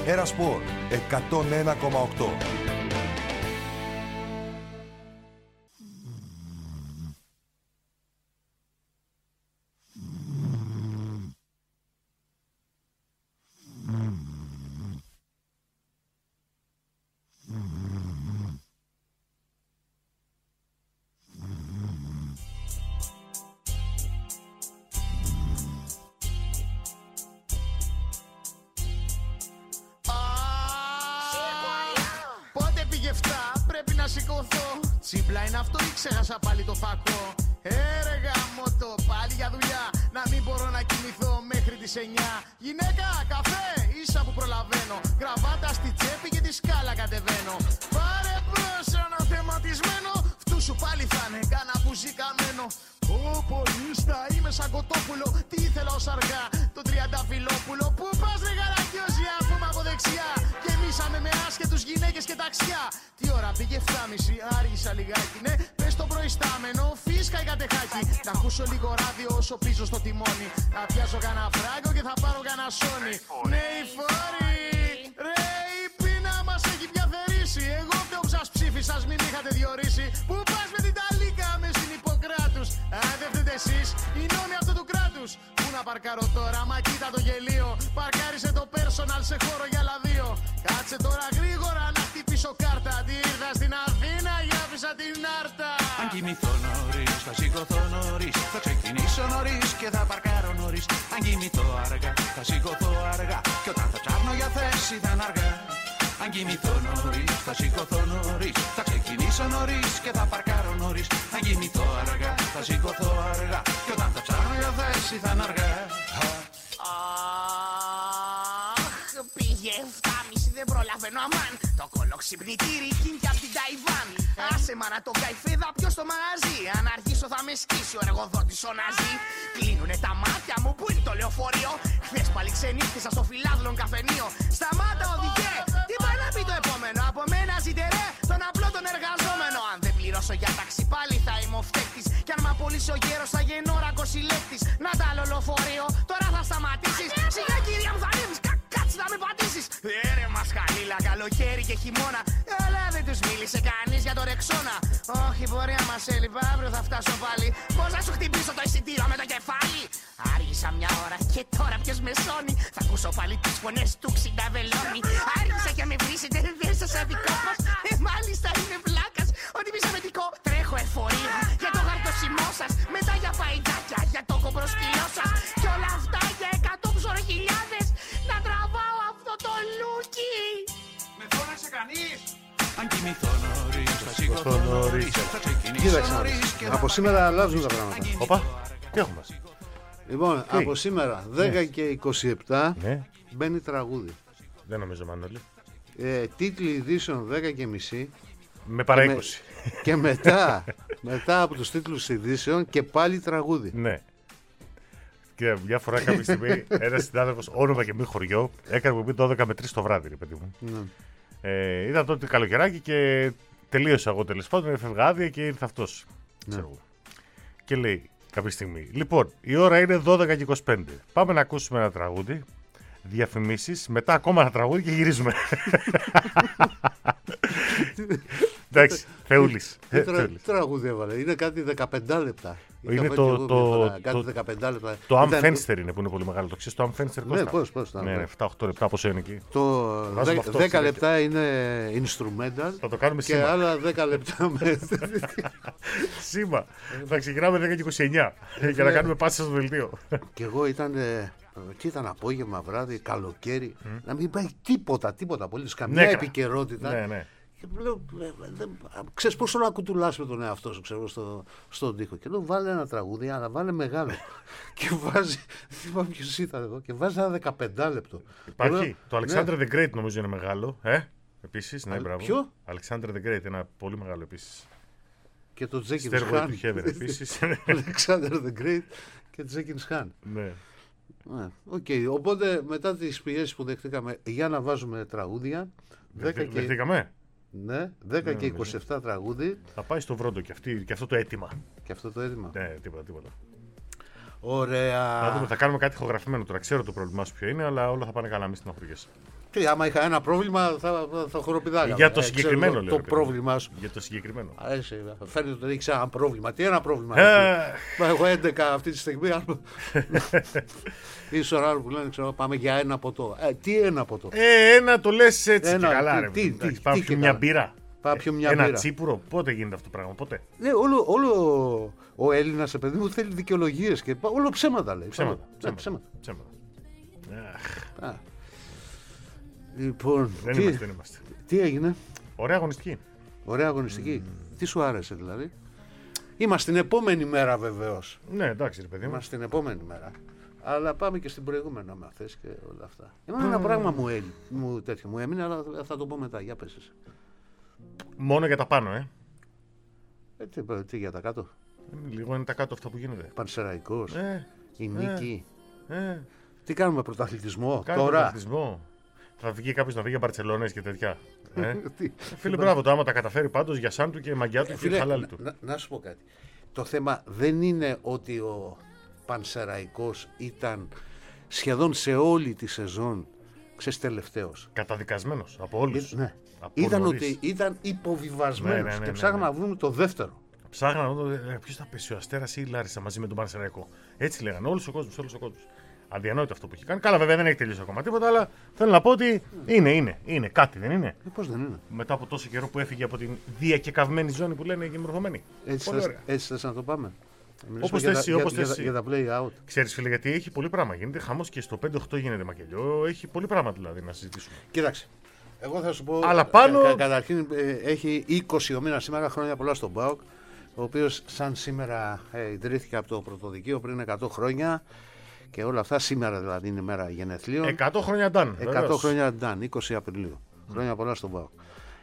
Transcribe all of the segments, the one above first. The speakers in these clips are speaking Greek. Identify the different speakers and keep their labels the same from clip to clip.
Speaker 1: Ερασπορ 101,8.
Speaker 2: Τσίπλα είναι αυτό ή ξέχασα πάλι το φακό? Έρεγα μότο πάλι για δουλειά. Να μην μπορώ να κοιμηθώ μέχρι τις 9. Γυναίκα, καφέ, ίσα που προλαβαίνω. Γραβάτα στη τσέπη και τη σκάλα κατεβαίνω. Πάρε μπρος ένα θεματισμένο. Φτού σου πάλι θα είναι κάνα μπουζί καμένο. Ω λίστα, είμαι σαν κοτόπουλο. Τι ήθελα ως αργά, το τριανταφυλόπουλο. Πού πας ρε γαρακιόζια, πούμε από δεξιά. Γεμίσαμε με άσχετους γυναίκες και ταξιά. Τι ώρα πήγε 7.30, άργησα λιγάκι. Ναι, πες το προϊστάμενο, φίσκα η κατεχάκι. Να ακούσω λίγο ράδιο όσο πίσω στο τιμόνι. Να πιάσω κανένα φράγκο και θα πάρω κανένα σόνι. Ναι, η φόρη, ρε η πείνα μας έχει πια θερήσει. Εγώ πιο που σας ψήφισα, μην είχατε διορίσει. Πού πας με την ταλίκα με στην Ιπποκράτους? Αν δεν φταίτε εσείς, οι νόμοι αυτού του κράτους. Πού να παρκάρω τώρα, μα κοίτα το γελίο. Παρκάρισε το personal σε χώρο για άλλα δύο. Κάτσε τώρα γρήγορα να χτυπήσω κάρτα. Τι ήρθα στην Αθήνα, για άφησα την Άρτα.
Speaker 3: Αν κοιμηθώ νωρίς, θα σηκωθώ νωρίς. Θα ξεκινήσω νωρίς και θα παρκάρω νωρίς. Αν κοιμηθώ αργά, θα σηκωθώ αργά. Και όταν θα ψάχνω για θέση θα είναι αργά. Αν κοιμηθώ νωρίς, θα σηκωθώ νωρίς. Θα ξεκινήσω νωρίς και θα παρκάρω νωρίς. Αν κοιμηθώ αργά, θα σηκωθώ αργά. Και όταν θα ψάχνω για θέση θα είναι αργά.
Speaker 2: Πήγε 7.30, δεν προλαβαίνω αμάν. Το κολοξυπνητήρι κίνηκε απ' την Ταϊβάν. Άσε μα να το καηφίδα ποιος στο μαγαζί. Αν αργήσω θα με σκίσει ο εργοδότης ο Ναζί. Κλείνουνε τα μάτια μου, πού είναι το λεωφορείο? Χθες πάλι ξενύχτησα στο φιλάδλον καφενείο. Σταμάτα οδηγέ, τι πάει να πει το επόμενο? Από μένα ζητερέ, τον απλό τον εργαζόμενο. Αν δεν πληρώσω για ταξί πάλι θα είμαι ο φταίχτης. Κι αν μ' απολύσει ο γέρος θα γεννώ ρακοσυλλέκτης. Να τα άλλο λεωφορείο, τώρα θα σταματήσεις. Σιγά κυρία μου θα ανέβεις, κάτσε να με πατήσεις. Ρε μασχαλίλα, καλοκαίρι και χειμώνα. Αλλά δεν τους μίλησε κανείς για το Ρεξόνα. Όχι πορεία μας έλειπα, αύριο θα φτάσω πάλι. Πώς να σου χτυπήσω το εισιτήριο με το κεφάλι? Άργησα μια ώρα και τώρα ποιος με σώνει? Θα ακούσω πάλι τις φωνές του ξυνταβελώνει. Άργησα και με βρίσετε, δεν σας αδικό μας. Μάλιστα είναι βλάκας, ότι μη σαβετικό. Τρέχω εφορία για το χαρτοσημό σας. Μετά για παϊντάκια, για το κομπροσκυλό σας. Κι όλα αυτά για 100 ψωροχιλιάδες. Να τραβάω αυτό το λούκι.
Speaker 3: Με φώναξε κανείς? Αν κοιμηθώ νωρίς, θα σηκωθώ νωρίς. Θα ξεκινήσω νωρίς και
Speaker 4: από σήμερα αλλάζουν τα πράγματα.
Speaker 5: Όπα, τι έχουμε?
Speaker 4: Λοιπόν, από σήμερα 10 και 27 μπαίνει τραγούδι.
Speaker 5: Δεν νομίζω, Μανώλη.
Speaker 4: Τίτλοι ειδήσεων 10 και μισή.
Speaker 5: Με παρά 20.
Speaker 4: Και μετά από τους τίτλους ειδήσεων και πάλι τραγούδι.
Speaker 5: Ναι. Και μια φορά κάποια στιγμή ένας συνάδελφος, όνομα και μη χωριό, έκανε που πει 12 με 3 το βράδυ, ρε παιδί μου.
Speaker 4: Ναι.
Speaker 5: Ήταν τότε καλοκαιράκι και τελείωσα εγώ τέλος πάντων, έφευγα άδεια και ήρθε αυτός.
Speaker 4: Ναι.
Speaker 5: Και λέει κάποια στιγμή, λοιπόν, η ώρα είναι 12 και 25. Πάμε να ακούσουμε ένα τραγούδι, διαφημίσεις, μετά ακόμα ένα τραγούδι και γυρίζουμε. Εντάξει, Θεούλης.
Speaker 4: Τι τραγούδι έβαλε, είναι κάτι 15 λεπτά.
Speaker 5: Είναι
Speaker 4: κάτι 15 λεπτά.
Speaker 5: Το Amfenster είναι που είναι πολύ μεγάλο. Το ξέρεις το Amfenster?
Speaker 4: Ναι, πώς.
Speaker 5: Ναι, 7-8 λεπτά πόσο είναι εκεί.
Speaker 4: Το 10 λεπτά είναι instrumental.
Speaker 5: Θα το κάνουμε
Speaker 4: και
Speaker 5: σήμα.
Speaker 4: άλλα 10 λεπτά με.
Speaker 5: Σήμα. Θα ξεκινάμε 10 και 29 για να κάνουμε πάσα στο δελτίο.
Speaker 4: Και εγώ τι ήταν απόγευμα, βράδυ, καλοκαίρι, να μην πάει τίποτα απολύτως, καμία επικαιρότητα.
Speaker 5: Ναι.
Speaker 4: Και λέω, ξέρεις πόσο να κουτουλάς με τον εαυτό σου, ξέρω, στον τοίχο. Και λέω, βάλε ένα τραγούδι, αλλά βάλε μεγάλο. Και βάζει, δεν θυμάμαι ποιος ήταν εδώ, και βάζει ένα 15 λεπτό.
Speaker 5: Υπάρχει, το Alexander the Great νομίζω είναι μεγάλο, επίσης, ναι, μπράβο.
Speaker 4: Ποιο?
Speaker 5: Alexander the Great, ένα πολύ μεγάλο επίσης.
Speaker 4: Και το Jenkins
Speaker 5: Stairway
Speaker 4: Khan.
Speaker 5: to Heaven επίσης.
Speaker 4: Alexander the Great και Jenkins Khan.
Speaker 5: Ναι.
Speaker 4: Οπότε μετά τις πιέσεις που δεχτήκαμε για να βάζουμε τραγούδια.
Speaker 5: Δεχτήκαμε.
Speaker 4: Ναι, 10 και 27 τραγούδι.
Speaker 5: Θα πάει στο Βρόντο και αυτό το αίτημα.
Speaker 4: Και αυτό το αίτημα.
Speaker 5: Ναι, τίποτα.
Speaker 4: Ωραία.
Speaker 5: Θα κάνουμε κάτι ηχογραφημένο τώρα. Ξέρω το πρόβλημά σου ποιο είναι, αλλά όλα θα πάνε καλά, μη στεναχωριέσαι.
Speaker 4: Και άμα είχα ένα πρόβλημα θα χοροπηδάγαμε.
Speaker 5: Για το συγκεκριμένο λέω.
Speaker 4: Το πρόβλημά σου.
Speaker 5: Για το συγκεκριμένο.
Speaker 4: Φαίνεται ότι έχει ένα πρόβλημα. Τι ένα πρόβλημα. Έχω 11 αυτή τη στιγμή. Ίσως άλλο που λένε, ξέρω, πάμε για ένα ποτό. Τι ένα ποτό.
Speaker 5: Ένα το λες έτσι και καλά ρε. Πάμε πιο μια μπύρα. Ένα τσίπουρο. Πότε γίνεται αυτό το πράγμα, ποτέ.
Speaker 4: Ναι, όλο ο Έλληνας, παιδί μου, θέλει δικαιολογίες και όλο ψέματα λέει.
Speaker 5: Ψέματα.
Speaker 4: Λοιπόν,
Speaker 5: δεν είμαστε.
Speaker 4: Τι έγινε.
Speaker 5: Ωραία αγωνιστική.
Speaker 4: Ωραία αγωνιστική. Τι σου άρεσε δηλαδή. Είμαστε την επόμενη μέρα βεβαίως.
Speaker 5: Ναι, εντάξει ρε παιδί μου.
Speaker 4: Είμαστε την επόμενη μέρα. Αλλά πάμε και στην προηγούμενη άμα θες και όλα αυτά. Εμένα ένα πράγμα μου έμεινε, αλλά θα το πω μετά. Για πες εσύ.
Speaker 5: Μόνο για τα πάνω,
Speaker 4: Τι για τα κάτω.
Speaker 5: Λίγο είναι τα κάτω αυτά που γίνεται.
Speaker 4: Πανσεραϊκός. Η νίκη. Τι κάνουμε, πρωταθλητισμό
Speaker 5: Κάνουμε
Speaker 4: τώρα.
Speaker 5: Πρωταθλητισμό. Θα βγει κάποιος να βγει για Μπαρτσελόνες και τέτοια. Φίλε, μπράβο το άμα τα καταφέρει πάντως για σαν του και μαγιά του και χαλάλη του.
Speaker 4: Να σου πω κάτι. Το θέμα δεν είναι ότι ο Πανσεραϊκός ήταν σχεδόν σε όλη τη σεζόν τελευταίος.
Speaker 5: Καταδικασμένος από όλους.
Speaker 4: Ναι. Ήταν ότι ήταν υποβιβασμένος και ψάχναμε να βρούμε το δεύτερο.
Speaker 5: Ψάχναμε να δούμε ποιος θα πέσει, ο Αστέρας ή η Λάρισα μαζί με τον Πανσεραϊκό. Έτσι λέγανε όλος ο κόσμος. Αδιανόητο αυτό που έχει κάνει. Καλά, βέβαια δεν έχει τελειώσει ακόμα τίποτα, αλλά θέλω να πω ότι είναι κάτι, δεν είναι.
Speaker 4: Πώς δεν είναι.
Speaker 5: Μετά από τόσο καιρό που έφυγε από την διακεκαυμένη ζώνη που λένε και μορφωμένη.
Speaker 4: Έτσι θες να το πάμε.
Speaker 5: Όπως θες
Speaker 4: για τα play out.
Speaker 5: Ξέρεις φίλε, γιατί έχει πολύ πράγμα. Γίνεται χαμός και στο 5-8 γίνεται μακελιό. Έχει πολύ πράγμα δηλαδή να συζητήσουμε.
Speaker 4: Κοίταξε. Εγώ θα σου πω.
Speaker 5: Αλλά πάνω.
Speaker 4: Καταρχήν έχει 20 ο μήνας σήμερα, χρόνια πολλά στον ΠΑΟΚ. Ο οποίος σαν σήμερα ιδρύθηκε από το Πρωτοδικείο πριν 100 χρόνια. Και όλα αυτά σήμερα δηλαδή είναι μέρα γενεθλίων.
Speaker 5: 100 χρόνια Νταν.
Speaker 4: 100 χρόνια Νταν, 20 Απριλίου. Χρόνια πολλά στον ΠΑΟΚ.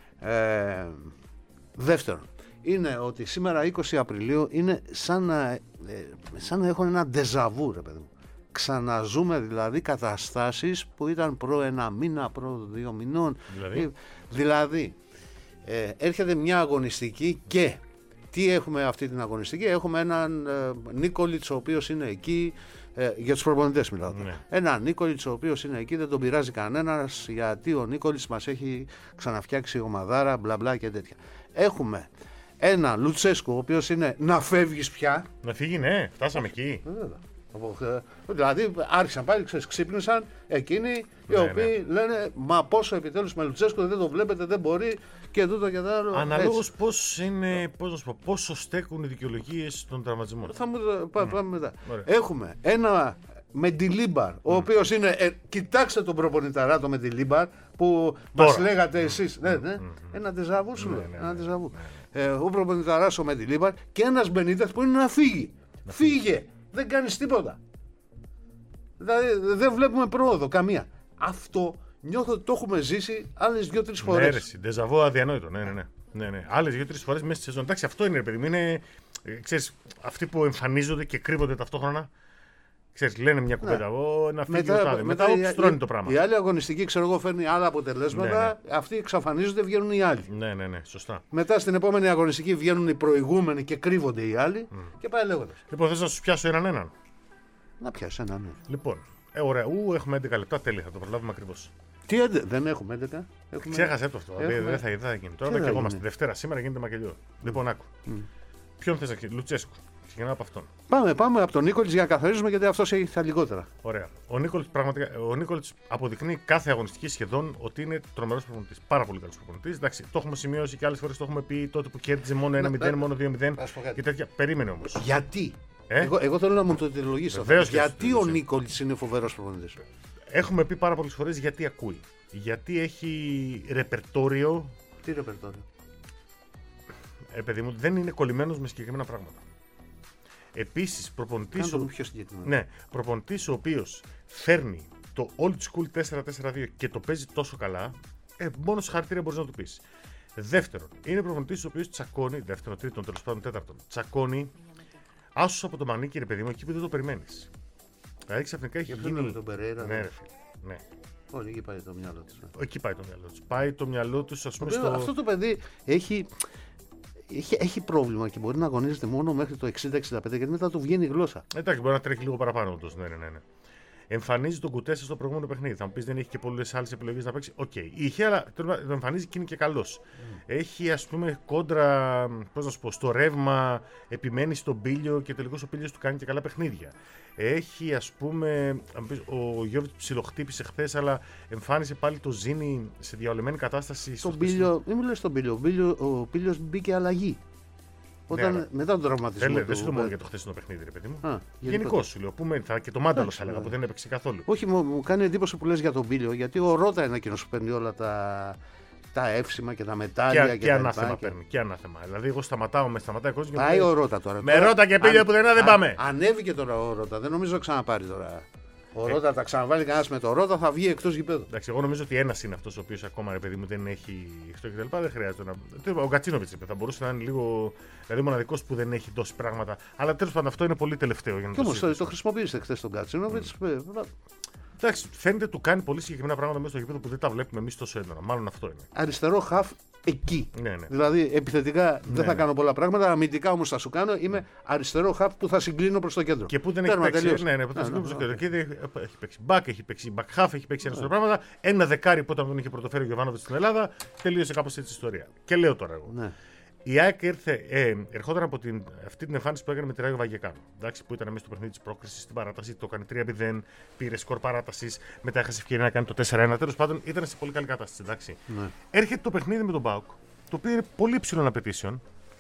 Speaker 4: Δεύτερον, είναι ότι σήμερα 20 Απριλίου είναι σαν να έχουν ένα ντεζαβού, ρε παιδί μου. Ξαναζούμε δηλαδή καταστάσεις που ήταν προ ένα μήνα, προ 2 μηνών. Δηλαδή έρχεται μια αγωνιστική και τι έχουμε αυτή την αγωνιστική. Έχουμε έναν Νίκολιτς ο οποίος είναι εκεί. Για τους προπονητές μιλάω. Ναι. Ένα Νίκολιτς ο οποίος είναι εκεί, δεν τον πειράζει κανένας, γιατί ο Νίκολιτς μας έχει ξαναφτιάξει ομαδάρα, μπλα μπλα και τέτοια. Έχουμε ένα Λουτσέσκο ο οποίος είναι να φεύγεις πια.
Speaker 5: Να φύγει, ναι, φτάσαμε εκεί.
Speaker 4: Δηλαδή άρχισαν πάλι, ξύπνησαν εκείνοι οι οποίοι λένε μα πόσο επιτέλους με Λουτσέσκο δεν το βλέπετε, δεν μπορεί και τούτο και τα άλλο.
Speaker 5: Αναλόγως πόσο στέκουν οι δικαιολογίες των τραυματισμών.
Speaker 4: Θα μου πάμε μετά. Έχουμε ένα Μεντιλίμπαρ, ο οποίος είναι, κοιτάξτε τον προπονηταρά το Μεντιλίμπαρ που μας λέγατε εσείς. Ένα τεζαβού σου λέω. Ο προπονηταράς ο Μεντιλίμπαρ και ένας Μπενίτες που είναι να φύγει. Φύγε! Δεν κάνεις τίποτα. Δηλαδή δεν βλέπουμε πρόοδο καμία. Αυτό νιώθω ότι το έχουμε ζήσει άλλες 2-3 φορές.
Speaker 5: Ναι, ντεζαβού αδιανόητο. Ναι. Άλλες 2-3 φορές μέσα στη σεζόν. Εντάξει, αυτό είναι, παιδί μου. Είναι, ξέρεις, αυτοί που εμφανίζονται και κρύβονται ταυτόχρονα. Ξέρεις, λένε μια κουβέντα. Να φύγει ο τάδε. Μετά στρώνει το πράγμα.
Speaker 4: Η άλλη αγωνιστική, ξέρω εγώ, φέρνει άλλα αποτελέσματα. Ναι. Αυτοί εξαφανίζονται, βγαίνουν οι άλλοι.
Speaker 5: Ναι, σωστά.
Speaker 4: Μετά στην επόμενη αγωνιστική βγαίνουν οι προηγούμενοι και κρύβονται οι άλλοι. Και πάει λέγοντας.
Speaker 5: Λοιπόν, θες να σου πιάσω έναν.
Speaker 4: Να πιάσω έναν.
Speaker 5: Λοιπόν, ωραία. Έχουμε 11 λεπτά, τέλεια, θα το προλάβουμε ακριβώς.
Speaker 4: Τι δεν έχουμε 11.
Speaker 5: Ξέχασε το αυτό. Δεν θα γίνει. Τώρα και εγώ είμαστε Δευτέρα, σήμερα γίνεται μακελιό. Λοιπόν, άκου. Ποιον θες να πει, Λουτσέσκου. Ξεκινάω από αυτόν.
Speaker 4: Πάμε από τον Νίκολιτς για να καθαρίζουμε γιατί αυτός έχει τα λιγότερα.
Speaker 5: Ωραία. Ο Νίκολιτς αποδεικνύει κάθε αγωνιστική σχεδόν ότι είναι τρομερός προπονητής. Πάρα πολύ καλός προπονητής. Εντάξει, το έχουμε σημειώσει και άλλες φορές το έχουμε πει τότε που κέρδιζε μόνο 1-0, μόνο 2-0 και τέτοια. Περίμενε όμως.
Speaker 4: Γιατί. Εγώ θέλω να μου το αιτιολογήσω. Γιατί ο Νίκολιτς είναι φοβερός προπονητής.
Speaker 5: Έχουμε πει πάρα πολλές φορές γιατί ακούει. Γιατί έχει ρεπερτόριο.
Speaker 4: Τι ρεπερτόριο.
Speaker 5: Παιδί μου, δεν είναι κολλημένος με συγκεκριμένα πράγματα. Επίσης, προπονητής ο οποίος φέρνει το old school 4-4-2 και το παίζει τόσο καλά, μόνο συγχαρητήρια μπορείς να του πεις. Δεύτερον, είναι προπονητής ο οποίος τσακώνει, τρίτον, τέλος πάντων τέταρτον, τσακώνει άσους από το μανίκι, ρε παιδί μου, εκεί που δεν το περιμένεις. Δηλαδή ξαφνικά έχει γίνει.
Speaker 4: Με τον Περέιρα.
Speaker 5: Ναι, ρε φίλε. Ναι.
Speaker 4: Όχι, εκεί πάει το μυαλό του.
Speaker 5: Εκεί πάει το μυαλό του. Πάει το μυαλό του, ας πούμε.
Speaker 4: Αυτό το παιδί έχει πρόβλημα και μπορεί να αγωνίζεται μόνο μέχρι το 60-65 γιατί μετά του βγαίνει η γλώσσα.
Speaker 5: Εντάξει, μπορεί να τρέχει λίγο παραπάνω. Ναι. Εμφανίζει τον Κουτέσσα στο προηγούμενο παιχνίδι. Θα μου πει δεν έχει και πολλές άλλες επιλογές να παίξει. Οκ. Είχε, αλλά το εμφανίζει και είναι και καλός. Έχει, ας πούμε, κόντρα, πώς να σου πω, στο ρεύμα, επιμένει στον Πίλιο και τελικώς ο Πίλιος του κάνει και καλά παιχνίδια. Έχει, ας πούμε, ο Γιώβιτς ψιλοχτύπησε χθες, αλλά εμφάνισε πάλι το Ζήνη σε διαολεμένη κατάσταση.
Speaker 4: Στον Πίλιο, μην μου λες τον Πίλιο. Ο Πίλιος μπήκε αλλαγή. Όταν, μετά τον τραυματισμό.
Speaker 5: Δεν σου λέω μόνο για το χθεσινό παιχνίδι, ρε παιδί μου. Γενικώς σου λέω. Και το Μάνταλο θα έλεγα που δεν έπαιξε καθόλου.
Speaker 4: Όχι, μου κάνει εντύπωση που λες για τον Πίλιο, γιατί ο Ρότα είναι εκείνος που παίρνει όλα τα εύσημα και τα μετάλλια
Speaker 5: και ανάθεμα παίρνει. Και ανάθεμα. Δηλαδή, εγώ σταματάει ο κόσμος.
Speaker 4: Πάει ο Ρότα τώρα.
Speaker 5: Με Ρότα και Πίλιο που δεν πάμε.
Speaker 4: Ανέβηκε τώρα ο Ρότα. Δεν νομίζω να ξαναπάρει τώρα. Ο Ρότα τα ξαναβάλει κανένα με το Ρότα, θα βγει εκτός γηπέδου.
Speaker 5: Εντάξει, εγώ νομίζω ότι ένας είναι αυτός ο οποίος ακόμα, ρε παιδί μου, δεν έχει αυτό και τα λοιπά. Δεν χρειάζεται να. Ο Γκατσίνοβιτς θα μπορούσε να είναι λίγο. Δηλαδή, μοναδικός που δεν έχει τόση πράγματα. Αλλά τέλος πάντων αυτό είναι πολύ τελευταίο για να το συζητήσουμε.
Speaker 4: Όμως το χρησιμοποίησε χθες τον Γκατσίνοβιτς.
Speaker 5: Εντάξει, φαίνεται του κάνει πολύ συγκεκριμένα πράγματα μέσα στο γήπεδο που δεν τα βλέπουμε εμείς τόσο έντονα. Μάλλον αυτό είναι.
Speaker 4: Αριστερό χαφ εκεί.
Speaker 5: Ναι.
Speaker 4: Δηλαδή επιθετικά δεν θα κάνω πολλά πράγματα. Αμυντικά όμως θα σου κάνω. Είμαι αριστερό χαφ που θα συγκλίνω προς το κέντρο.
Speaker 5: Και που δεν έχει παίξει. Που θα συγκλίνω προς το κέντρο. Και έχει παίξει μπακ, έχει παίξει μπακ χαφ, έχει παίξει αριστερό πράγματα. Ένα δεκάρι που όταν τον είχε πρωτοφέρει ο Γιωβάνοβιτς στην Ελλάδα τελείωσε κάπως έτσι η ιστορία. Και λέω τώρα εγώ.
Speaker 4: Ναι.
Speaker 5: Η ΑΕΚ ερχόταν από αυτή την εμφάνιση που έκανε με τη Ράγιο Βαγεκάνο. Εντάξει, που ήταν μέσα στο παιχνίδι της πρόκρισης στην παράταση, το έκανε 3-0, πήρε σκορ παράτασης, μετά έχασε ευκαιρία να κάνει το 4-1. Τέλος πάντων ήταν σε πολύ καλή κατάσταση. Εντάξει.
Speaker 4: Ναι.
Speaker 5: Έρχεται το παιχνίδι με τον ΠΑΟΚ, το οποίο είναι πολύ υψηλών απαιτήσεων.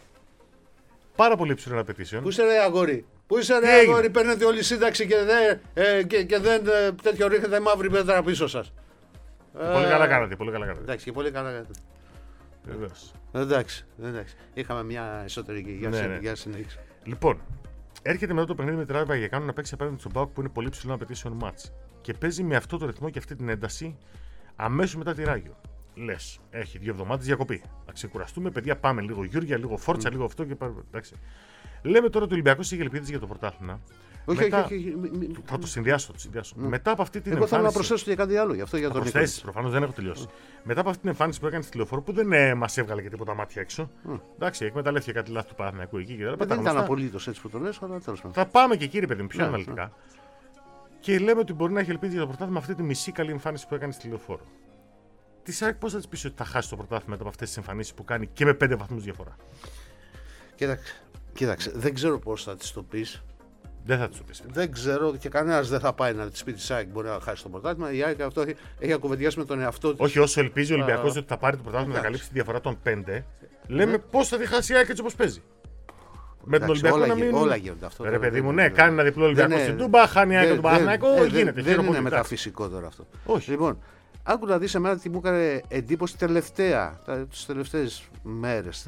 Speaker 5: Πάρα πολύ υψηλών απαιτήσεων.
Speaker 4: Πού είσαι ρε αγόρι, πού είσαι ρε αγόρι, παίρνετε όλη σύνταξη και δεν τέτοιο ρίχνετε μαύρη πέτρα πίσω σας.
Speaker 5: Πολύ καλά κάνατε, πολύ καλά κάνατε.
Speaker 4: Εντάξει, και πολύ καλά κάνατε.
Speaker 5: Βεβαίως.
Speaker 4: Εντάξει. Είχαμε μια εσωτερική για συνέχιση.
Speaker 5: Λοιπόν, έρχεται μετά το παιχνίδι με τη Ράγιο Βαγεκάνο να παίξει απέναντι στον ΠΑΟΚ που είναι πολύ ψηλό απαιτήσεων μάτς. Και παίζει με αυτό το ρυθμό και αυτή την ένταση αμέσως μετά τη Ράγιο. Λες, έχει 2 εβδομάδες διακοπή. Να ξεκουραστούμε, παιδιά, πάμε λίγο Γιούρια, λίγο Φόρτσα, λίγο αυτό και πάμε. Εντάξει. Λέμε τώρα ότι ο Ολυμπιακός είχε ελπίδες για το πρωτάθλημα.
Speaker 4: Όχι.
Speaker 5: Θα το συνδυάσω. Μετά από αυτή την
Speaker 4: εμφάνιση. Εγώ θέλω να προσθέσω και κάτι άλλο γι' αυτό για τον Νίκο.
Speaker 5: Προφανώς δεν έχω τελειώσει. Μετά από αυτή την εμφάνιση που έκανε στη Λεωφόρο που δεν μας έβγαλε και τίποτα μάτια έξω. Εντάξει, εκμεταλλεύτηκε κάτι λάθη του Παναθηναϊκού εκεί και
Speaker 4: δεν ήταν απολύτως έτσι που το λες, αλλά τέλος πάντων.
Speaker 5: Θα πάμε και κύριε παιδί μου, πιο αναλυτικά. Και λέμε ότι μπορεί να έχει ελπίδη για το πρωτάθλημα αυτή τη μισή καλή εμφάνιση που έκανε στη Λεωφόρο. Τη ΣΑΕΚ πώς θα τη πει ότι θα χάσει το πρωτάθλημα μετά από αυτές τις εμφανίσεις που κάνει και με 5 βαθμούς διαφορά.
Speaker 4: Κοίταξε, δεν ξέρω πώς θα τη το πεις.
Speaker 5: Δεν θα τη το πεις.
Speaker 4: Δεν ξέρω και κανένας δεν θα πάει να τη πει τη ΣΑΕΚ μπορεί να χάσει το πρωτάθλημα. Η ΑΕΚ αυτό έχει ακουβεντιάσει με τον εαυτό της.
Speaker 5: Όχι, όσο ελπίζει ο Ολυμπιακός ότι θα πάρει το πρωτάθλημα να καλύψει τη διαφορά των 5, λέμε πώς θα τη χάσει η ΑΕΚ έτσι όπως παίζει. Με τον Ολυμπιακό να μην.
Speaker 4: Όλα γίνονται αυτό.
Speaker 5: Ρε παιδί μου, ναι, κάνει ένα διπλό Ολυμπιακό στην Τούμπα, χάνει η ΑΕΚ τον Παναθηναϊκό, γίνεται.
Speaker 4: Δεν είναι μεταφυσικό τώρα αυτό.
Speaker 5: Όχι.
Speaker 4: Λοιπόν, άκου να δεις εμένα τι μου έκανε εντύπωση τις τελευταίες μέρες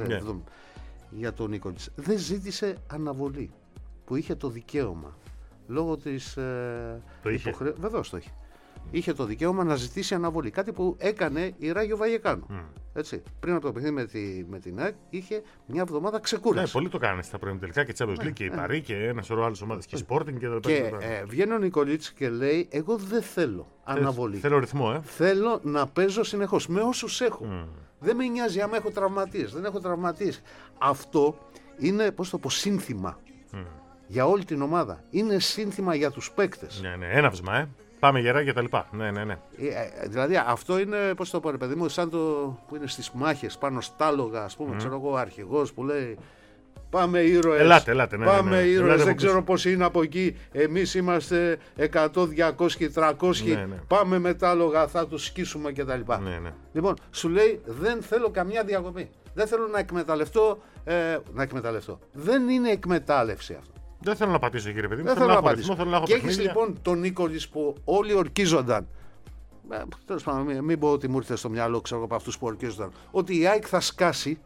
Speaker 4: για τον Νίκολιτς. Δεν ζήτησε αναβολή που είχε το δικαίωμα λόγω της υποχρέωσης. Βεβαίως το είχε. Είχε το δικαίωμα να ζητήσει αναβολή. Κάτι που έκανε η Ράγιο Βαγεκάνο. Έτσι. Πριν από το παιχνίδι με την ΑΕΚ είχε μια εβδομάδα ξεκούραση.
Speaker 5: Ναι, πολλοί το κάνανε στα πρώην τελικά και Champions League και η Παρί και ένα σωρό άλλες ομάδες και Sporting και τα λοιπά.
Speaker 4: Και βγαίνει ο Νικολίτς και λέει: εγώ δεν θέλω αναβολή.
Speaker 5: Θέλω ρυθμό,
Speaker 4: Θέλω να παίζω συνεχώς με όσους έχω. Δεν με νοιάζει άμα έχω τραυματίες. Δεν έχω τραυματίες. Αυτό είναι, πώς το πω, σύνθημα για όλη την ομάδα. Είναι σύνθημα για τους παίκτες.
Speaker 5: Ναι, έναυσμα, Πάμε γερά και τα λοιπά. Ναι.
Speaker 4: Δηλαδή αυτό είναι, πώς το πω, ρε παιδί μου, σαν το που είναι στις μάχες πάνω στα άλογα, ας πούμε, ξέρω εγώ, ο αρχηγός που λέει πάμε ήρωες.
Speaker 5: Ελάτε, ναι.
Speaker 4: Πάμε ήρωες, δεν ξέρω πώς είναι από εκεί. Εμείς είμαστε 100, 200 και 300.
Speaker 5: Ναι.
Speaker 4: Πάμε με τα άλογα, θα τους σκίσουμε κτλ.
Speaker 5: Ναι.
Speaker 4: Λοιπόν, σου λέει δεν θέλω καμιά διακοπή. Δεν θέλω να εκμεταλλευτώ. Δεν είναι εκμετάλλευση αυτό.
Speaker 5: Δεν θέλω να πατήσω, κύριε παιδί μου.
Speaker 4: Θέλω να
Speaker 5: πατήσω. Και
Speaker 4: έχεις λοιπόν τον Νίκολιτς που όλοι ορκίζονταν. Τέλος πάντων, μην πω ότι μου ήρθε στο μυαλό, ξέρω από αυτούς που ορκίζονταν. Ότι η ΑΕΚ θα σκάσει.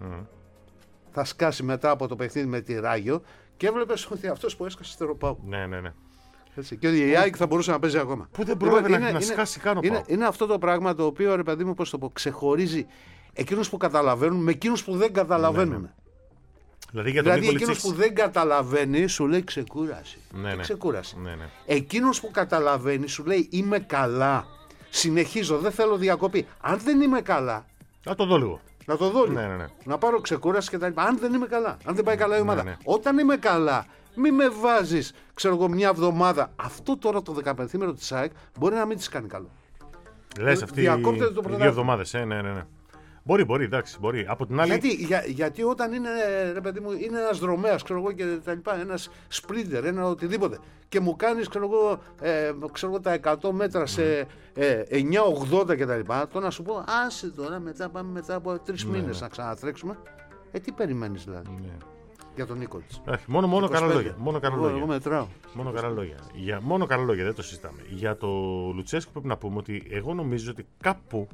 Speaker 4: Θα σκάσει μετά από το παιχνίδι με τη Ράγιο και έβλεπες ότι αυτός που έσκασε στεροπάου.
Speaker 5: Ναι.
Speaker 4: Έτσι, και ότι η ΑΕΚ θα μπορούσε να παίζει ακόμα.
Speaker 5: Που δεν πρόλαβε να σκάσει καν ο ΠΑΟΚ.
Speaker 4: Είναι αυτό το πράγμα το οποίο, ρε παιδί μου, πώς το πω, ξεχωρίζει εκείνους που καταλαβαίνουν με εκείνους που δεν καταλαβαίνουν.
Speaker 5: Ναι. Δηλαδή
Speaker 4: εκείνος που δεν καταλαβαίνει σου λέει ξεκούραση. Ξεκούραση.
Speaker 5: Ναι.
Speaker 4: Εκείνος που καταλαβαίνει σου λέει είμαι καλά. Συνεχίζω, δεν θέλω διακοπή. Αν δεν είμαι καλά.
Speaker 5: Να το δω λίγο.
Speaker 4: Να το δω λίγο.
Speaker 5: Ναι.
Speaker 4: Να πάρω ξεκούραση και τα λοιπά. Αν δεν είμαι καλά. Αν δεν πάει καλά η ομάδα. Όταν είμαι καλά, Μη με βάζεις, ξέρω εγώ, μια εβδομάδα. Αυτό τώρα το 15μέρο της ΑΕΚ μπορεί να μην της κάνει καλό.
Speaker 5: Λες αυτή οι 2 εβδομάδες, ναι. Μπορεί, εντάξει, μπορεί. Από την άλλη...
Speaker 4: Γιατί όταν είναι, ρε παιδί μου, είναι ένας δρομέας, ξέρω εγώ, και τα λοιπά, ένας σπρίντερ, ένα οτιδήποτε, και μου κάνεις, ξέρω εγώ, τα 100 μέτρα σε 9-80 και τα λοιπά, το να σου πω, άσε τώρα, πάμε μετά από 3 μήνες να ξανατρέξουμε. Τι περιμένεις δηλαδή?
Speaker 5: Ναι.
Speaker 4: Για τον Νίκολιτς.
Speaker 5: Μόνο καλά λόγια.
Speaker 4: Εγώ μετράω.
Speaker 5: Μόνο καλά λόγια, δεν το συζητάμε. Για το Λουτσέσκου πρέπει να πούμε ότι εγώ νομίζω ότι κάπου.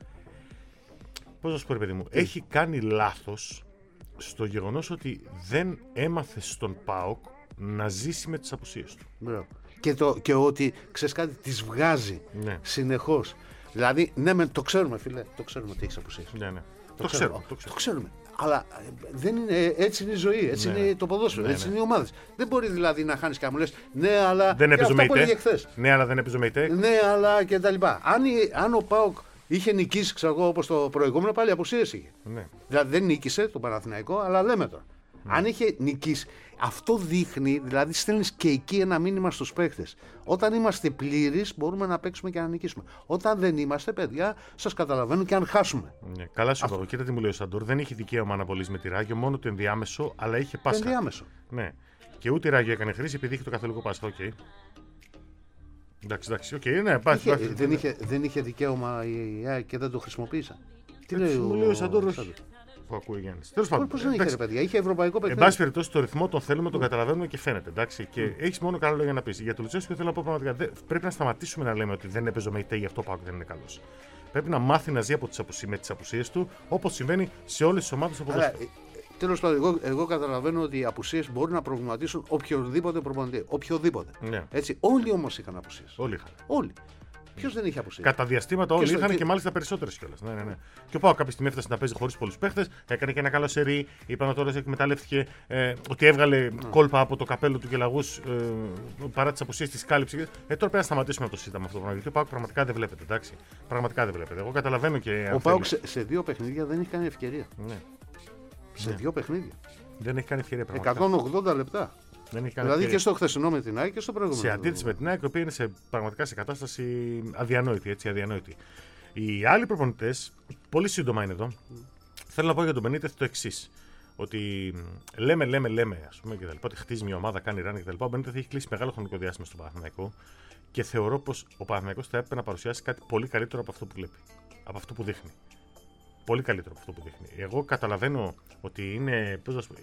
Speaker 5: Πώς να σου πω, ρε παιδί μου, έχει κάνει λάθος στο γεγονός ότι δεν έμαθε στον ΠΑΟΚ να ζήσει με τις απουσίες του.
Speaker 4: Μπράβο. Και ότι, ξέρεις κάτι, τις βγάζει συνεχώς. Δηλαδή, ναι, το ξέρουμε, φίλε, το ξέρουμε ότι έχεις απουσίες.
Speaker 5: Ναι.
Speaker 4: Το ξέρουμε. Αλλά δεν είναι, έτσι είναι η ζωή, έτσι είναι το ποδόσφαιρο, έτσι είναι οι ομάδες. Δεν μπορεί δηλαδή να χάνεις και να μου λες ναι, αλλά.
Speaker 5: Δεν έπαιζε με ητέ.
Speaker 4: Ναι,
Speaker 5: αλλά δεν έπαιζε με ητέ.
Speaker 4: Ναι, αλλά και τα λοιπά. Αν ο ΠΑΟΚ είχε νικήσει, ξέρω εγώ, όπως το προηγούμενο, πάλι απουσίες είχε. Ναι. Δηλαδή δεν νίκησε τον Παναθηναϊκό, αλλά λέμε τώρα. Αν είχε νικήσει, αυτό δείχνει, δηλαδή στέλνεις και εκεί ένα μήνυμα στους παίχτες. Όταν είμαστε πλήρεις, μπορούμε να παίξουμε και να νικήσουμε. Όταν δεν είμαστε, παιδιά, σας καταλαβαίνω και αν χάσουμε.
Speaker 5: Ναι, καλά σου είπα. Κοίτα τι μου λέει ο Σαντόρ. Δεν είχε δικαίωμα να απολύσει με τη Ράγιο, μόνο το ενδιάμεσο, αλλά είχε Πάσχα.
Speaker 4: Το ενδιάμεσο.
Speaker 5: Ναι. Και ούτε η Ράγιο έκανε χρήση επειδή είχε το καθολικό Πάσχα. Οκ. Εντάξει, ναι,
Speaker 4: δεν είχε δικαίωμα και δεν το χρησιμοποίησα.
Speaker 5: Τι λέει ο Σαντόρ? Που ακούει Γιάννης. Τέλος πάντων.
Speaker 4: Πώς δεν είχε, ρε παιδιά, είχε ευρωπαϊκό παιχνίδι.
Speaker 5: Εν πάση περιπτώσει, το ρυθμό τον θέλουμε, τον καταλαβαίνουμε και φαίνεται. Εντάξει. Και έχεις μόνο καλά λόγια να πεις. Για το Λουτσέσκου θέλω να πω πραγματικά. Πρέπει να σταματήσουμε να λέμε ότι δεν έπαιζε με ητέ, γι' αυτό Πάκο δεν είναι καλός. Πρέπει να μάθει να ζει με τις απουσίες του, όπως συμβαίνει σε όλες τις ομάδες του ποδοσφαίρου.
Speaker 4: Τέλος πάντων, εγώ καταλαβαίνω ότι οι απουσίες μπορούν να προβληματίσουν οποιοδήποτε προπονητή. Οποιοδήποτε.
Speaker 5: Ναι.
Speaker 4: Έτσι, όλοι όμως είχαν απουσίες.
Speaker 5: Όλοι.
Speaker 4: Ποιος δεν είχε απουσίες?
Speaker 5: Κατά διαστήματα όλοι είχαν και μάλιστα περισσότερες κιόλας. Ναι. Και ο ΠΑΟΚ κάποια στιγμή έφτασε να παίζει χωρίς πολλούς παίχτες, έκανε και ένα καλό σερί. Είπαμε τώρα ότι εκμεταλλεύτηκε ότι έβγαλε κόλπα από το καπέλο του και λαγούς παρά τις απουσίες της κάλυψης. Τώρα πρέπει να σταματήσουμε να το συζητάμε αυτό το πράγμα. Γιατί ο ΠΑΟΚ πραγματικά δεν βλέπετε. Εντάξει. Πραγματικά δεν βλέπετε. Εγώ καταλαβαίνω και.
Speaker 4: Ο ΠΑΟΚ σε 2 παιχνίδια δεν έχει κάνει ευκαιρία.
Speaker 5: Ναι.
Speaker 4: Σε 2 παιχνίδια.
Speaker 5: Δεν έχει κάνει ευκαιρία πραγματικά.
Speaker 4: 180 λεπτά. Δηλαδή και στο χθεσινό με την ΑΕΚ και στο προηγούμενο.
Speaker 5: Σε αντίθεση με την ΑΕΚ, η οποία είναι πραγματικά σε κατάσταση αδιανόητη. Οι άλλοι προπονητές, πολύ σύντομα είναι εδώ, θέλω να πω για τον Μπενίτεθ το εξής. Ότι λέμε, ας πούμε, και τα λοιπά, ότι χτίζει μια ομάδα, κάνει ράνι και τα λοιπά. Ο Μπενίτεθ έχει κλείσει μεγάλο χρονικό διάστημα στο Παναθηναϊκό και θεωρώ πως ο Παναθηναϊκός θα έπρεπε να παρουσιάσει κάτι πολύ καλύτερο από αυτό που βλέπει. Από αυτό που δείχνει. Πολύ καλύτερο από αυτό που δείχνει. Εγώ καταλαβαίνω ότι είναι.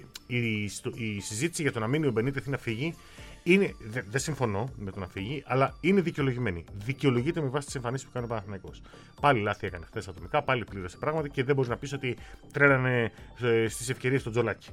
Speaker 5: Η συζήτηση για το να μείνει ο Μπενίτεθ ή να φύγει. Δεν συμφωνώ με το να φύγει, αλλά είναι δικαιολογημένη. Δικαιολογείται με βάση τις εμφανίσεις που κάνει ο Παναθηναϊκός. Πάλι λάθη έκανε χθες ατομικά, πάλι πλήρωσε πράγματα και δεν μπορεί να πει ότι τρέλανε στις ευκαιρίες τον Τζολάκη.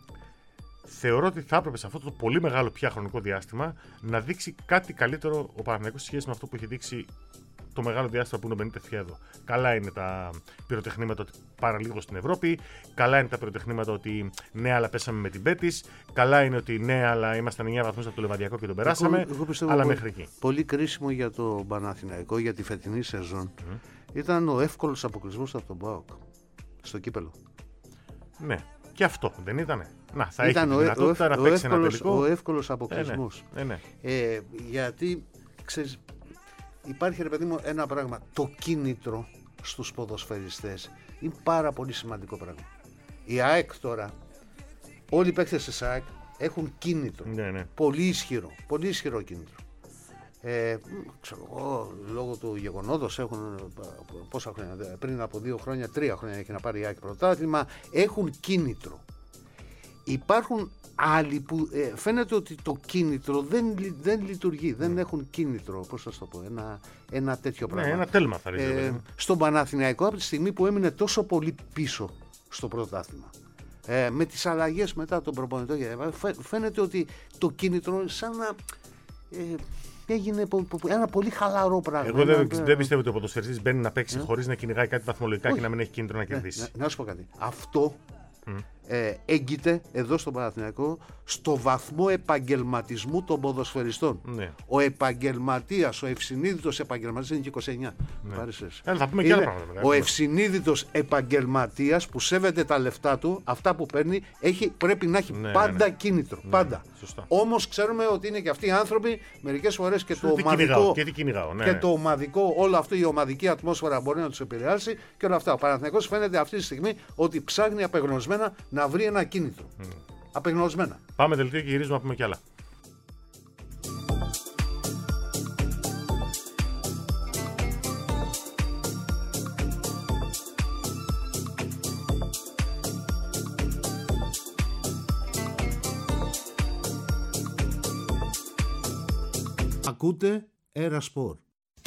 Speaker 5: Θεωρώ ότι θα έπρεπε σε αυτό το πολύ μεγάλο πια χρονικό διάστημα να δείξει κάτι καλύτερο ο Παναθηναϊκός σε σχέση με αυτό που έχει δείξει το μεγάλο διάστημα που είναι ο Μπενίτεθ εδώ. Καλά είναι τα πυροτεχνήματα ότι παραλίγο στην Ευρώπη. Καλά είναι τα πυροτεχνήματα ότι ναι, αλλά πέσαμε με την Μπέτις. Καλά είναι ότι ναι, αλλά ήμασταν 9 βαθμούς από το Λεβαδιακό και τον περάσαμε.
Speaker 4: Εγώ πιστεύω
Speaker 5: αλλά μέχρι εκεί.
Speaker 4: Πολύ κρίσιμο για το Παναθηναϊκό, για τη φετινή σεζόν, ήταν ο εύκολος αποκλεισμός από τον ΠΑΟΚ στο κύπελο.
Speaker 5: Ναι, και αυτό δεν ήτανε. Να, θα ήταν έχει τη δυνατότητα να παίξει ένα τελικό.
Speaker 4: Ο εύκολος αποκλεισμός.
Speaker 5: Ναι.
Speaker 4: Γιατί, ξέρεις, υπάρχει, ρε παιδί μου, ένα πράγμα. Το κίνητρο στους ποδοσφαιριστές είναι πάρα πολύ σημαντικό πράγμα. Η ΑΕΚ τώρα, όλοι οι παίκτες της ΑΕΚ έχουν κίνητρο.
Speaker 5: Ναι.
Speaker 4: Πολύ ισχυρό κίνητρο. Ξέρω εγώ, λόγω του γεγονότος έχουν πόσα χρόνια, πριν από 2 χρόνια, 3 χρόνια έχει να πάρει η ΑΕΚ πρωτάθλημα, έχουν κίνητρο. Υπάρχουν άλλοι που φαίνεται ότι το κίνητρο δεν λειτουργεί, δεν έχουν κίνητρο, πώς θα το πω, ένα τέτοιο πράγμα.
Speaker 5: Ναι, ένα τέλμα θα ρίξει.
Speaker 4: Στον Παναθηναϊκό από τη στιγμή που έμεινε τόσο πολύ πίσω στο πρωτάθλημα, με τις αλλαγές μετά τον προπονητό, φαίνεται ότι το κίνητρο σαν να έγινε ένα πολύ χαλαρό πράγμα.
Speaker 5: Εγώ δεν πιστεύω ότι ο ποδοσφαιριστής μπαίνει να παίξει χωρίς να κυνηγάει κάτι βαθμολογικά και να μην έχει κίνητρο να κερδίσει.
Speaker 4: Να σου πω κάτι. Αυτό έγκυται εδώ στον Παναθηναϊκό στο βαθμό επαγγελματισμού των ποδοσφαιριστών.
Speaker 5: Ναι.
Speaker 4: Ο επαγγελματίας, ο ευσυνείδητος επαγγελματίας είναι και 29.
Speaker 5: Θα πούμε και άλλα πράγματα.
Speaker 4: Ο ευσυνείδητος επαγγελματίας που σέβεται τα λεφτά του, αυτά που παίρνει, πρέπει να έχει πάντα κίνητρο. Πάντα. Όμως ξέρουμε ότι είναι και αυτοί οι άνθρωποι μερικές φορές και το ομαδικό. Και το ομαδικό, όλο αυτό η ομαδική ατμόσφαιρα μπορεί να τους επηρεάσει και όλα αυτά. Ο Παναθηναϊκός φαίνεται αυτή τη στιγμή ότι ψάχνει απεγνωσμένα να βρει ένα κίνητρο. Απεγνωσμένα.
Speaker 5: Πάμε δελτίο και γυρίζουμε να πούμε κι άλλα.
Speaker 4: Ακούτε Era Sport.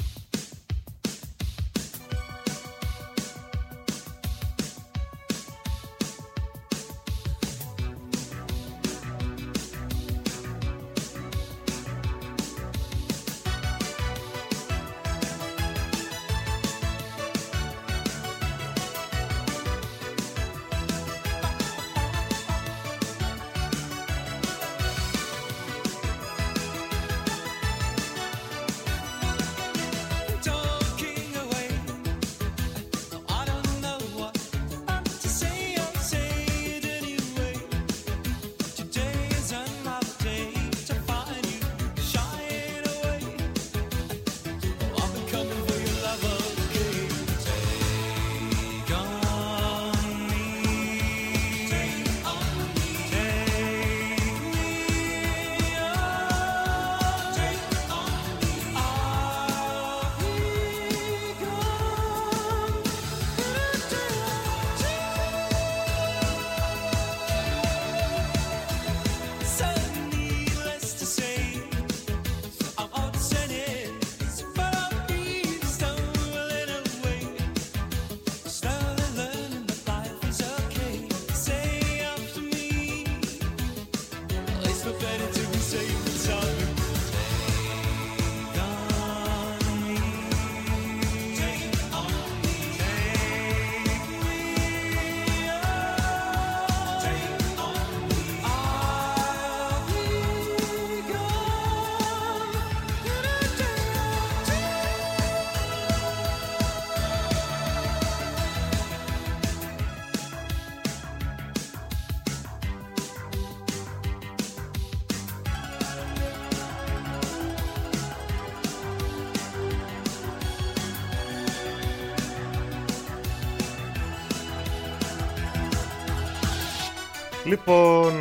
Speaker 5: Λοιπόν,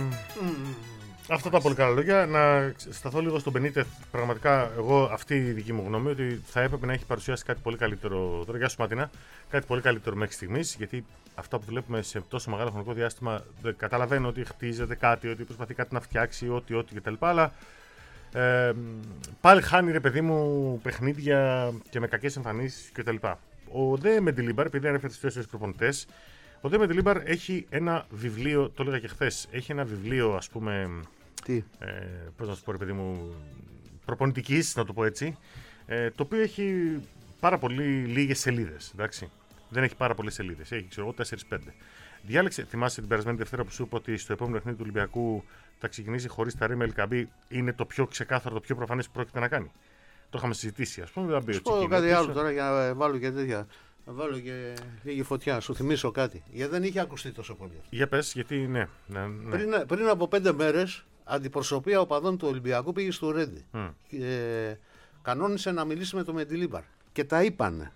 Speaker 5: αυτά τα πολύ καλά λόγια. Να σταθώ λίγο στον Benitez. Πραγματικά, εγώ αυτή η δική μου γνώμη, ότι θα έπρεπε να έχει παρουσιάσει κάτι πολύ καλύτερο. Τώρα, γεια σου Ματίνα, κάτι πολύ καλύτερο μέχρι στιγμής. Γιατί αυτά που βλέπουμε σε τόσο μεγάλο χρονικό διάστημα, καταλαβαίνω ότι χτίζεται κάτι, ότι προσπαθεί κάτι να φτιάξει, ό,τι κτλ. Αλλά πάλι χάνει, ρε παιδί μου, παιχνίδια και με κακές εμφανίσεις κτλ. Ο Δε Μεντιλίμπαρ, επειδή ανέφερε τις 4 προπονητές, ο Δε Μεντιλίμπαρ έχει ένα βιβλίο, το έλεγα και χθες, έχει ένα βιβλίο, ας πούμε.
Speaker 4: Τι?
Speaker 5: Πώς να σου πω, ρε παιδί μου, προπονητικής, να το πω έτσι, το οποίο έχει πάρα πολύ λίγες σελίδες. Εντάξει. Δεν έχει πάρα πολλές σελίδες. Έχει, ξέρω εγώ, 4-5. Διάλεξε, θυμάσαι την περασμένη Δευτέρα που σου είπα ότι στο επόμενο παιχνίδι του Ολυμπιακού θα ξεκινήσει χωρίς τα Ρίμελ Καμπή, είναι το πιο ξεκάθαρο, το πιο προφανές που πρόκειται να κάνει. Το είχαμε συζητήσει, ας πούμε.
Speaker 4: Θα πω κάτι άλλο τώρα για να βάλω και τέτοια. Να βάλω και λίγη φωτιά, σου θυμίσω κάτι. Γιατί δεν είχε ακουστεί τόσο πολύ.
Speaker 5: Για πες, γιατί ναι.
Speaker 4: Πριν από 5 μέρες, αντιπροσωπεία οπαδών του Ολυμπιακού πήγε στο Ρέντι. Κανόνισε να μιλήσει με τον Μεντιλίμπαρ. Και τα είπανε.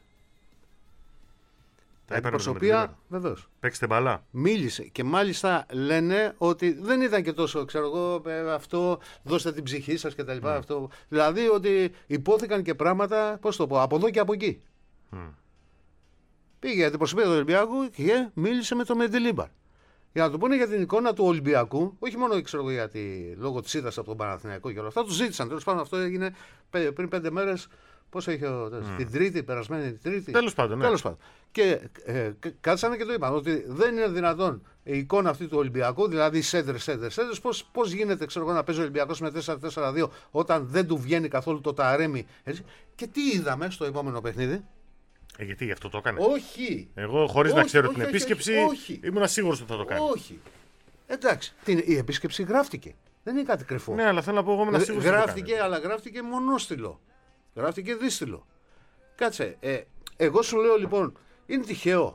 Speaker 4: Τα αντιπροσωπεία, βεβαίως.
Speaker 5: Παίξτε μπαλά.
Speaker 4: Μίλησε. Και μάλιστα λένε ότι δεν ήταν και τόσο, ξέρω εγώ, αυτό, δώστε την ψυχή σας κτλ. Αυτό. Δηλαδή ότι υπόθηκαν και πράγματα, πώς το πω, από εδώ και από εκεί. Πήγε η αντιπροσωπεία του Ολυμπιακού και μίλησε με τον Μεντιλίμπαρ. Για να του πούνε για την εικόνα του Ολυμπιακού, όχι μόνο ξέρω εγώ, γιατί λόγω της ήττας από τον Παναθηναϊκό και όλα αυτά, του ζήτησαν. Τέλος πάντων, αυτό έγινε πριν 5 μέρες. Πώς έχει την Τρίτη, περασμένη Τρίτη.
Speaker 5: Τέλος πάντων. Ναι.
Speaker 4: Τέλος πάντων. Και κάτσανε και το είπαν ότι δεν είναι δυνατόν η εικόνα αυτή του Ολυμπιακού, δηλαδή σέντρες. Πώς γίνεται, ξέρω εγώ, να παίζει ο Ολυμπιακός με 4-4-2 όταν δεν του βγαίνει καθόλου το ταρέμι. Έτσι. Και τι είδαμε στο επόμενο παιχνίδι?
Speaker 5: Γιατί γι' αυτό το έκανε.
Speaker 4: Όχι.
Speaker 5: Εγώ, χωρίς να ξέρω την επίσκεψη,
Speaker 4: όχι.
Speaker 5: ήμουν σίγουρος ότι θα το κάνει.
Speaker 4: Όχι. Εντάξει. Η επίσκεψη γράφτηκε. Δεν είναι κάτι κρυφό.
Speaker 5: Ναι, αλλά θέλω να πω εγώ ήμουν σίγουρος.
Speaker 4: Γράφτηκε, αλλά γράφτηκε μονόστιλο. Γράφτηκε δίστιλο. Κάτσε. Εγώ σου λέω λοιπόν, είναι τυχαίο.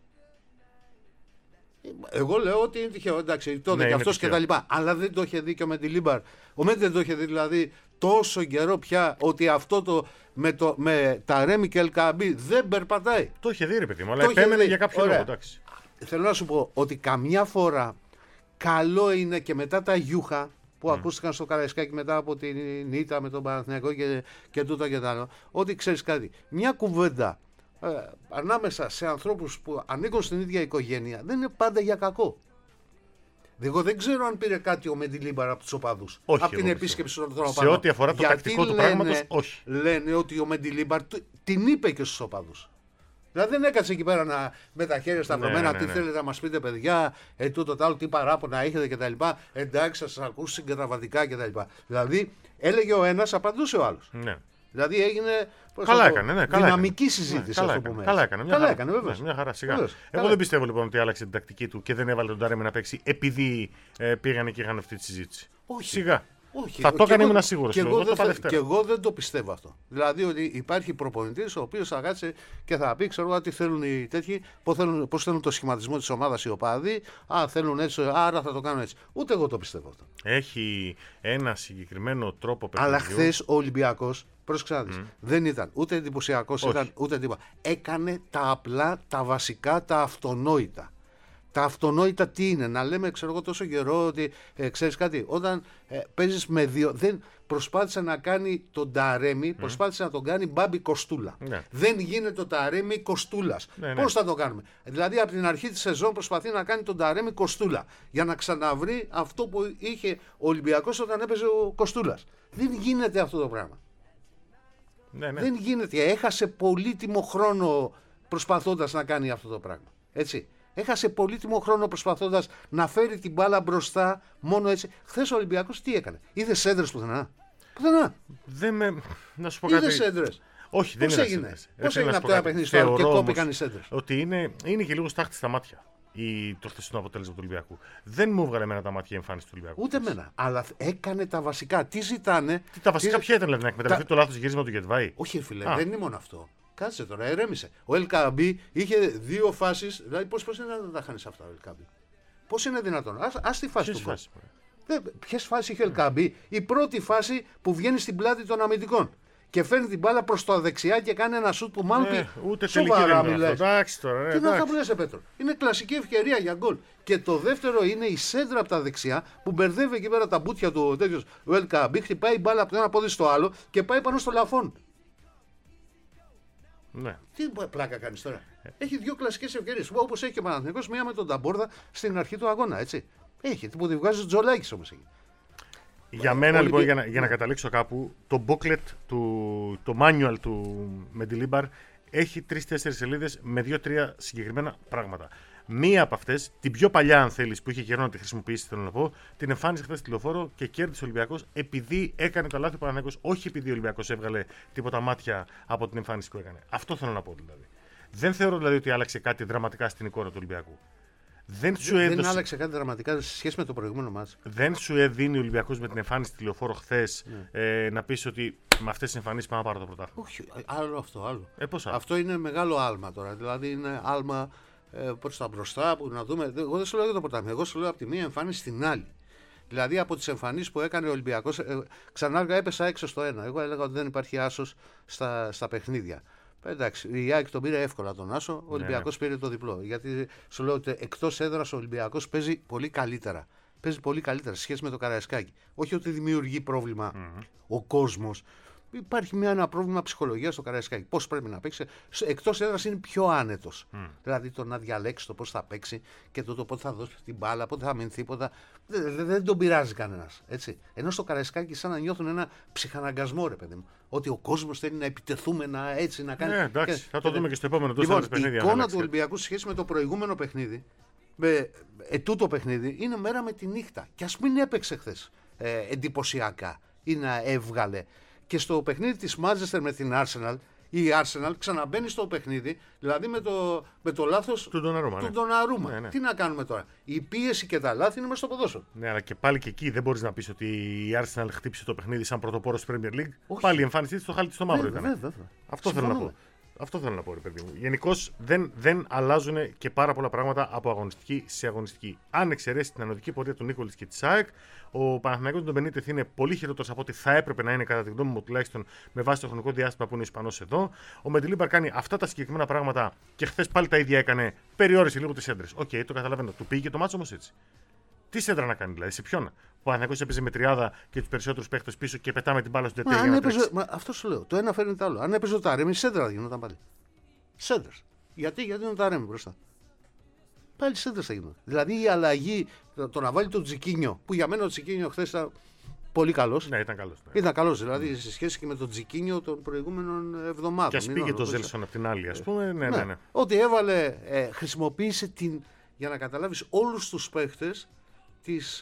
Speaker 4: Εγώ λέω ότι είναι τυχαίο. Εντάξει, το είδε και αυτό και τα λοιπά. Αλλά δεν το είχε δει και ο Μεντιλίμπαρ. Ο Μέντι δεν το είχε δει δηλαδή τόσο καιρό πια ότι αυτό με τα Ρέμι και Ελκαμπή δεν περπατάει.
Speaker 5: Το είχε δει, ρε παιδί μου, αλλά επέμενε για κάποιο λόγο. Εντάξει.
Speaker 4: Θέλω να σου πω ότι καμιά φορά καλό είναι και μετά τα γιούχα που ακούστηκαν στο Καραϊσκάκι μετά από την ήττα με τον Παναθηναϊκό και τούτα και τα άλλο, ότι ξέρεις κάτι, μια κουβέντα ανάμεσα σε ανθρώπους που ανήκουν στην ίδια οικογένεια δεν είναι πάντα για κακό. Εγώ δεν ξέρω αν πήρε κάτι ο Μεντιλίμπαρ από τους οπαδούς.
Speaker 5: Όχι,
Speaker 4: από την επίσκεψη των οπαδών.
Speaker 5: Σε ό,τι αφορά το τακτικό του πράγματος, όχι.
Speaker 4: Λένε ότι ο Μεντιλίμπαρ την είπε και στους οπαδούς. Δηλαδή δεν έκατσε εκεί πέρα με τα χέρια σταυρωμένα, τι θέλετε να μας πείτε, παιδιά, τούτο τ' άλλο, τι παράπονα έχετε κτλ. Εντάξει, θα σας ακούσει συγκαταβατικά κτλ. Δηλαδή έλεγε ο ένας, απαντούσε ο άλλος.
Speaker 5: Ναι.
Speaker 4: Δηλαδή έγινε
Speaker 5: δυναμική
Speaker 4: συζήτηση.
Speaker 5: Καλά έκανε,
Speaker 4: βέβαια.
Speaker 5: Μια χαρά, σιγά. Εγώ δεν πιστεύω λοιπόν ότι άλλαξε την τακτική του και δεν έβαλε τον Ταρέμι να παίξει επειδή πήγανε και είχαν αυτή τη συζήτηση.
Speaker 4: Όχι.
Speaker 5: Σιγά.
Speaker 4: Όχι.
Speaker 5: Θα το έκανε, ήμουν σίγουρος.
Speaker 4: Και εγώ δεν το πιστεύω αυτό. Δηλαδή ότι υπάρχει προπονητής ο οποίος θα κάτσει και θα πει: ξέρω τι θέλουν οι τέτοιοι, πώς θέλουν το σχηματισμό της ομάδας οι οπαδοί. Θέλουν έτσι, άρα θα το κάνουν έτσι. Ούτε εγώ το πιστεύω αυτό.
Speaker 5: Έχει ένα συγκεκριμένο τρόπο παιχνιδιού.
Speaker 4: Αλλά χθες ο Ολυμπιακός, πρόσεξε να δεις, δεν ήταν ούτε εντυπωσιακός, ούτε τίποτα. Έκανε τα απλά, τα βασικά, τα αυτονόητα. Τα αυτονόητα τι είναι, να λέμε, ξέρω εγώ, τόσο καιρό ότι ξέρεις κάτι, όταν παίζεις με δύο, δεν προσπάθησε να κάνει τον Ταρέμι, προσπάθησε να τον κάνει Μπάμπη Κοστούλα.
Speaker 5: Ναι.
Speaker 4: Δεν γίνεται το Ταρέμι Κοστούλας.
Speaker 5: Ναι.
Speaker 4: Πώς θα το κάνουμε? Δηλαδή από την αρχή της σεζόν προσπαθεί να κάνει τον Ταρέμι Κοστούλα για να ξαναβρει αυτό που είχε ο Ολυμπιακός όταν έπαιζε ο Κοστούλας. Δεν γίνεται αυτό το πράγμα.
Speaker 5: Ναι.
Speaker 4: Δεν γίνεται. Έχασε πολύτιμο χρόνο προσπαθώντας να κάνει αυτό το πράγμα. Έτσι. Έχασε πολύτιμο χρόνο προσπαθώντας να φέρει την μπάλα μπροστά μόνο έτσι. Χθες ο Ολυμπιακός τι έκανε? Είδε σέντρες πουθενά? Πουθενά.
Speaker 5: Να σου πω κάτι.
Speaker 4: Είδε σέντρες?
Speaker 5: Όχι, δεν είναι.
Speaker 4: Πώς έγινε αυτό το παιχνίδι στο άλλο και κόπηκαν οι σέντρες?
Speaker 5: Ότι είναι και λίγο στάχτη στα μάτια το χθεσινό αποτέλεσμα του Ολυμπιακού. Δεν μου έβγαλε εμένα τα μάτια η εμφάνιση του Ολυμπιακού.
Speaker 4: Ούτε εμένα. Αλλά έκανε τα βασικά. Τι ζητάνε?
Speaker 5: Τα βασικά ποια ήταν, δηλαδή, να εκμεταλλευτεί το λάθος γύρισμα του Γετβάη?
Speaker 4: Όχι, φίλε, δεν είναι μόνο αυτό. Κάτσε τώρα, ερέμησε. Ο Ελκαμπή είχε δύο φάσεις. Δηλαδή, πώς είναι να τα χάνεις αυτά ο Ελκαμπή? Πώς είναι δυνατόν? Ας τη φάση του γκολ. Ποιες φάσεις είχε ο Ελκαμπή? Η πρώτη φάση που βγαίνει στην πλάτη των αμυντικών και φέρνει την μπάλα προς τα δεξιά και κάνει ένα σουτ που μάλλον
Speaker 5: ούτε σοβαρά μιλάει. Εντάξει τώρα.
Speaker 4: Τι να μου λες, Πέτρο? Είναι κλασική ευκαιρία για γκολ. Και το δεύτερο είναι η σέντρα από τα δεξιά που μπερδεύει εκεί πέρα τα μπουτια του ο Ελκαμπή. Χτυπάει η μπάλα από το ένα πόδι στο άλλο και πάει πάνω στο λαφόν.
Speaker 5: Ναι.
Speaker 4: Τι πλάκα κάνεις τώρα? Έχει δύο κλασικές ευκαιρίες. Όπως έχει και ο Παναθηναϊκός, μία με τον Ταμπόρδα στην αρχή του αγώνα. Έτσι. Έχει. Που τη βγάζει ο Τζολάκης όμως εκεί.
Speaker 5: Για μένα λοιπόν, για να καταλήξω κάπου, το booklet, το manual του Μεντιλίμπαρ έχει 3-4 σελίδες με 2-3 συγκεκριμένα πράγματα. Μία από αυτές, την πιο παλιά αν θέλεις, που είχε καιρό να τη χρησιμοποιήσει, θέλω να πω, την εμφάνισε χθες στη Λεωφόρο και κέρδισε ο Ολυμπιακός επειδή έκανε τα λάθη ο Παναθηναϊκός, όχι επειδή ο Ολυμπιακός έβγαλε τίποτα μάτια από την εμφάνιση που έκανε. Αυτό θέλω να πω δηλαδή. Δεν θεωρώ δηλαδή ότι άλλαξε κάτι δραματικά στην εικόνα του Ολυμπιακού. Δεν
Speaker 4: άλλαξε κάτι δραματικά σε σχέση με το προηγούμενο μάτς.
Speaker 5: Δεν σου έδινε ο Ολυμπιακός με την εμφάνιση στη Λεωφόρο χθες να πεις ότι με αυτές τις εμφανίσεις πάμε να πάρω το πρωτάθλημα?
Speaker 4: Όχι, άλλο αυτό. Άλλο.
Speaker 5: Πώς άλλο?
Speaker 4: Αυτό είναι μεγάλο άλμα τώρα. Δηλαδή είναι άλμα προς τα μπροστά που να δούμε. Εγώ δεν σου λέω για το πρωτάθλημα. Εγώ σου λέω από τη μία εμφάνιση στην άλλη. Δηλαδή από τις εμφανίσεις που έκανε ο Ολυμπιακός, ξανά έπεσα έξω στο 1. Εγώ έλεγα ότι δεν υπάρχει άσος στα παιχνίδια. Εντάξει, η ΑΕΚ τον πήρε εύκολα τον άσο, ο Ολυμπιακός πήρε το διπλό. Γιατί σου λέω ότι εκτός έδρας ο Ολυμπιακός παίζει πολύ καλύτερα. Παίζει πολύ καλύτερα σε σχέση με το Καραϊσκάκι. Όχι ότι δημιουργεί πρόβλημα ο κόσμος. Υπάρχει ένα πρόβλημα ψυχολογίας στο Καραϊσκάκι. Πώς πρέπει να παίξει. Εκτός έδρας είναι πιο άνετος. Δηλαδή το να διαλέξει το πώς θα παίξει και το πότε θα δώσει την μπάλα, πότε θα αμυνθεί, δεν τον πειράζει κανένας. Ενώ στο Καραϊσκάκι σαν να νιώθουν ένα ψυχαναγκασμό, ρε παιδί μου. Ότι ο κόσμος θέλει να επιτεθούμε, να κάνει.
Speaker 5: Εντάξει, θα το δούμε και στο επόμενο παιχνίδι.
Speaker 4: Η εικόνα του Ολυμπιακού σε σχέση με το προηγούμενο παιχνίδι, με τούτο παιχνίδι, είναι μέρα με τη νύχτα. Και ας μην έπαιξε χθες εντυπωσιακά ή να έβγαλε. Και στο παιχνίδι της Manchester με την Arsenal η Arsenal ξαναμπαίνει στο παιχνίδι, δηλαδή με το λάθος
Speaker 5: Του Ντοναρούμα.
Speaker 4: Ναι.
Speaker 5: Ναι.
Speaker 4: Τι να κάνουμε τώρα. Η πίεση και τα λάθη είναι μέσα στο ποδόσφαιρο.
Speaker 5: Ναι, αλλά και πάλι και εκεί δεν μπορείς να πεις ότι η Arsenal χτύπησε το παιχνίδι σαν πρωτοπόρος στη Premier League.
Speaker 4: Όχι.
Speaker 5: Πάλι η εμφάνισή της στο χάλι της στο μαύρο ήταν.
Speaker 4: Βέβαια.
Speaker 5: Αυτό θέλω να πω. Αυτό θέλω να πω, ρε παιδί μου. Γενικώς δεν αλλάζουν και πάρα πολλά πράγματα από αγωνιστική σε αγωνιστική. Αν εξαιρέσει την ανωδική πορεία του Νίκολης και της ΑΕΚ, ο Παναθηναϊκός με τον Μπενίτεθ είναι πολύ χειρότερος από ό,τι θα έπρεπε να είναι, κατά τη γνώμη μου, τουλάχιστον με βάση το χρονικό διάστημα που είναι ο Ισπανός εδώ. Ο Μεντιλίμπαρ κάνει αυτά τα συγκεκριμένα πράγματα και χθες πάλι τα ίδια έκανε. Περιόρισε λίγο τις έντρες. Οκ, το καταλαβαίνω. Του πήγε το μάτσο όμως έτσι. Τι σέντρα να κάνει δηλαδή, σε ποιον. Ο Παναθηναϊκός έπαιζε με τριάδα και τους περισσότερους παίχτες πίσω και πετάμε την μπάλα στον τετέλιο.
Speaker 4: Αυτό σου λέω. Το ένα φέρνει το άλλο. Αν έπαιζε ο Ταρέμι, σέντρα γινόταν πάλι. Σέντρες. Γιατί είναι ο Ταρέμι μπροστά. Πάλι σέντρες θα γινόταν. Δηλαδή η αλλαγή, το να βάλει τον Τζικίνιο, που για μένα ο Τζικίνιο χθες ήταν πολύ καλός.
Speaker 5: Ναι, ήταν καλός. Ναι.
Speaker 4: Ήταν καλός, δηλαδή σε σχέση και με τον Τζικίνιο των προηγούμενων εβδομάδων.
Speaker 5: Και ας πήγε το Ζέλσον απ' την άλλη, ας πούμε. Ναι.
Speaker 4: Ότι έβαλε, χρησιμοποίησε για να καταλάβεις όλους τους παίχτες της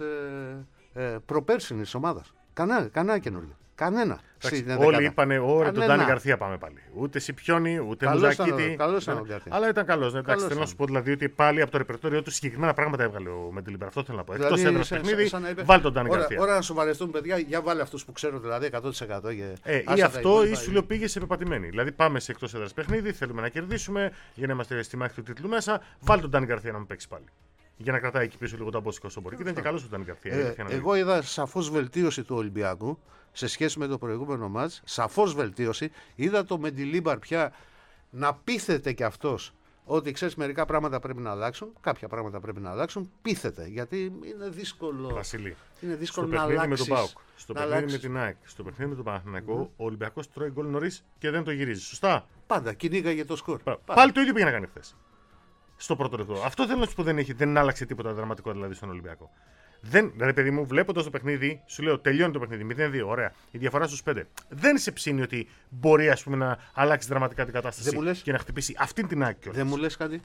Speaker 4: προπέρσινης ομάδας. Κανένα καινούργιο. Κανένα.
Speaker 5: Όλοι είπανε, ωραία, τον Ντάνι Γκαρθία πάμε πάλι. Ούτε Σιπιόνι, ούτε Μουζακίτη.
Speaker 4: Καλός ήταν ο Γκαρθία.
Speaker 5: Αλλά ήταν καλός. Εντάξει, θέλω να σου πω δηλαδή ότι πάλι από το ρεπερτόριό του συγκεκριμένα πράγματα έβγαλε ο Μεντιλίμπαρ. Αυτό θέλω να πω. Εκτός έδρας παιχνίδι, βάλει τον Ντάνι Γκαρθία.
Speaker 4: Ώρα να σοβαρευτούν, παιδιά, για βάλε αυτούς που ξέρω δηλαδή 100%.
Speaker 5: Ή αυτό ή σου λέω πήγε σε πεπατημένη. Δηλαδή πάμε σε εκτός έδρας παιχνίδι, θέλουμε να κερδίσουμε για να είμαστε στη μάχη του τίτλου μέσα. Βάλει τον Ντάνι Γκαρθία να μου παίξει πάλι. Για να κρατάει εκεί πίσω λίγο τα μπόσικα όσο μπορεί. Και ήταν και καλό ο Ντάνι Γκαρθία.
Speaker 4: Εγώ είδα σαφώς βελτίωση του Ολυμπιακού σε σχέση με το προηγούμενο μάτς. Σαφώς βελτίωση. Είδα το Μεντιλίμπαρ πια να πείθεται κι αυτός ότι ξέρεις μερικά πράγματα πρέπει να αλλάξουν. Κάποια πράγματα πρέπει να αλλάξουν. Πείθεται. Γιατί είναι δύσκολο.
Speaker 5: Βασίλη.
Speaker 4: Είναι δύσκολο
Speaker 5: στο
Speaker 4: να
Speaker 5: παιχνίδι
Speaker 4: αλλάξεις.
Speaker 5: Με τον ΠΑΟΚ, στο παιχνίδι
Speaker 4: αλλάξεις.
Speaker 5: με την ΑΕΚ, στο παιχνίδι με τον Παναθηναϊκό, ο Ολυμπιακός τρώει γκολ νωρίς και δεν το γυρίζει. Σωστά.
Speaker 4: Πάντα κυνήγαγε το σκορ.
Speaker 5: Πάλι το ίδιο πήγε να κάνει χθες. Στο πρώτο λεπτό. Αυτό θέλω να σου πω δεν άλλαξε τίποτα δραματικό δηλαδή στον Ολυμπιακό. Δηλαδή, παιδί μου, βλέποντας το παιχνίδι, σου λέω τελειώνει το παιχνίδι 0-2. Ωραία. Η διαφορά στους 5. Δεν σε ψήνει ότι μπορεί ας πούμε, να αλλάξει δραματικά την κατάσταση και να χτυπήσει αυτήν την άκρη.
Speaker 4: Δεν μου λες κάτι.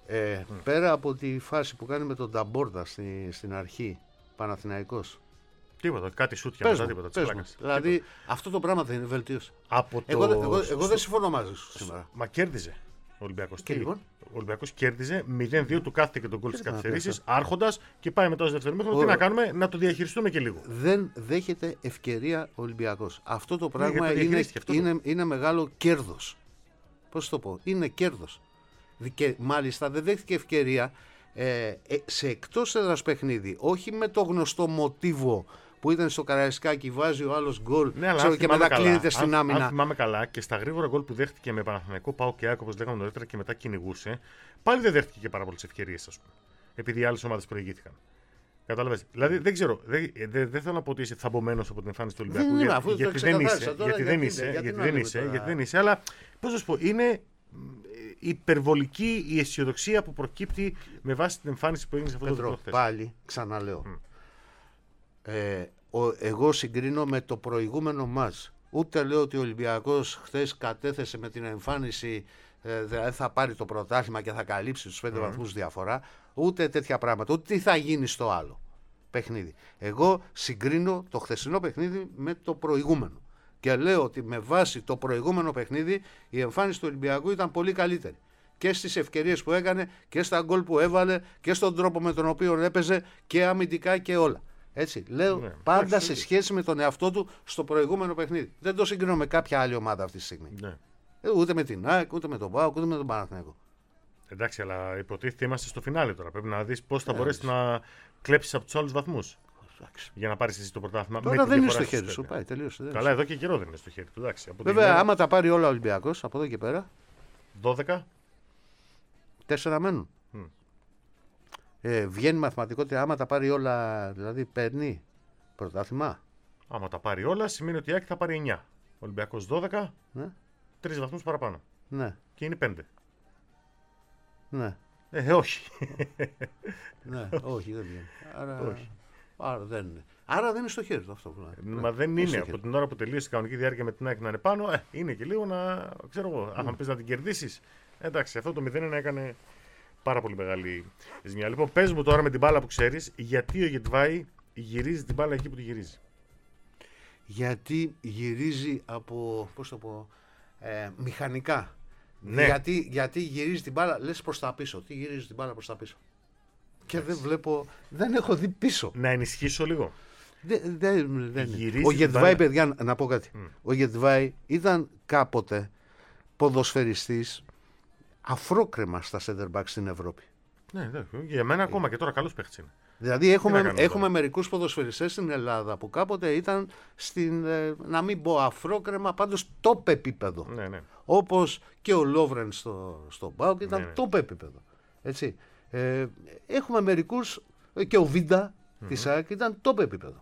Speaker 4: Πέρα από τη φάση που κάνει με τον Νταμπόρτα στην αρχή, Παναθηναϊκός.
Speaker 5: Τίποτα, κάτι σούτια μετά, τίποτα.
Speaker 4: Δηλαδή αυτό το πράγμα δεν είναι βελτίωση. Εγώ δεν συμφωνώ μαζί σου σήμερα.
Speaker 5: Μα κέρδιζε ο Ολυμπιακός.
Speaker 4: Λοιπόν?
Speaker 5: Ο Ολυμπιακός κέρδιζε 0-2, του κάθεται και τον γκολ στις καθυστερήσεις, άρχοντας και πάει μετά στο δεύτερο μήχρονο. Τι να κάνουμε, να το διαχειριστούμε και λίγο.
Speaker 4: Δεν δέχεται ευκαιρία ο Ολυμπιακός. Αυτό το πράγμα είναι μεγάλο κέρδος. Πώς το πω, είναι κέρδος. Μάλιστα δεν δέχτηκε ευκαιρία σε εκτός έδρας παιχνίδι, όχι με το γνωστό μοτίβο που ήταν στο Καραϊσκάκι, βάζει ο άλλος γκολ και μετά κλείνεται στην άμυνα.
Speaker 5: Αν θυμάμαι καλά, και στα γρήγορα γκολ που δέχτηκε με Παναθηναϊκό, ΠΑΟΚ και ΑΕΚ, όπως λέγαμε νωρίτερα, και μετά κυνηγούσε, πάλι δεν δέχτηκε και πάρα πολλές ευκαιρίες, ας πούμε. Επειδή οι άλλες ομάδες προηγήθηκαν. Κατάλαβες. Δηλαδή δεν ξέρω, δεν θέλω να πω ότι είσαι θαμπομένος από την εμφάνιση του Ολυμπιακού. Γιατί δεν είσαι, αλλά πώς να σου πω, είναι υπερβολική η αισιοδοξία που προκύπτει με βάση την εμφάνιση που έγινε σε αυτό το παιχνίδι.
Speaker 4: Πάλι ξαναλέω. Εγώ συγκρίνω με το προηγούμενο μάτς. Ούτε λέω ότι ο Ολυμπιακός χθες κατέθεσε με την εμφάνιση δηλαδή θα πάρει το πρωτάθλημα και θα καλύψει τους 5 βαθμούς διαφορά. Ούτε τέτοια πράγματα. Ούτε τι θα γίνει στο άλλο παιχνίδι. Εγώ συγκρίνω το χθεσινό παιχνίδι με το προηγούμενο. Και λέω ότι με βάση το προηγούμενο παιχνίδι η εμφάνιση του Ολυμπιακού ήταν πολύ καλύτερη. Και στις ευκαιρίες που έκανε και στα γκολ που έβαλε και στον τρόπο με τον οποίο έπαιζε και αμυντικά και όλα. Έτσι, λέω πάντα σε σχέση με τον εαυτό του στο προηγούμενο παιχνίδι. Δεν το συγκρίνω με κάποια άλλη ομάδα αυτή τη στιγμή. Ούτε με την ΑΕΚ, ούτε με τον ΠΑΟΚ, ούτε με τον Παναθηναϊκό.
Speaker 5: Εντάξει, αλλά υποτίθεται είμαστε στο φινάλε τώρα. Πρέπει να δεις πώς θα μπορέσει να κλέψεις από τους άλλους βαθμούς. Για να πάρεις εσύ το πρωτάθλημα.
Speaker 4: Τώρα δεν είναι στο χέρι σου. Πάει, τελείωσε.
Speaker 5: Καλά, εδώ και καιρό δεν είναι στο χέρι του.
Speaker 4: Βέβαια, άμα τα πάρει όλα ο Ολυμπιακός από εδώ και πέρα.
Speaker 5: 12.
Speaker 4: 4 μένουν. Βγαίνει μαθηματικότητα, άμα τα πάρει όλα, δηλαδή παίρνει πρωτάθλημα.
Speaker 5: Άμα τα πάρει όλα, σημαίνει ότι η ΑΕΚ θα πάρει 9. Ο Ολυμπιακός 12, 3 βαθμούς παραπάνω.
Speaker 4: Ναι.
Speaker 5: Και είναι 5.
Speaker 4: Ναι.
Speaker 5: Όχι.
Speaker 4: Ναι, όχι, δεν βγαίνει. Άρα δεν είναι στο χέρι του αυτό που λέει.
Speaker 5: Μα δεν είναι. Από την ώρα που τελείωσε η κανονική διάρκεια με την ΑΕΚ να είναι πάνω, είναι και λίγο να. Ξέρω εγώ, αν πες να την κερδίσεις. Εντάξει, αυτό το 0-1 έκανε πάρα πολύ μεγάλη ζημιά. Λοιπόν, πες μου τώρα με την μπάλα που ξέρεις, γιατί ο Γετβάη γυρίζει την μπάλα εκεί που τη γυρίζει.
Speaker 4: Γιατί γυρίζει από, πώς το πω, μηχανικά.
Speaker 5: Ναι.
Speaker 4: Γιατί γυρίζει την μπάλα, λες προς τα πίσω. Τι γυρίζει την μπάλα προς τα πίσω. Και δεν έχω δει πίσω.
Speaker 5: Να ενισχύσω λίγο.
Speaker 4: Ο Γετβάη, παιδιά, να πω κάτι. Ο Γετβάη ήταν κάποτε ποδοσφαιριστής αφρόκρεμα στα center back στην Ευρώπη.
Speaker 5: Ναι, για μένα ακόμα και τώρα καλός παίχτης είναι.
Speaker 4: Δηλαδή έχουμε μερικούς ποδοσφαιριστές στην Ελλάδα που κάποτε ήταν να μην πω αφρόκρεμα, πάντως top επίπεδο.
Speaker 5: Ναι.
Speaker 4: Όπως και ο Λόβρεν στο ΠΑΟΚ ήταν
Speaker 5: Ναι.
Speaker 4: top επίπεδο. Έτσι. Έχουμε μερικούς, και ο Βίντα της ΑΕΚ ήταν top επίπεδο.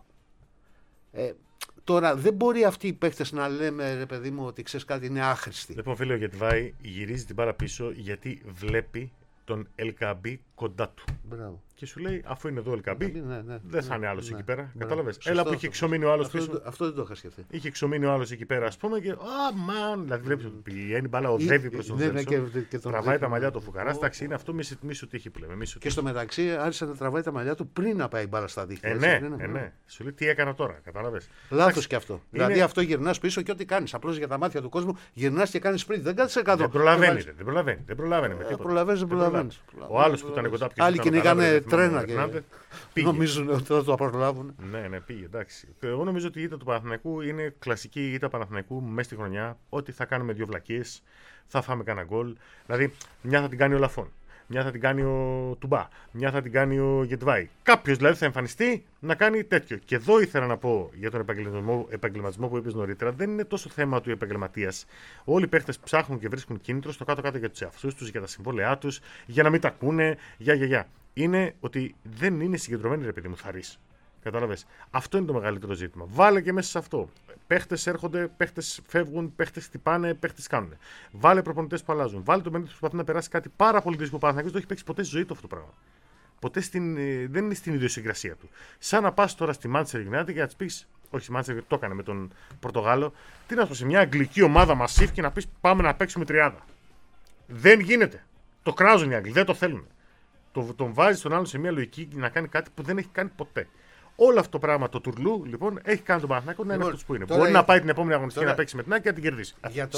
Speaker 4: Τώρα δεν μπορεί αυτοί οι παίχτες να λέμε, ρε παιδί μου, ότι ξέρεις κάτι, είναι άχρηστοι.
Speaker 5: Λοιπόν, φίλε, ο Γετβάη γυρίζει την μπάλα πίσω γιατί βλέπει τον Ελκαμπή κοντά του.
Speaker 4: Μπράβο.
Speaker 5: Και σου λέει, αφού είναι εδώ ο Ελκαμπή,
Speaker 4: Ναι,
Speaker 5: δεν θα είναι άλλος εκεί πέρα. Κατάλαβες.
Speaker 4: Σωστό
Speaker 5: Έλα που
Speaker 4: αυτό.
Speaker 5: είχε εξομείνει ο άλλος πίσω.
Speaker 4: Αυτό δεν το είχα σκεφτεί.
Speaker 5: Είχε εξομείνει ο άλλος εκεί πέρα, ας πούμε, και. Δηλαδή βλέπεις ότι πηγαίνει μπάλα, οδεύει προς τον Ζέλσον.
Speaker 4: και τον
Speaker 5: Τραβάει τα
Speaker 4: δείχνει.
Speaker 5: μαλλιά του Φουκαρά. Εντάξει, είναι αυτό μίσου τύχη που λέμε.
Speaker 4: Και στο μεταξύ άρχισε να τραβάει τα μαλλιά του πριν να πάει μπάλα στα δίχτυα.
Speaker 5: Ναι. Σου λέει τι έκανα τώρα, κατάλαβες.
Speaker 4: Λάθος και αυτό.
Speaker 5: Είναι-
Speaker 4: Δηλαδή αυτό γυρνάς πίσω και ό,τι κάνεις. Απλώς για τα μάτια του κόσμου γυρνάς και κάνεις sprint. Δεν κάθεσαι κάτω.
Speaker 5: Δεν προλαβαίνει με τίποτα.
Speaker 4: Προλαβαίνεις, δεν προλαβαίνεις.
Speaker 5: Ο άλλος που ήταν κοντά πιο
Speaker 4: Άλλοι κυνηγάνε τρένα και
Speaker 5: πήγε.
Speaker 4: νομίζουν ότι θα το προλάβουν.
Speaker 5: Ναι, πήγε, εντάξει. Εγώ νομίζω ότι η ήττα του Παναθηναϊκού είναι κλασική ήττα Παναθηναϊκού μέσα στη χρονιά. Ότι θα κάνουμε δύο βλακίες, θα φάμε κανένα γκολ. Δηλαδή, μια θα την κάνει ο Λαφών, μια θα την κάνει ο Τουμπά, μια θα την κάνει ο Γετβάη. Κάποιος δηλαδή θα εμφανιστεί να κάνει τέτοιο. Και εδώ ήθελα να πω για τον επαγγελματισμό που είπες νωρίτερα. Δεν είναι τόσο θέμα του επαγγελματίας. Όλοι οι παίχτες ψάχνουν και βρίσκουν κίνητρο στο κάτω-κάτω για τους εαυτούς τους, για τα συμβόλαιά τους, για να μην τα ακούνε, για. Είναι ότι δεν είναι συγκεντρωμένοι, ρε παιδί μου, θαρείς. Κατάλαβες. Αυτό είναι το μεγαλύτερο ζήτημα. Βάλε και μέσα σε αυτό. Παίχτες έρχονται, παίχτες φεύγουν, παίχτες χτυπάνε, παίχτες κάνουν. Βάλε προπονητές που αλλάζουν. Βάλε το Μπενίτες που προσπαθεί να περάσει κάτι πάρα πολύ δύσκολο. Ο Παναθηναϊκός δεν έχει παίξει ποτέ στη ζωή του αυτό το πράγμα. Ποτέ δεν είναι στην ιδιοσυγκρασία του. Σαν να πας τώρα στη Manchester United και να τη πει, όχι στη Manchester, το έκανε με τον Πορτογάλο, τι να σου πω, σε μια αγγλική ομάδα μασίφ και να πει πάμε να παίξουμε 30. Δεν γίνεται. Το κράζουν οι Άγγλοι, δεν το θέλουν. Τον βάζει τον άλλον σε μια λογική να κάνει κάτι που δεν έχει κάνει ποτέ. Όλο αυτό το πράγμα, το τουρλού, λοιπόν, έχει κάνει τον Παναθηναϊκό να είναι αυτό που είναι. Μπορεί να πάει την επόμενη αγωνιστική να παίξει με την Άκη και να την κερδίσει.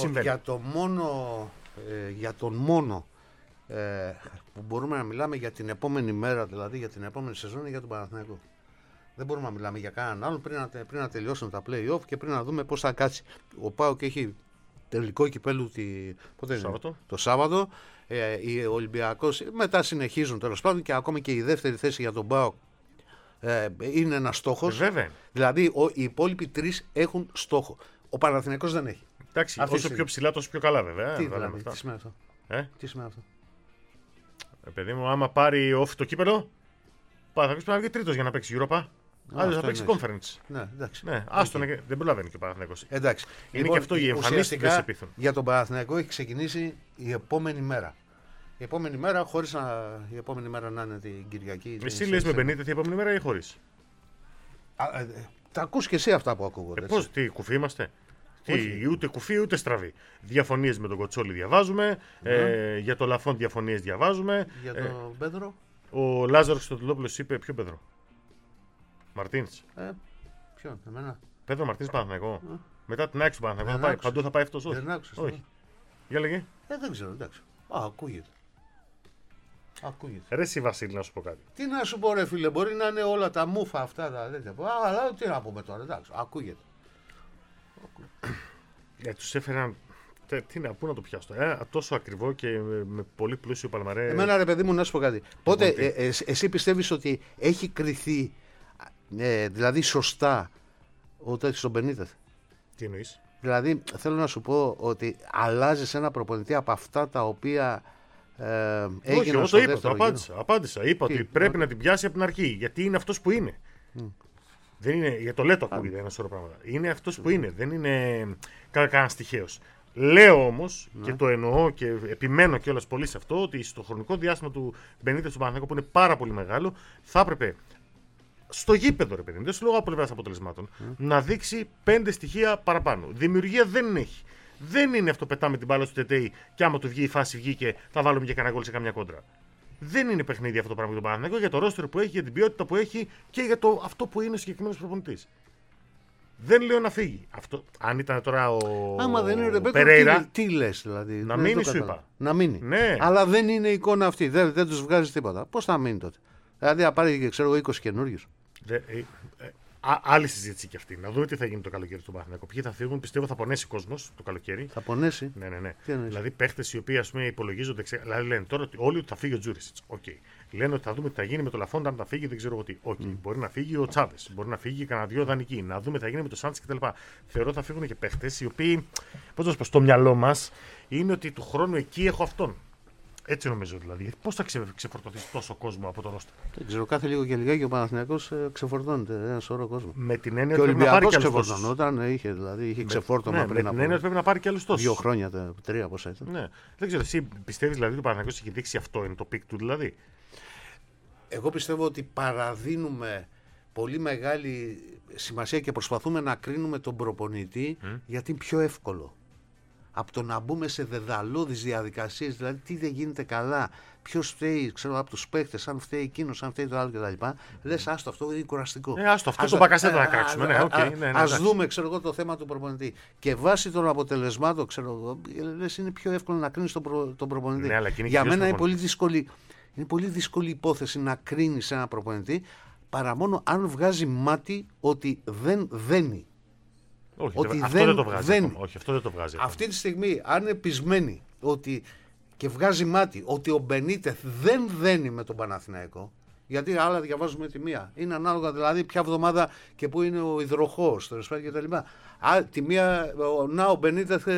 Speaker 4: Για τον μόνο που μπορούμε να μιλάμε για την επόμενη μέρα, δηλαδή για την επόμενη σεζόν, είναι για τον Παναθηναϊκό. Δεν μπορούμε να μιλάμε για κανέναν άλλον πριν να τελειώσουν τα play-off και πριν να δούμε πώς θα κάτσει. Ο ΠΑΟΚ έχει τελικό κυπέλου το Σάββατο. Ο Ολυμπιακός μετά συνεχίζουν τέλος πάντων και ακόμα και η δεύτερη θέση για τον ΠΑΟΚ είναι ένας στόχος.
Speaker 5: Βέβαια.
Speaker 4: Δηλαδή οι υπόλοιποι τρεις έχουν στόχο. Ο Παναθηναϊκός δεν έχει.
Speaker 5: Εντάξει, όσο πιο ψηλά, τόσο πιο καλά, βέβαια.
Speaker 4: Τι δηλαδή, τι σημαίνει αυτό. Τι σημαίνει αυτό.
Speaker 5: Παιδί μου, άμα πάρει off το κύπελο, ο Παναθηναϊκός πρέπει να βγει τρίτος για να παίξει Europa. Άλλος θα παίξει conference.
Speaker 4: Ναι, εντάξει.
Speaker 5: Ναι, άστον, δεν προλαβαίνει και ο Παναθηναϊκός.
Speaker 4: Εντάξει.
Speaker 5: Είναι λοιπόν, και αυτό η εμφανίση που δεν σε πείθουν.
Speaker 4: Για τον Παναθηναϊκό έχει ξεκινήσει η επόμενη μέρα. Η επόμενη μέρα, χωρίς η επόμενη μέρα να είναι την Κυριακή.
Speaker 5: Εσύ λες με Μπενίτεθ η επόμενη μέρα ή χωρίς?
Speaker 4: Τα ακούς και εσύ αυτά που ακούγονται.
Speaker 5: Πώς, τι, κουφοί είμαστε? Ούτε κουφοί ούτε στραβοί. Διαφωνίες με τον Κοτσόλη διαβάζουμε. Για το Λαφόν διαφωνίες διαβάζουμε.
Speaker 4: Για τον Πέδρο.
Speaker 5: Ο Λάζαρος Χριστοδουλόπουλος είπε ποιο Πέδρο? Μαρτίνς.
Speaker 4: Ποιον, εμένα?
Speaker 5: Πέδρο Μαρτίνς Παναθηναϊκό. Μετά την άξιο Παναθηναϊκό θα πάει. Παντού θα πάει αυτός? Όχι. Για λέγε.
Speaker 4: Δεν ξέρω, εντάξει. Ακούγεται.
Speaker 5: Ρε εσύ Βασίλη, να σου πω κάτι.
Speaker 4: Τι να σου πω, ρε φίλε, μπορεί να είναι όλα τα μούφα αυτά τα τέτοια. Αλλά τι να πούμε τώρα, εντάξει, ακούγεται.
Speaker 5: Τους έφεραν. Πού να το πιάσω, τόσο ακριβό και με πολύ πλούσιο Παλμαρέ.
Speaker 4: Εμένα, ρε παιδί μου, να σου πω κάτι. Πότε εσύ πιστεύεις ότι έχει κριθεί, δηλαδή σωστά, στον Μπενίτεθ?
Speaker 5: Τι εννοείς?
Speaker 4: Δηλαδή, θέλω να σου πω ότι αλλάζεις ένα προπονητή από αυτά τα οποία
Speaker 5: όχι, εγώ το είπα, απάντησα. Είπα ότι πρέπει να την πιάσει από την αρχή, γιατί είναι αυτός που είναι. Δεν είναι, για το Λέτο ακούγεται ένα σωρό πράγματα. Είναι αυτός που είναι, δεν είναι κανένα τυχαίος. Λέω όμως, και το εννοώ και επιμένω κιόλας πολύ σε αυτό, ότι στο χρονικό διάστημα του Μπενίτεθ του Παναθηναϊκού, που είναι πάρα πολύ μεγάλο, θα έπρεπε στο γήπεδο, ρε παιδί μου, δεν σου λέω από πλευράς αποτελεσμάτων, να δείξει 5 στοιχεία παραπάνω. Δημιουργία δεν έχει. Δεν είναι αυτό πετάμε την μπάλα στο Τετέι και άμα του βγει η φάση βγήκε, θα βάλουμε και κανένα γκολ σε καμιά κόντρα. Δεν είναι παιχνίδι αυτό το πράγμα για τον Παναθηναϊκό, για το ρόστερ που έχει, για την ποιότητα που έχει και για αυτό που είναι ο συγκεκριμένος προπονητής. Δεν λέω να φύγει. Αυτό, αν ήταν τώρα ο
Speaker 4: Άμα δεν είναι Ρεμπέτο,
Speaker 5: Περέιρα.
Speaker 4: τι λες δηλαδή.
Speaker 5: Να
Speaker 4: δεν
Speaker 5: μείνει,
Speaker 4: το
Speaker 5: σου
Speaker 4: κατάλαβα.
Speaker 5: είπα.
Speaker 4: Να μείνει.
Speaker 5: Ναι.
Speaker 4: Αλλά δεν είναι η εικόνα αυτή. Δεν τους βγάζει τίποτα. Πώς θα μείνει τότε. Δηλαδή, θα πάρει και ξέρω 20 καινούριους.
Speaker 5: Άλλη συζήτηση κι αυτή. Να δούμε τι θα γίνει το καλοκαίρι του Παναθηναϊκού. Ποιοι θα φύγουν, πιστεύω θα πονέσει ο κόσμος το καλοκαίρι.
Speaker 4: Θα πονέσει.
Speaker 5: Ναι.
Speaker 4: Τι εννοείς?
Speaker 5: Δηλαδή παίχτες οι οποίοι ας πούμε, υπολογίζονται. Δηλαδή λένε τώρα ότι όλοι ότι θα φύγει ο Τζούρισιτς. Okay. Λένε ότι θα δούμε τι θα γίνει με το Λαφόντα, αν θα φύγει, δεν ξέρω εγώ τι. Μπορεί να φύγει ο Τσάβες, μπορεί να φύγει κανένα δυο δανεικοί, να δούμε τι θα γίνει με το Σάντς κτλ. Θεωρώ θα φύγουν και παίχτες οι οποίοι, πώς να σου πω, στο μυαλό μας είναι ότι του χρόνου εκεί έχω αυτόν. Έτσι νομίζω δηλαδή. Πώς θα ξεφορτωθεί τόσο κόσμο από το ρόστερ.
Speaker 4: Δεν ξέρω, κάθε λίγο και λιγάκι ο Παναθηναϊκός ξεφορτώνεται ένα σωρό κόσμο.
Speaker 5: Με την έννοια
Speaker 4: Και ο
Speaker 5: ότι πρέπει να πάρει
Speaker 4: Ολυμπιακός
Speaker 5: κι άλλους
Speaker 4: ξεφορτωνόταν, είχε ξεφόρτωμα πριν
Speaker 5: με την έννοια ότι
Speaker 4: από
Speaker 5: πρέπει να πάρει κι άλλους τόσους.
Speaker 4: 2 χρόνια, 3 πόσα ήταν.
Speaker 5: Ναι. Δεν ξέρω, εσύ πιστεύεις δηλαδή ότι ο Παναθηναϊκός έχει δείξει αυτό, είναι το πικ του δηλαδή.
Speaker 4: Εγώ πιστεύω ότι παραδίνουμε πολύ μεγάλη σημασία και προσπαθούμε να κρίνουμε τον προπονητή γιατί είναι πιο εύκολο. Από το να μπούμε σε δεδαλώδεις διαδικασίες, δηλαδή τι δεν γίνεται καλά, ποιος φταίει, ξέρω από τους παίκτες, αν φταίει εκείνος, αν φταίει το άλλο κτλ. Λες, άστο, αυτό είναι κουραστικό.
Speaker 5: Άστο, αυτό το μπακασέτα να κράξουμε.
Speaker 4: Ας δούμε, ξέρω εγώ, το θέμα του προπονητή. Και βάσει των αποτελεσμάτων, ξέρω εγώ, λες, είναι πιο εύκολο να κρίνεις τον προπονητή.
Speaker 5: Ναι, αλλά
Speaker 4: για μένα είναι πολύ δύσκολη. Είναι πολύ δύσκολη υπόθεση να κρίνεις ένα προπονητή παρά μόνο αν βγάζει μάτι ότι δεν δένει.
Speaker 5: Όχι,
Speaker 4: ότι
Speaker 5: αυτό δεν το βγάζει. Όχι, αυτό δεν το βγάζει.
Speaker 4: Αυτή τη στιγμή, αν είναι πεισμένη ότι και βγάζει μάτι ότι ο Μπενίτεθ δεν δένει με τον Παναθηναϊκό, γιατί άλλα διαβάζουμε τη μία. Είναι ανάλογα δηλαδή ποια εβδομάδα και πού είναι ο υδροχόος κτλ. Τη μία, ο Μπενίτεθ.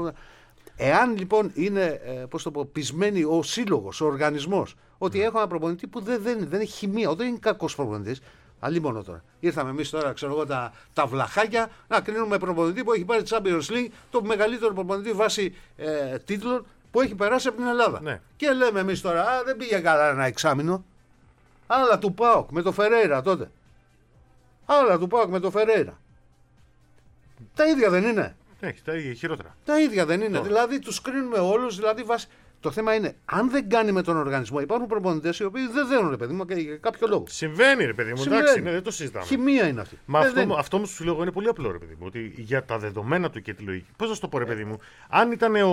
Speaker 4: Εάν λοιπόν είναι πεισμένη ο σύλλογος, ο οργανισμός, ότι έχω ένα προπονητή που δεν έχει χημεία, δεν είναι κακός προπονητής. Αλλή μόνο τώρα. Ήρθαμε εμείς τώρα, ξέρω εγώ, τα βλαχάκια να κρίνουμε προπονητή που έχει πάρει Champions League, το μεγαλύτερο προπονητή βάσει τίτλων που έχει περάσει από την Ελλάδα.
Speaker 5: Ναι.
Speaker 4: Και λέμε εμείς τώρα, δεν πήγε καλά ένα εξάμηνο. Άλλα του ΠΑΟΚ με το Φερέιρα τότε. Άλλα του ΠΑΟΚ με το Φερέιρα. Τα ίδια δεν είναι.
Speaker 5: Έχει τα ίδια, χειρότερα.
Speaker 4: Τα ίδια δεν είναι. Δηλαδή τους κρίνουμε όλους, δηλαδή βάσει. Το θέμα είναι, αν δεν κάνει με τον οργανισμό, υπάρχουν προπονητές οι οποίοι δεν δένουν, ρε παιδί μου, για κάποιο λόγο.
Speaker 5: Συμβαίνει, ρε παιδί μου, εντάξει, ναι, δεν το συζητάμε.
Speaker 4: Χημεία είναι αυτή.
Speaker 5: Μα αυτό μου σου λέω είναι πολύ απλό, ρε παιδί μου. Ότι για τα δεδομένα του και τη λογική. Πώς να σου το πω, ρε παιδί μου, αν ήταν ο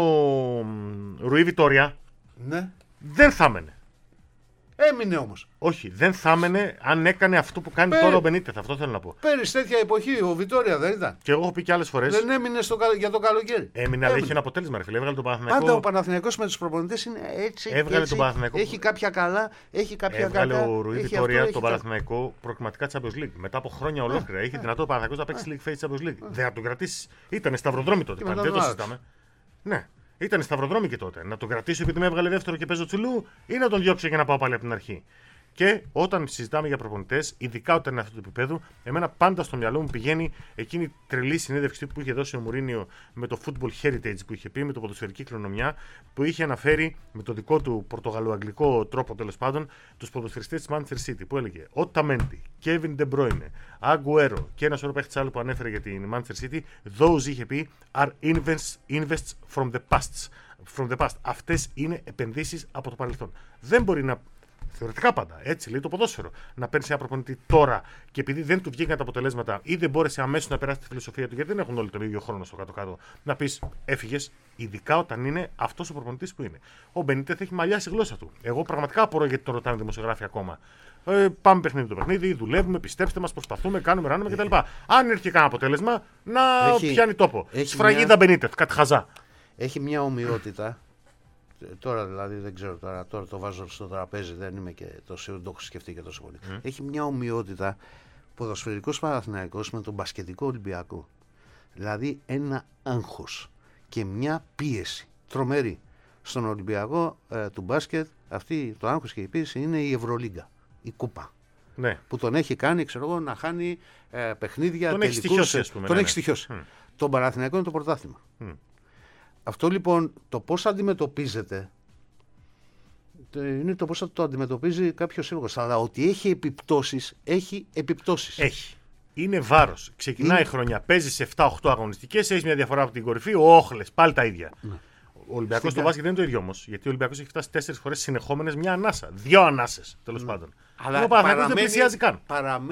Speaker 5: Ρουί Βιτόρια,
Speaker 4: ναι.
Speaker 5: Δεν θα έμενε.
Speaker 4: Έμεινε όμως.
Speaker 5: Όχι, δεν θα έμενε αν έκανε αυτό που κάνει τώρα ο Μπενίτεθ. Αυτό θέλω να πω.
Speaker 4: Πέρυσι τέτοια εποχή ο Βιτόρια δεν ήταν.
Speaker 5: Και εγώ έχω πει και άλλες φορές.
Speaker 4: Δεν έμεινε για το καλοκαίρι.
Speaker 5: Έμεινε, αλλά είχε ένα αποτέλεσμα, ρε φίλε. Έβγαλε τον Παναθηναϊκό.
Speaker 4: Πάντα ο Παναθηναϊκός με τους προπονητές είναι έτσι.
Speaker 5: Έβγαλε τον Παναθηναϊκό.
Speaker 4: Έχει κάποια καλά, έχει κάποια κακά.
Speaker 5: Έβγαλε ο Ρουί Βιτόρια τον Παναθηναϊκό προκριματικά Champions League. Μετά από χρόνια ολόκληρα. Είχε δυνατό ο Παναθηναϊκός να παίξει League Phase Champions League. Δεν θα τον κρατήσει. Ήταν σταυροδρόμι τότε. Δεν το συζητάμε. Ναι. Ήταν σταυροδρόμι και τότε. Να τον κρατήσω επειδή με έβγαλε δεύτερο και παίζω τσουλού ή να τον διώξω για να πάω πάλι από την αρχή. Και όταν συζητάμε για προπονητές, ειδικά όταν είναι αυτού του επίπεδου, εμένα πάντα στο μυαλό μου πηγαίνει εκείνη η τρελή συνέντευξη που είχε δώσει ο Μουρίνιο με το football heritage που είχε πει, με το ποδοσφαιρική κληρονομιά, που είχε αναφέρει με το δικό του πορτογαλοαγγλικό τρόπο τέλος πάντων τους ποδοσφαιριστές της Manchester City. Που έλεγε Otamendi, Kevin De Bruyne, Aguero και ένα σωρό παίχτες άλλο που ανέφερε για την Manchester City, those είχε πει are invests from the past. Αυτές είναι επενδύσεις από το παρελθόν. Δεν μπορεί να. Θεωρητικά πάντα. Έτσι λέει το ποδόσφαιρο. Να παίρνει ένα προπονητή τώρα και επειδή δεν του βγήκαν τα αποτελέσματα ή δεν μπόρεσε αμέσως να περάσει τη φιλοσοφία του, γιατί δεν έχουν όλοι τον ίδιο χρόνο στο κάτω-κάτω, να πει έφυγες, ειδικά όταν είναι αυτός ο προπονητής που είναι. Ο Μπενίτεθ έχει μαλλιάσει η γλώσσα του. Εγώ πραγματικά απορώ γιατί τον ρωτάνε δημοσιογράφοι ακόμα. Πάμε παιχνίδι το παιχνίδι, δουλεύουμε, πιστέψτε μας, προσπαθούμε, κάνουμε, ράνουμε κτλ. Αν έρχεται κανένα αποτέλεσμα, να πιάνει τόπο. Σφραγίδα Μπενίτεθ, κάτι χαζά.
Speaker 4: Έχει μια ομοιότητα. Τώρα δηλαδή δεν ξέρω, τώρα το βάζω στο τραπέζι, δεν είμαι και δεν το έχω σκεφτεί και τόσο πολύ. Έχει μια ομοιότητα ποδοσφαιρικός Παναθηναϊκός με τον μπασκετικό Ολυμπιακό. Δηλαδή ένα άγχος και μια πίεση τρομερή. Στον Ολυμπιακό του μπάσκετ το άγχος και η πίεση είναι η Ευρωλίγκα, η κούπα.
Speaker 5: Ναι.
Speaker 4: Που τον έχει κάνει, ξέρω εγώ, να χάνει παιχνίδια.
Speaker 5: Τον έχει στοιχειώσει, ας πούμε.
Speaker 4: Τον έχει στοιχειώσει. Τον Παναθηναϊκό είναι το πρωτάθλημα. Αυτό λοιπόν το πώς αντιμετωπίζεται είναι το πώς το αντιμετωπίζει κάποιος σύλλογος. Αλλά ότι έχει επιπτώσεις, έχει επιπτώσεις.
Speaker 5: Έχει. Είναι βάρος. Ξεκινάει η χρονιά, παίζεις 7-8 αγωνιστικές, έχεις μια διαφορά από την κορυφή, όχλες, πάλι τα ίδια. Ναι. Ο Ολυμπιακός στο μπάσκετ δεν είναι το ίδιο όμως. Γιατί ο Ολυμπιακός έχει φτάσει 4 φορές συνεχόμενες μια ανάσα. 2 ανάσες τέλος πάντων.
Speaker 4: Αλλά
Speaker 5: ο Παναθηναϊκός δεν πλησιάζει καν.
Speaker 4: Παραμένει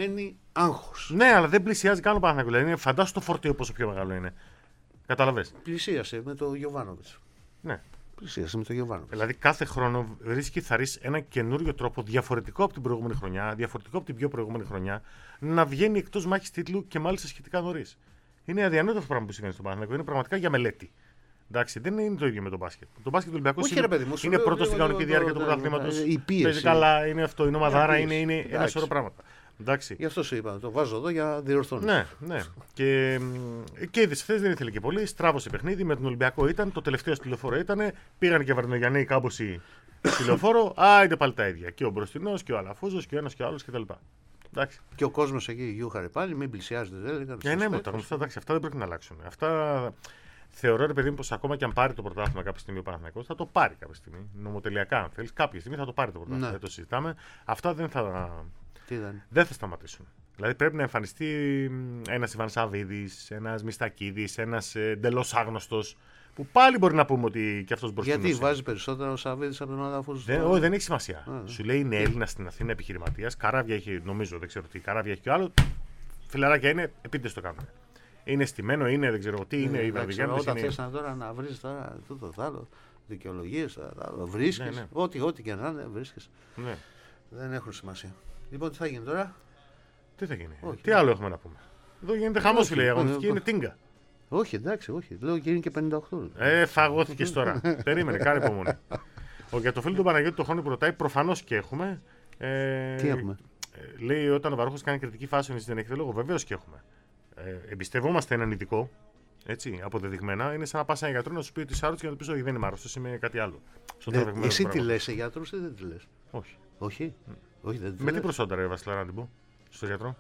Speaker 4: άγχος.
Speaker 5: Ναι, αλλά δεν πλησιάζει καν ο Παναθηναϊκός. Δηλαδή, φαντάσου το φορτίο πόσο πιο μεγάλο είναι. Καταλαβες.
Speaker 4: Πλησίασε με τον Γιοβάνοβιτς.
Speaker 5: Ναι.
Speaker 4: Πλησίασε με τον Γιοβάνοβιτς.
Speaker 5: Δηλαδή, κάθε χρόνο βρίσκει θα ρίξει ένα καινούριο τρόπο διαφορετικό από την προηγούμενη χρονιά, διαφορετικό από την πιο προηγούμενη χρονιά, να βγαίνει εκτός μάχης τίτλου και μάλιστα σχετικά νωρίς. Είναι αδιανόητο αυτό το πράγμα που συμβαίνει στον Παναθηναϊκό. Είναι πραγματικά για μελέτη. Εντάξει, δεν είναι το ίδιο με τον μπάσκετ. Το μπάσκετ του Ολυμπιακού είναι πρώτο στην κανονική διάρκεια του πρωταθλήματος. Παίζει καλά, είναι αυτό, είναι ομαδάρα, είναι ένα σωρό πράγματα. Εντάξει.
Speaker 4: Γι' αυτό σου είπα, το βάζω εδώ για να διορθώνω.
Speaker 5: Ναι. Και είδες χθες δεν ήθελε και πολύ. Στράβωσε παιχνίδι. Με τον Ολυμπιακό ήταν. Το τελευταίο στη λεωφόρο ήταν. Πήγαν και Βαρδινογιαννέοι κάμποσοι στη λεωφόρο. Είναι πάλι τα ίδια. Και ο Μπροστινός και ο Αλαφούζος και ο ένας και ο άλλος κτλ.
Speaker 4: Και ο κόσμος εκεί γιούχαρε πάλι, μην πλησιάζετε.
Speaker 5: Ναι, αυτά δεν πρέπει να αλλάξουν. Αυτά θεωρώ, ρε παιδί μου, πως ακόμα και αν πάρει το πρωτάθλημα κάποια στιγμή ο Παναθηναϊκός, θα το πάρει κάποια στιγμή. Νομοτελειακά, αν θέλεις, κάποια στιγμή θα το πάρει το πρωτάθλημα. Δεν το συζητάμε. Αυτά δεν θα σταματήσουν. Δηλαδή πρέπει να εμφανιστεί ένας Ιβάν Σαββίδης, ένας Μιστακίδης, ένας εντελώς άγνωστος, που πάλι μπορεί να πούμε ότι και αυτός μπροστά.
Speaker 4: Γιατί βάζει περισσότερο ο Σαββίδης από τον Αλαφούζο.
Speaker 5: Όχι, δεν έχει σημασία. Σου λέει είναι Έλληνας στην Αθήνα επιχειρηματίας. Καράβια έχει, νομίζω, δεν ξέρω τι καράβια έχει κι άλλο. Φιλαράκια είναι, επίτηδες το κάνουν. Είναι στημένο, είναι, δεν ξέρω τι είναι.
Speaker 4: Όταν θες τώρα να βρεις τώρα τούτο άλλο, δικαιολογίες, βρίσκεις. Ό,τι και να είναι, βρίσκεις.
Speaker 5: Ναι.
Speaker 4: Δεν έχουν σημασία. Λοιπόν, τι θα γίνει τώρα.
Speaker 5: Τι θα γίνει. Τι άλλο έχουμε να πούμε. Εδώ γίνεται χαμός, φίλε. Η αγωνιστική είναι τίγκα.
Speaker 4: Όχι, εντάξει, όχι. Λέω και είναι και 58.
Speaker 5: Φαγώθηκες τώρα. Περίμενε, κάνε υπομονή. Για το φίλο του Παναγιώτη το χρόνο που ρωτάει, προφανώς και έχουμε.
Speaker 4: Τι έχουμε.
Speaker 5: Λέει όταν ο Βαρούχος κάνει κριτική φάση, δεν έχετε λόγο. Βεβαίως και έχουμε. Εμπιστευόμαστε έναν ειδικό. Έτσι, αποδεδειγμένα. Είναι σαν να πας σε έναν γιατρό να σου πει ότι είσαι άρρωστος και να του πει όχι, δεν είμαι άρρωστος, είμαι κάτι άλλο.
Speaker 4: Εσύ τι λες σε γιατρούς ή δεν τι λες.
Speaker 5: Όχι.
Speaker 4: Όχι. Όχι, δεν
Speaker 5: με τι προσόντα, ρε Βασιλάρα, να την πω στον γιατρό.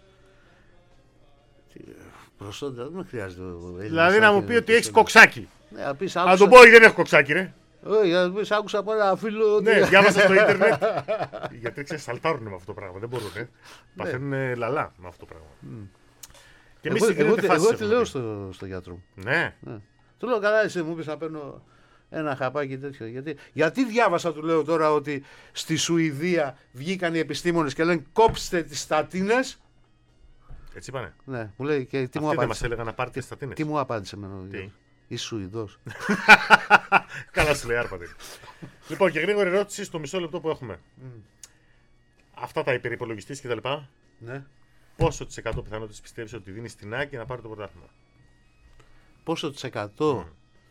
Speaker 4: Προσόντα δεν χρειάζεται.
Speaker 5: Δηλαδή να μου πει ότι έχει κοξάκι.
Speaker 4: Να
Speaker 5: του πω όχι, δεν έχω κοξάκι, ρε.
Speaker 4: Όχι, άκουσα από ένα φίλο.
Speaker 5: Ναι, διάβασα στο ίντερνετ. Γιατί ξέρεις, σαλτάρουν με αυτό το πράγμα. Δεν μπορούν. Παθαίνουν λαλά με αυτό το πράγμα.
Speaker 4: Εγώ τι λέω στο γιατρό.
Speaker 5: Ναι.
Speaker 4: Του λέω καλά, εσύ μου πει να παίρνω ένα χαπάκι τέτοιο. Γιατί διάβασα, του λέω τώρα, ότι στη Σουηδία βγήκαν οι επιστήμονες και λένε κόψτε τις στατίνες.
Speaker 5: Έτσι είπανε.
Speaker 4: Ναι, μου λέει και τι μου
Speaker 5: απάντησε.
Speaker 4: απάντησε.
Speaker 5: Μας έλεγαν να πάρετε στατίνες.
Speaker 4: Τι μου απάντησε εμένα. Είσαι Σουηδός.
Speaker 5: Καλά σου λέει, άρπατε. Λοιπόν, και γρήγορη ερώτηση στο μισό λεπτό που έχουμε. Αυτά τα υπερυπολογιστής και τα λοιπά.
Speaker 4: Ναι.
Speaker 5: Πόσο της 100 πιθανότητες πιστεύεις ότι δίνει στην ΑΕΚ για να πάρει το πρωτάθλημα.
Speaker 4: Πόσο της 100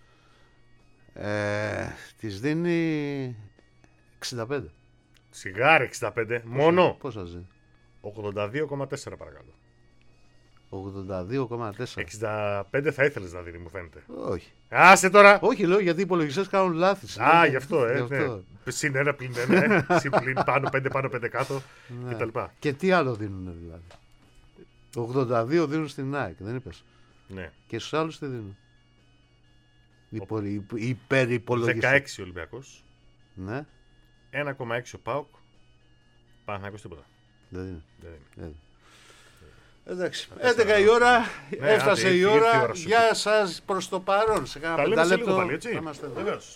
Speaker 4: της δίνει 65.
Speaker 5: Σιγάρε 65. Μόνο.
Speaker 4: Πώς σας δίνει.
Speaker 5: 82,4 παρακαλώ.
Speaker 4: 82,4.
Speaker 5: 65 θα ήθελες να δίνει, μου φαίνεται.
Speaker 4: Όχι.
Speaker 5: Άσε τώρα.
Speaker 4: Όχι, λέω, γιατί οι υπολογιστές κάνουν λάθη.
Speaker 5: Γι' αυτό, ναι. Συν 1 πλην 1, συν πλην πάνω 5 πάνω 5 κάτω κτλ.
Speaker 4: Και τι άλλο δίνουν δηλαδή. 82 δίνουν στην ΑΕΚ, δεν είπες.
Speaker 5: Ναι.
Speaker 4: Και στους άλλους τι δίνουν. Υπερυπολογιστές.
Speaker 5: 16 Ολυμπιακός.
Speaker 4: Ναι.
Speaker 5: 1,6 ο ΠΑΟΚ. Παναθηναϊκός τίποτα.
Speaker 4: Δεν είναι. Εντάξει.
Speaker 5: 11
Speaker 4: η ώρα. Έφτασε η ώρα. Γεια σας προς το παρόν. Σε κάνα 5 λεπτό.
Speaker 5: Πάλι, έτσι. Βεβαίως.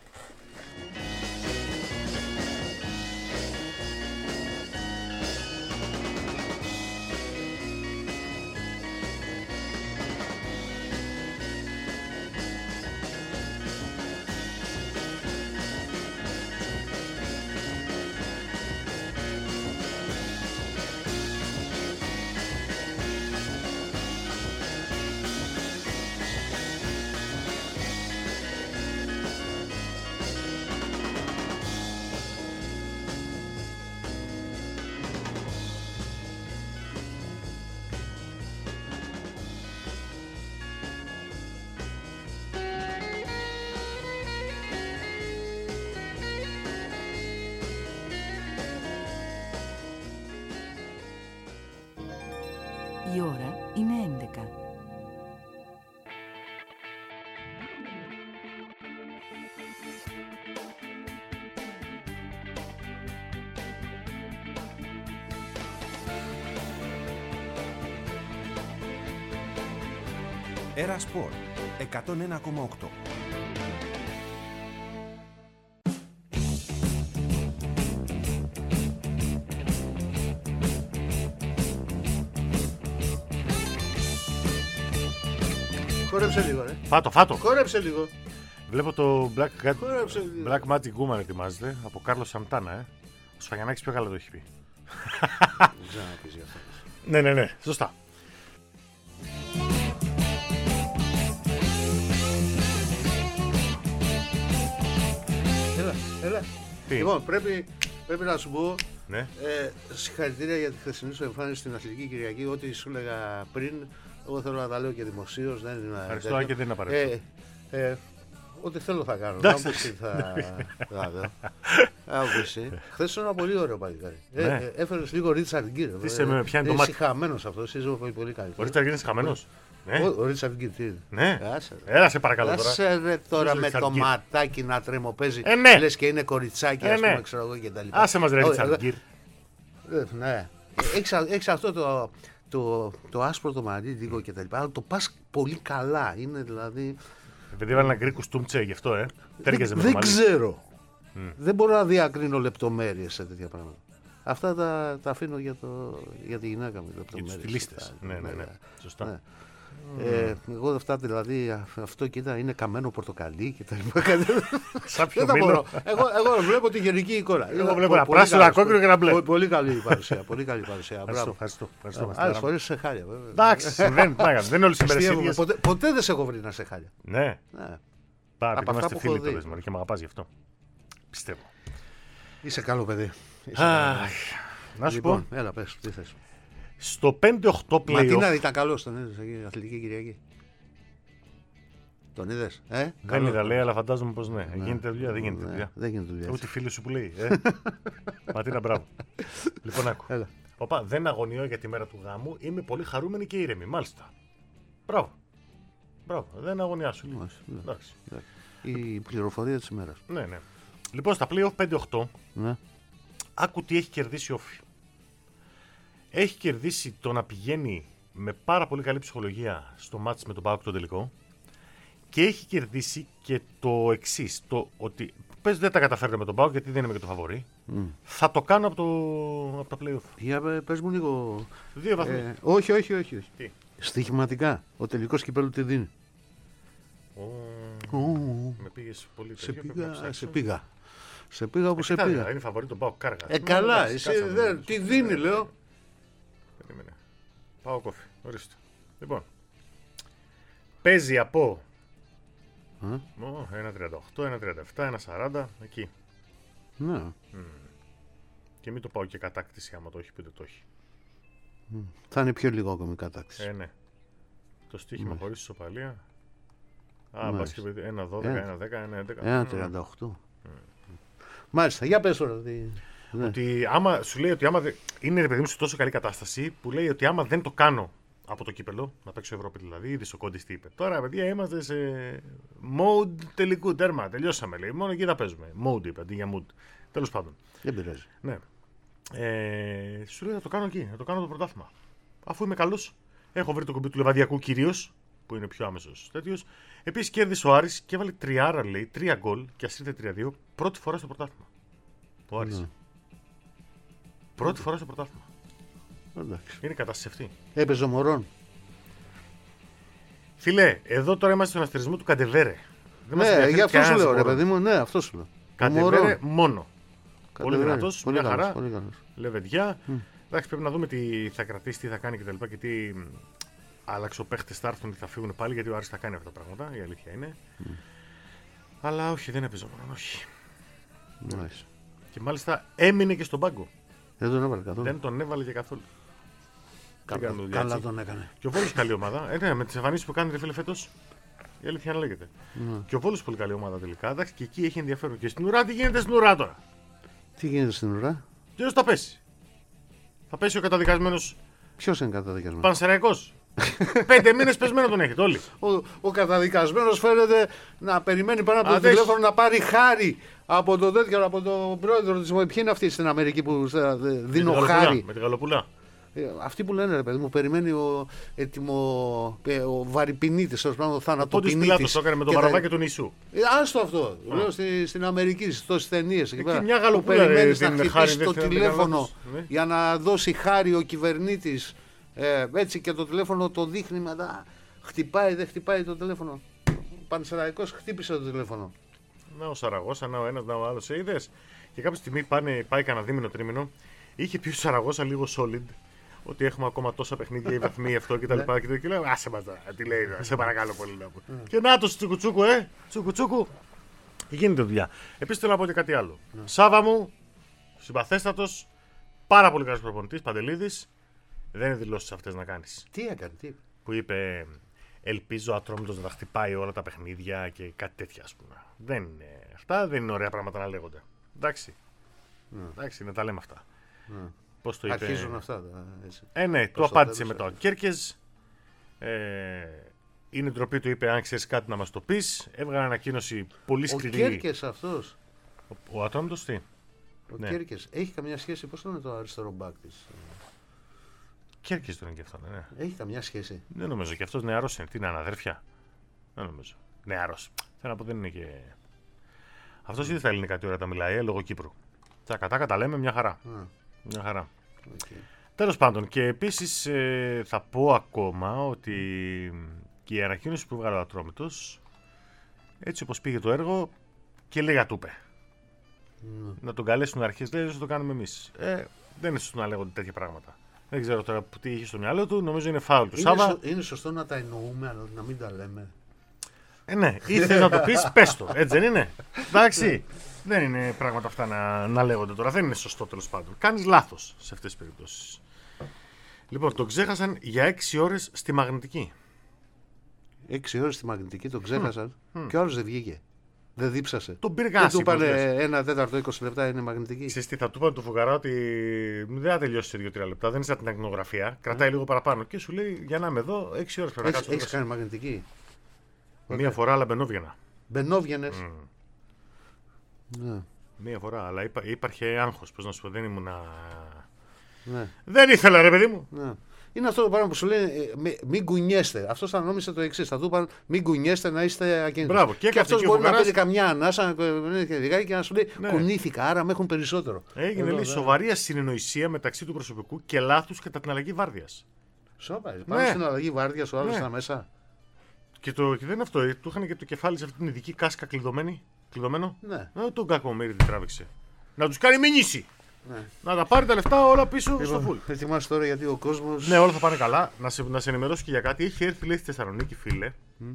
Speaker 6: Η ώρα είναι 11.
Speaker 1: Έρα Σπορτ 101,8.
Speaker 4: Κόρεψε λίγο, ρε.
Speaker 5: Φάτο.
Speaker 4: Κόρεψε λίγο.
Speaker 5: Βλέπω το
Speaker 4: Κόρεψε λίγο.
Speaker 5: Black Magic Woman ετοιμάζεται από Κάρλος Σαντάνα. Ο Σφαγιανάκης πιο καλά το έχει πει.
Speaker 4: Δεν ξέρω να πεις γι' αυτό.
Speaker 5: Ναι, σωστά.
Speaker 4: Έλα.
Speaker 5: Τι?
Speaker 4: Λοιπόν, πρέπει να σου πω
Speaker 5: Ναι.
Speaker 4: συγχαρητήρια για τη χθεσινή σου εμφάνιση στην Αθλητική Κυριακή. Ό,τι σου έλεγα πριν, εγώ θέλω να τα λέω και δημοσίως.
Speaker 5: Ευχαριστώ, και δεν είναι απαραίτητο.
Speaker 4: Ό,τι θέλω θα κάνω.
Speaker 5: Εντάξει.
Speaker 4: Θα δω. Χθες ήταν ένα πολύ ωραίο παλικάρι.
Speaker 5: Ναι.
Speaker 4: Έφερες λίγο Ρίτσαρντ Γκίρ.
Speaker 5: Τι σε με πιάνει το μάτι.
Speaker 4: Είσαι χαμένος αυτός, είσαι πολύ καλή.
Speaker 5: Ο Ρίτσαρντ είναι χαμένος. Ναι.
Speaker 4: Ο Ρίτσαρντ Γκίρ τι είναι.
Speaker 5: Ναι.
Speaker 4: Άσε, ρε.
Speaker 5: Έλα σε παρακαλώ τώρα.
Speaker 4: Άσε ρε τώρα
Speaker 5: Ποιος
Speaker 4: με
Speaker 5: Ρίτσαρντ
Speaker 4: το
Speaker 5: Γκίρ?
Speaker 4: ματάκι να τρεμοπαίζει.
Speaker 5: Ναι.
Speaker 4: Λες και είναι κοριτσάκι, ας
Speaker 5: ναι.
Speaker 4: πούμε, ξέρω εγώ και τα λοιπά.
Speaker 5: Άσε μας ρε Ρίτσαρντ Γκίρ.
Speaker 4: Ναι. Έχεις αυτό το άσπρο το μαλλί και τα λοιπά, αλλά το πας πολύ καλά. Είναι δηλαδή.
Speaker 5: Επειδή έβαλε ένα γκρίκου στούμτσε γι' αυτό, τέριαζε με το
Speaker 4: Δεν
Speaker 5: μαλλί.
Speaker 4: ξέρω. Δεν μπορώ να διακρίνω λεπτομέρειες σε τέτοια πράγματα. Αυτά τα αφήνω για τη γυναίκα μου.
Speaker 5: Για τους
Speaker 4: λεπτομέρειες.
Speaker 5: στιλίστες. Ναι. Σωστά.
Speaker 4: Ναι. Εγώ αυτά δηλαδή, αυτό κοίτα είναι καμένο πορτοκαλί και τα λοιπά.
Speaker 5: Σαν πιο
Speaker 4: Δεν τα
Speaker 5: μήλο.
Speaker 4: μπορώ. Εγώ βλέπω τη γενική εικόνα.
Speaker 5: Εγώ βλέπω ένα πράσινο, ένα κόκκινο και ένα μπλε.
Speaker 4: Πολύ καλή παρουσία. Πολύ καλή παρουσία. Μπράβο.
Speaker 5: Ευχαριστώ.
Speaker 4: Άλλες φορές σε χάλια. βέβαια.
Speaker 5: Εντάξει, συμβαίνει. Δεν είναι όλες οι μέρες
Speaker 4: Αστείευομαι.
Speaker 5: ίδιες.
Speaker 4: Ποτέ δεν σε έχω βρει να σε χάλια.
Speaker 5: Ναι.
Speaker 4: Ναι.
Speaker 5: Πάρα,
Speaker 4: Από
Speaker 5: επειδή είμαστε
Speaker 4: αυτά που
Speaker 5: φίλοι
Speaker 4: έχω δει.
Speaker 5: το δες και με αγαπάς γι' αυτό. Πιστεύω.
Speaker 4: Είσαι καλό παιδί.
Speaker 5: Αχ, να σου πω,
Speaker 4: Λοιπόν, έλα πες, τι θες.
Speaker 5: στο 5-8
Speaker 4: Μα τι να
Speaker 5: playoff.
Speaker 4: ήταν καλός, τον είδες εκεί, Αθλητική Κυριακή. Τον είδες,
Speaker 5: Δεν
Speaker 4: Καλός.
Speaker 5: είδα, λέει, αλλά φαντάζομαι πως ναι. Γίνεται δουλειά, δεν γίνεται
Speaker 4: Ναι,
Speaker 5: δουλειά.
Speaker 4: δεν γίνεται δουλειά.
Speaker 5: Ούτε φίλοι σου που λέει. Ματίνα, μπράβο. Λοιπόν, άκου.
Speaker 4: Έλα.
Speaker 5: Οπα, δεν αγωνιώ για τη μέρα του γάμου. Είμαι πολύ χαρούμενη και ήρεμη. Μάλιστα. Μπράβο. Δεν αγωνιάσου.
Speaker 4: Μάλιστα, ναι.
Speaker 5: Εντάξει.
Speaker 4: Η πληροφορία της ημέρας.
Speaker 5: Ναι. Λοιπόν, στα playoff 5-8,
Speaker 4: Ναι.
Speaker 5: άκου τι έχει κερδίσει η Όφη. Έχει κερδίσει το να πηγαίνει με πάρα πολύ καλή ψυχολογία στο μάτς με τον ΠΑΟΚ το τελικό και έχει κερδίσει και το εξής, το ότι πες δεν τα καταφέρνω με τον ΠΑΟΚ γιατί δεν είμαι και το φαβορί, θα το κάνω από τα play-off.
Speaker 4: Για πες μου λίγο.
Speaker 5: 2 βαθμούς.
Speaker 4: Όχι.
Speaker 5: Τι?
Speaker 4: Στοιχηματικά. Ο τελικός κυπέλλου τι δίνει.
Speaker 5: Με πήγες πολύ
Speaker 4: Σε
Speaker 5: τέτοιο, πρέπει να
Speaker 4: πήγα,
Speaker 5: ψάξω.
Speaker 4: σε πήγα όπου σε πήγα.
Speaker 5: Είναι φαβορί τον ΠΑΟΚ κάργα.
Speaker 4: Καλά,
Speaker 5: Εντάξει,
Speaker 4: εσύ
Speaker 5: κάτσε να
Speaker 4: δεν.
Speaker 5: δούμε.
Speaker 4: Τι δίνει, λέω.
Speaker 5: Περίμενε. Πάω κόφι. Ορίστε. Λοιπόν. Παίζει από 1.38, 1.37, 1.40. Εκεί.
Speaker 4: Ναι.
Speaker 5: Και μην το πάω και κατάκτηση άμα το έχει πει δεν το έχει.
Speaker 4: Θα είναι πιο λίγο ακόμη κατάκτηση.
Speaker 5: Ναι. Το στοίχημα χωρίς ισοπαλία.
Speaker 4: Μάλιστα.
Speaker 5: Μπάσκετ 1.12, 1.10, 1.11.
Speaker 4: 1.38. Μάλιστα, για πες τώρα. Ναι.
Speaker 5: Ότι άμα σου λέει ότι άμα είναι ρε παιδί μου σε τόσο καλή κατάσταση που λέει ότι άμα δεν το κάνω από το κύπελο, να παίξω Ευρώπη δηλαδή, ήδη ο Κόντις τι είπε. Τώρα παιδιά είμαστε σε mode τελικού τέρμα. Τελειώσαμε λέει. Μόνο εκεί θα παίζουμε. Mode είπε αντί για mood. Τέλος πάντων.
Speaker 4: Δεν πειράζει.
Speaker 5: Ναι. Σου λέει να το κάνω εκεί, να το κάνω το πρωτάθλημα. Αφού είμαι καλός, έχω βρει το κουμπί του Λεβαδιακού κυρίως, που είναι πιο άμεσος τέτοιος. Επίσης κέρδισε ο Άρης και έβαλε 3 λέει, 3 γκολ και ας ήρθε 3-2 πρώτη φορά στο πρωτάθλημα. Ο Άρης.
Speaker 4: Ναι.
Speaker 5: Πρώτη φορά στο πρωτάθλημα.
Speaker 4: Εντάξει.
Speaker 5: Είναι κατάσταση αυτή.
Speaker 4: Έπαιζε ο Μωρόν.
Speaker 5: Φίλε, εδώ τώρα είμαστε στον αστερισμό του Καντεβέρε. Δεν μας
Speaker 4: Ναι,
Speaker 5: ενδιαφέρει
Speaker 4: γι' αυτό σου
Speaker 5: κανένας
Speaker 4: λέω, ρε
Speaker 5: από
Speaker 4: παιδί μου, ναι, αυτό σου λέω.
Speaker 5: Καντεβέρε μόνο. Πολύ
Speaker 4: Κατεβαίνει.
Speaker 5: δυνατός,
Speaker 4: Πολύ
Speaker 5: μια
Speaker 4: καλός,
Speaker 5: χαρά.
Speaker 4: πολύ καλός.
Speaker 5: Λεβεντιά. Εντάξει, πρέπει να δούμε τι θα κρατήσει, τι θα κάνει κτλ. Και τι αλλαξοπαίχτες θα έρθουν, τι θα φύγουν πάλι. Γιατί ο Άρης θα κάνει αυτά τα πράγματα, η αλήθεια είναι. Αλλά όχι, δεν έπαιζε μόνο, όχι.
Speaker 4: Μάλιστα.
Speaker 5: Και μάλιστα έμεινε και στον πάγκο.
Speaker 4: Δεν τον έβαλε καθόλου.
Speaker 5: Δεν τον έβαλε και καθόλου. Δεν έκανε δουλειά,
Speaker 4: Καλά
Speaker 5: έτσι.
Speaker 4: τον έκανε.
Speaker 5: Και ο Βόλος καλή ομάδα. Ναι, με τις εμφανίσεις που κάνει ρε φίλε φέτος, η αλήθεια να λέγεται. Και ο Βόλος πολύ καλή ομάδα τελικά. Εντάξει, και εκεί έχει ενδιαφέρον. Και στην ουρά, τι γίνεται στην ουρά τώρα.
Speaker 4: Τι γίνεται στην ουρά,
Speaker 5: Ποιος θα πέσει. Θα πέσει ο καταδικασμένος
Speaker 4: ποιος είναι καταδικασμένος.
Speaker 5: Πανσεραϊκός. 5 μήνες πεσμένο τον έχετε όλοι.
Speaker 4: Ο καταδικασμένος φαίνεται να περιμένει πάνω από το
Speaker 5: Αδέσου.
Speaker 4: τηλέφωνο να πάρει χάρη από τον τέτοιο, από τον πρόεδρο της. Ποιοι είναι αυτοί στην Αμερική που δίνω χάρη.
Speaker 5: Με τη γαλοπουλά.
Speaker 4: Αυτοί που λένε ρε παιδί μου, περιμένει ο βαρυπινίτης, ο
Speaker 5: Πόντις
Speaker 4: θανατοπινίτης.
Speaker 5: Πιλάτος το έκανε με το
Speaker 4: και τα-
Speaker 5: βαραβάκι του νησού.
Speaker 4: Άστο αυτό. Λέω στην Αμερική, στις ταινίες. Εκεί πέρα,
Speaker 5: μια
Speaker 4: που
Speaker 5: γαλοπούλα,
Speaker 4: περιμένεις
Speaker 5: ρε,
Speaker 4: να
Speaker 5: την χάρη,
Speaker 4: χτυπήσει
Speaker 5: δεν
Speaker 4: το
Speaker 5: θέλω να την
Speaker 4: τηλέφωνο
Speaker 5: κάνω, ναι.
Speaker 4: για να δώσει χάρη ο κυβερνήτης. Έτσι και το τηλέφωνο το δείχνει μετά. Χτυπάει, δεν χτυπάει το τηλέφωνο. Ο Πανσεραϊκός χτύπησε το τηλέφωνο.
Speaker 5: Να ο Σαραγώσα, να ο ένας, να ο άλλος. Είδες. Και κάποια στιγμή πάει κανένα δίμηνο τρίμηνο. Είχε πει ο Σαραγώσα λίγο solid ότι έχουμε ακόμα τόσα παιχνίδια, οι βαθμοί αυτό κτλ. Και λέει, άσε μας τώρα, τι λέει, σε παρακαλώ πολύ να πω. Και να το τσουκουτσούκου, τσουκουτσούκου. Γίνεται δουλειά. Επίσης θέλω να πω και κάτι άλλο. Σάβα μου, συμπαθέστατος, πάρα πολύ καλός προπονητής, Παντελίδης. Δεν είναι δηλώσεις αυτές να κάνεις.
Speaker 4: Τι έκανε, τι.
Speaker 5: Που είπε, ελπίζω Ατρόμητος να τα χτυπάει όλα τα παιχνίδια και κάτι τέτοια, ας πούμε. Δεν είναι, αυτά δεν είναι ωραία πράγματα να λέγονται. Εντάξει. Εντάξει, να τα λέμε αυτά. Πώς το είπε.
Speaker 4: Αρχίζουν αυτά. Έτσι.
Speaker 5: Ναι, του απάντησε μετά ο Κέρκες. Είναι ντροπή, του είπε, αν ξέρεις κάτι να μας το πεις. Έβγαλε ανακοίνωση πολύ σκληρή.
Speaker 4: Ο Κέρκες αυτός.
Speaker 5: Ο Ατρόμητος τι.
Speaker 4: Ο Κέρκες. Έχει καμιά σχέση, πώς το είναι το αριστερό μπακ της.
Speaker 5: Κέρκες το είναι και αυτό, ναι.
Speaker 4: Έχει καμιά σχέση.
Speaker 5: Δεν νομίζω. Και αυτός νεαρός είναι. Τι είναι, αναδέρφια. Δεν νομίζω. Νεαρός. Θέλω να πω, δεν είναι και. Αυτός ήδη στα ελληνικά τι ώρα τα μιλάει, λόγω Κύπρου. Τα κατά λέμε μια χαρά. Μια χαρά.
Speaker 4: Okay.
Speaker 5: Τέλος πάντων, και επίσης θα πω ακόμα ότι και η ανακοίνωση που βγάλε ο Ατρόμητος, έτσι όπως πήγε το έργο, και λέγα του είπε. Να τον καλέσουν αρχές, λέει, θα το κάνουμε εμείς. Δεν είναι σωστό να λέγονται τέτοια πράγματα. Δεν ξέρω τώρα τι είχε στο μυαλό του, νομίζω είναι φάουλ του Σάβα.
Speaker 4: Είναι σωστό να τα εννοούμε, αλλά να μην τα λέμε.
Speaker 5: Ναι, ή θες να το πεις, πες το. Έτσι δεν είναι. Εντάξει. Δεν είναι πράγματα αυτά να λέγονται τώρα. Δεν είναι σωστό, τέλος πάντων. Κάνεις λάθος σε αυτές τις περιπτώσεις. Λοιπόν, τον ξέχασαν για 6 ώρες στη Μαγνητική.
Speaker 4: 6 ώρες στη Μαγνητική τον ξέχασαν και ο άλλος δεν βγήκε. Δεν δίψασε.
Speaker 5: Τον πήργασε.
Speaker 4: Και του είπανε 1 τέταρτο 20 λεπτά είναι Μαγνητική.
Speaker 5: Ξέρεις τι, θα του είπαν του Φουγαρά ότι δεν θα τελειώσει σε 2-3 λεπτά. Δεν είναι σαν την ακτινογραφία. Κρατάει λίγο παραπάνω. Και σου λέει, για να είμαι εδώ, 6 ώρες πρέπει να κάτσω.
Speaker 4: Έχεις κάνει Μαγνητική.
Speaker 5: Μία φορά, αλλά μπαινόβγαινα.
Speaker 4: Μπαινόβγαινες. Ναι.
Speaker 5: Μία φορά, αλλά υπάρχει άγχος. Πώς να σου πω, δεν ήμουνα.
Speaker 4: Ναι.
Speaker 5: Δεν ήθελα, ρε παιδί μου.
Speaker 4: Ναι. Είναι αυτό το πράγμα που σου λένε μην κουνιέστε. Αυτό θα νόμισε το εξής. Θα του είπαν μην κουνιέστε να είστε ακίνητοι.
Speaker 5: Μπράβο.
Speaker 4: Και αυτό μπορεί να παίρνει καμιά ανάσα και να σου λέει κουνήθηκα, άρα με έχουν περισσότερο.
Speaker 5: Έγινε λέει σοβαρή ασυνεννοησία μεταξύ του προσωπικού και λάθους κατά την αλλαγή βάρδιας.
Speaker 4: Σοβαρή. Πάμε στην αλλαγή βάρδιας, ο άλλος ήταν μέσα.
Speaker 5: Και δεν είναι αυτό. Του είχαν και το κεφάλι σε αυτή την ειδική κάσκα κλειδωμένο.
Speaker 4: Ναι.
Speaker 5: Τον κακομοίρη την τράβηξε. Να τους κάνει μηνύση.
Speaker 4: Ναι.
Speaker 5: Να τα πάρει τα λεφτά όλα πίσω στο φουλ.
Speaker 4: Ετοιμάσαι τώρα γιατί ο κόσμος.
Speaker 5: Ναι, όλα θα πάνε καλά. Να σε ενημερώσω και για κάτι. Έχει έρθει λέει στη Θεσσαλονίκη, φίλε.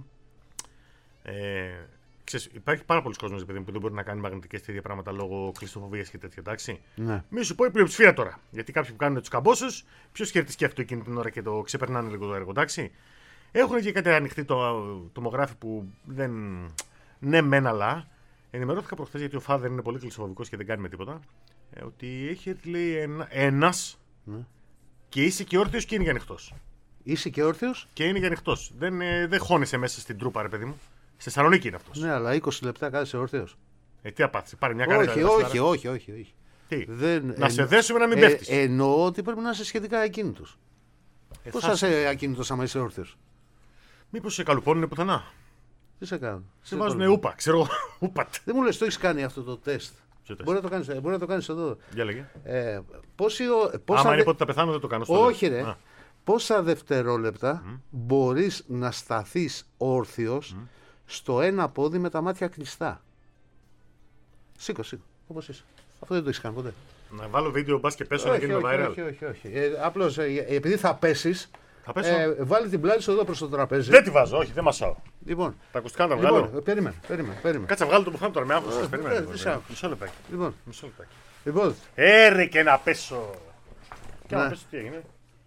Speaker 5: Ξέρεις, υπάρχει πάρα πολλοί κόσμος που δεν μπορεί να κάνει μαγνητικές τέτοια πράγματα λόγω κλειστοφοβίας και τέτοια, εντάξει.
Speaker 4: Ναι.
Speaker 5: Μη σου πω η πλειοψηφία τώρα. Γιατί κάποιοι που κάνουν τους καμπόσους, ποιος χαίρεται σκέφτεται εκείνη την ώρα και το ξεπερνάνε λίγο το έργο, εντάξει. Έχουν και κάτι ανοιχτή το τομογράφη που δεν. Ναι, μεν, αλλά. Ενημερώθηκα προχθές γιατί ο Φάδερ είναι πολύ κλειστοφοβικός και δεν κάνει με τίποτα. Ότι έχει έρθει λέει ένας και είσαι και όρθιος και είναι και ανοιχτός.
Speaker 4: Είσαι και όρθιος.
Speaker 5: Και είναι και ανοιχτός. Δεν χώνεσαι μέσα στην τρούπα, ρε παιδί μου. Στη Θεσσαλονίκη είναι αυτός.
Speaker 4: Ναι, αλλά 20 λεπτά κάθεσαι όρθιος.
Speaker 5: Τι απάθησε, πάρε μια καρδιά.
Speaker 4: Όχι.
Speaker 5: Τι, να σε δέσουμε να μην πέφτεις.
Speaker 4: Εννοώ ότι πρέπει να είσαι σχετικά ακίνητος. Πώς θα είσαι ακίνητος άμα είσαι όρθιος.
Speaker 5: Μήπως σε καλουπώνουν πουθενά.
Speaker 4: Τι σε κάνουν.
Speaker 5: Σε βάζουν ούπα, ξέρω.
Speaker 4: Δεν μου λες, το έχεις κάνει αυτό το τεστ. Μπορεί να το κάνεις εδώ.
Speaker 5: Για λέγε.
Speaker 4: Άμα
Speaker 5: είναι πότε θα πεθάνω δεν το κάνω.
Speaker 4: Όχι ρε. Πόσα δευτερόλεπτα μπορείς να σταθείς όρθιος στο ένα πόδι με τα μάτια κλειστά. Σήκω, όπως είσαι. Αυτό δεν το έχεις κάνει ποτέ.
Speaker 5: Να βάλω βίντεο μπας και πέσω να γίνει viral.
Speaker 4: Όχι. Απλώς επειδή θα πέσεις, βάλει την πλάτη σου εδώ προς το τραπέζι.
Speaker 5: Δεν τη βάζω, όχι, δεν μασάω.
Speaker 4: Λοιπόν,
Speaker 5: τα ακουστικά να τα βγάλω.
Speaker 4: Περίμενε.
Speaker 5: Κάτσε να βγάλω το μπουφάν τώρα με άγχος. Περίμενε. Μισό λεπτάκι.
Speaker 4: Λοιπόν.
Speaker 5: Έρε και να πέσω. Και να πέσω τι έγινε.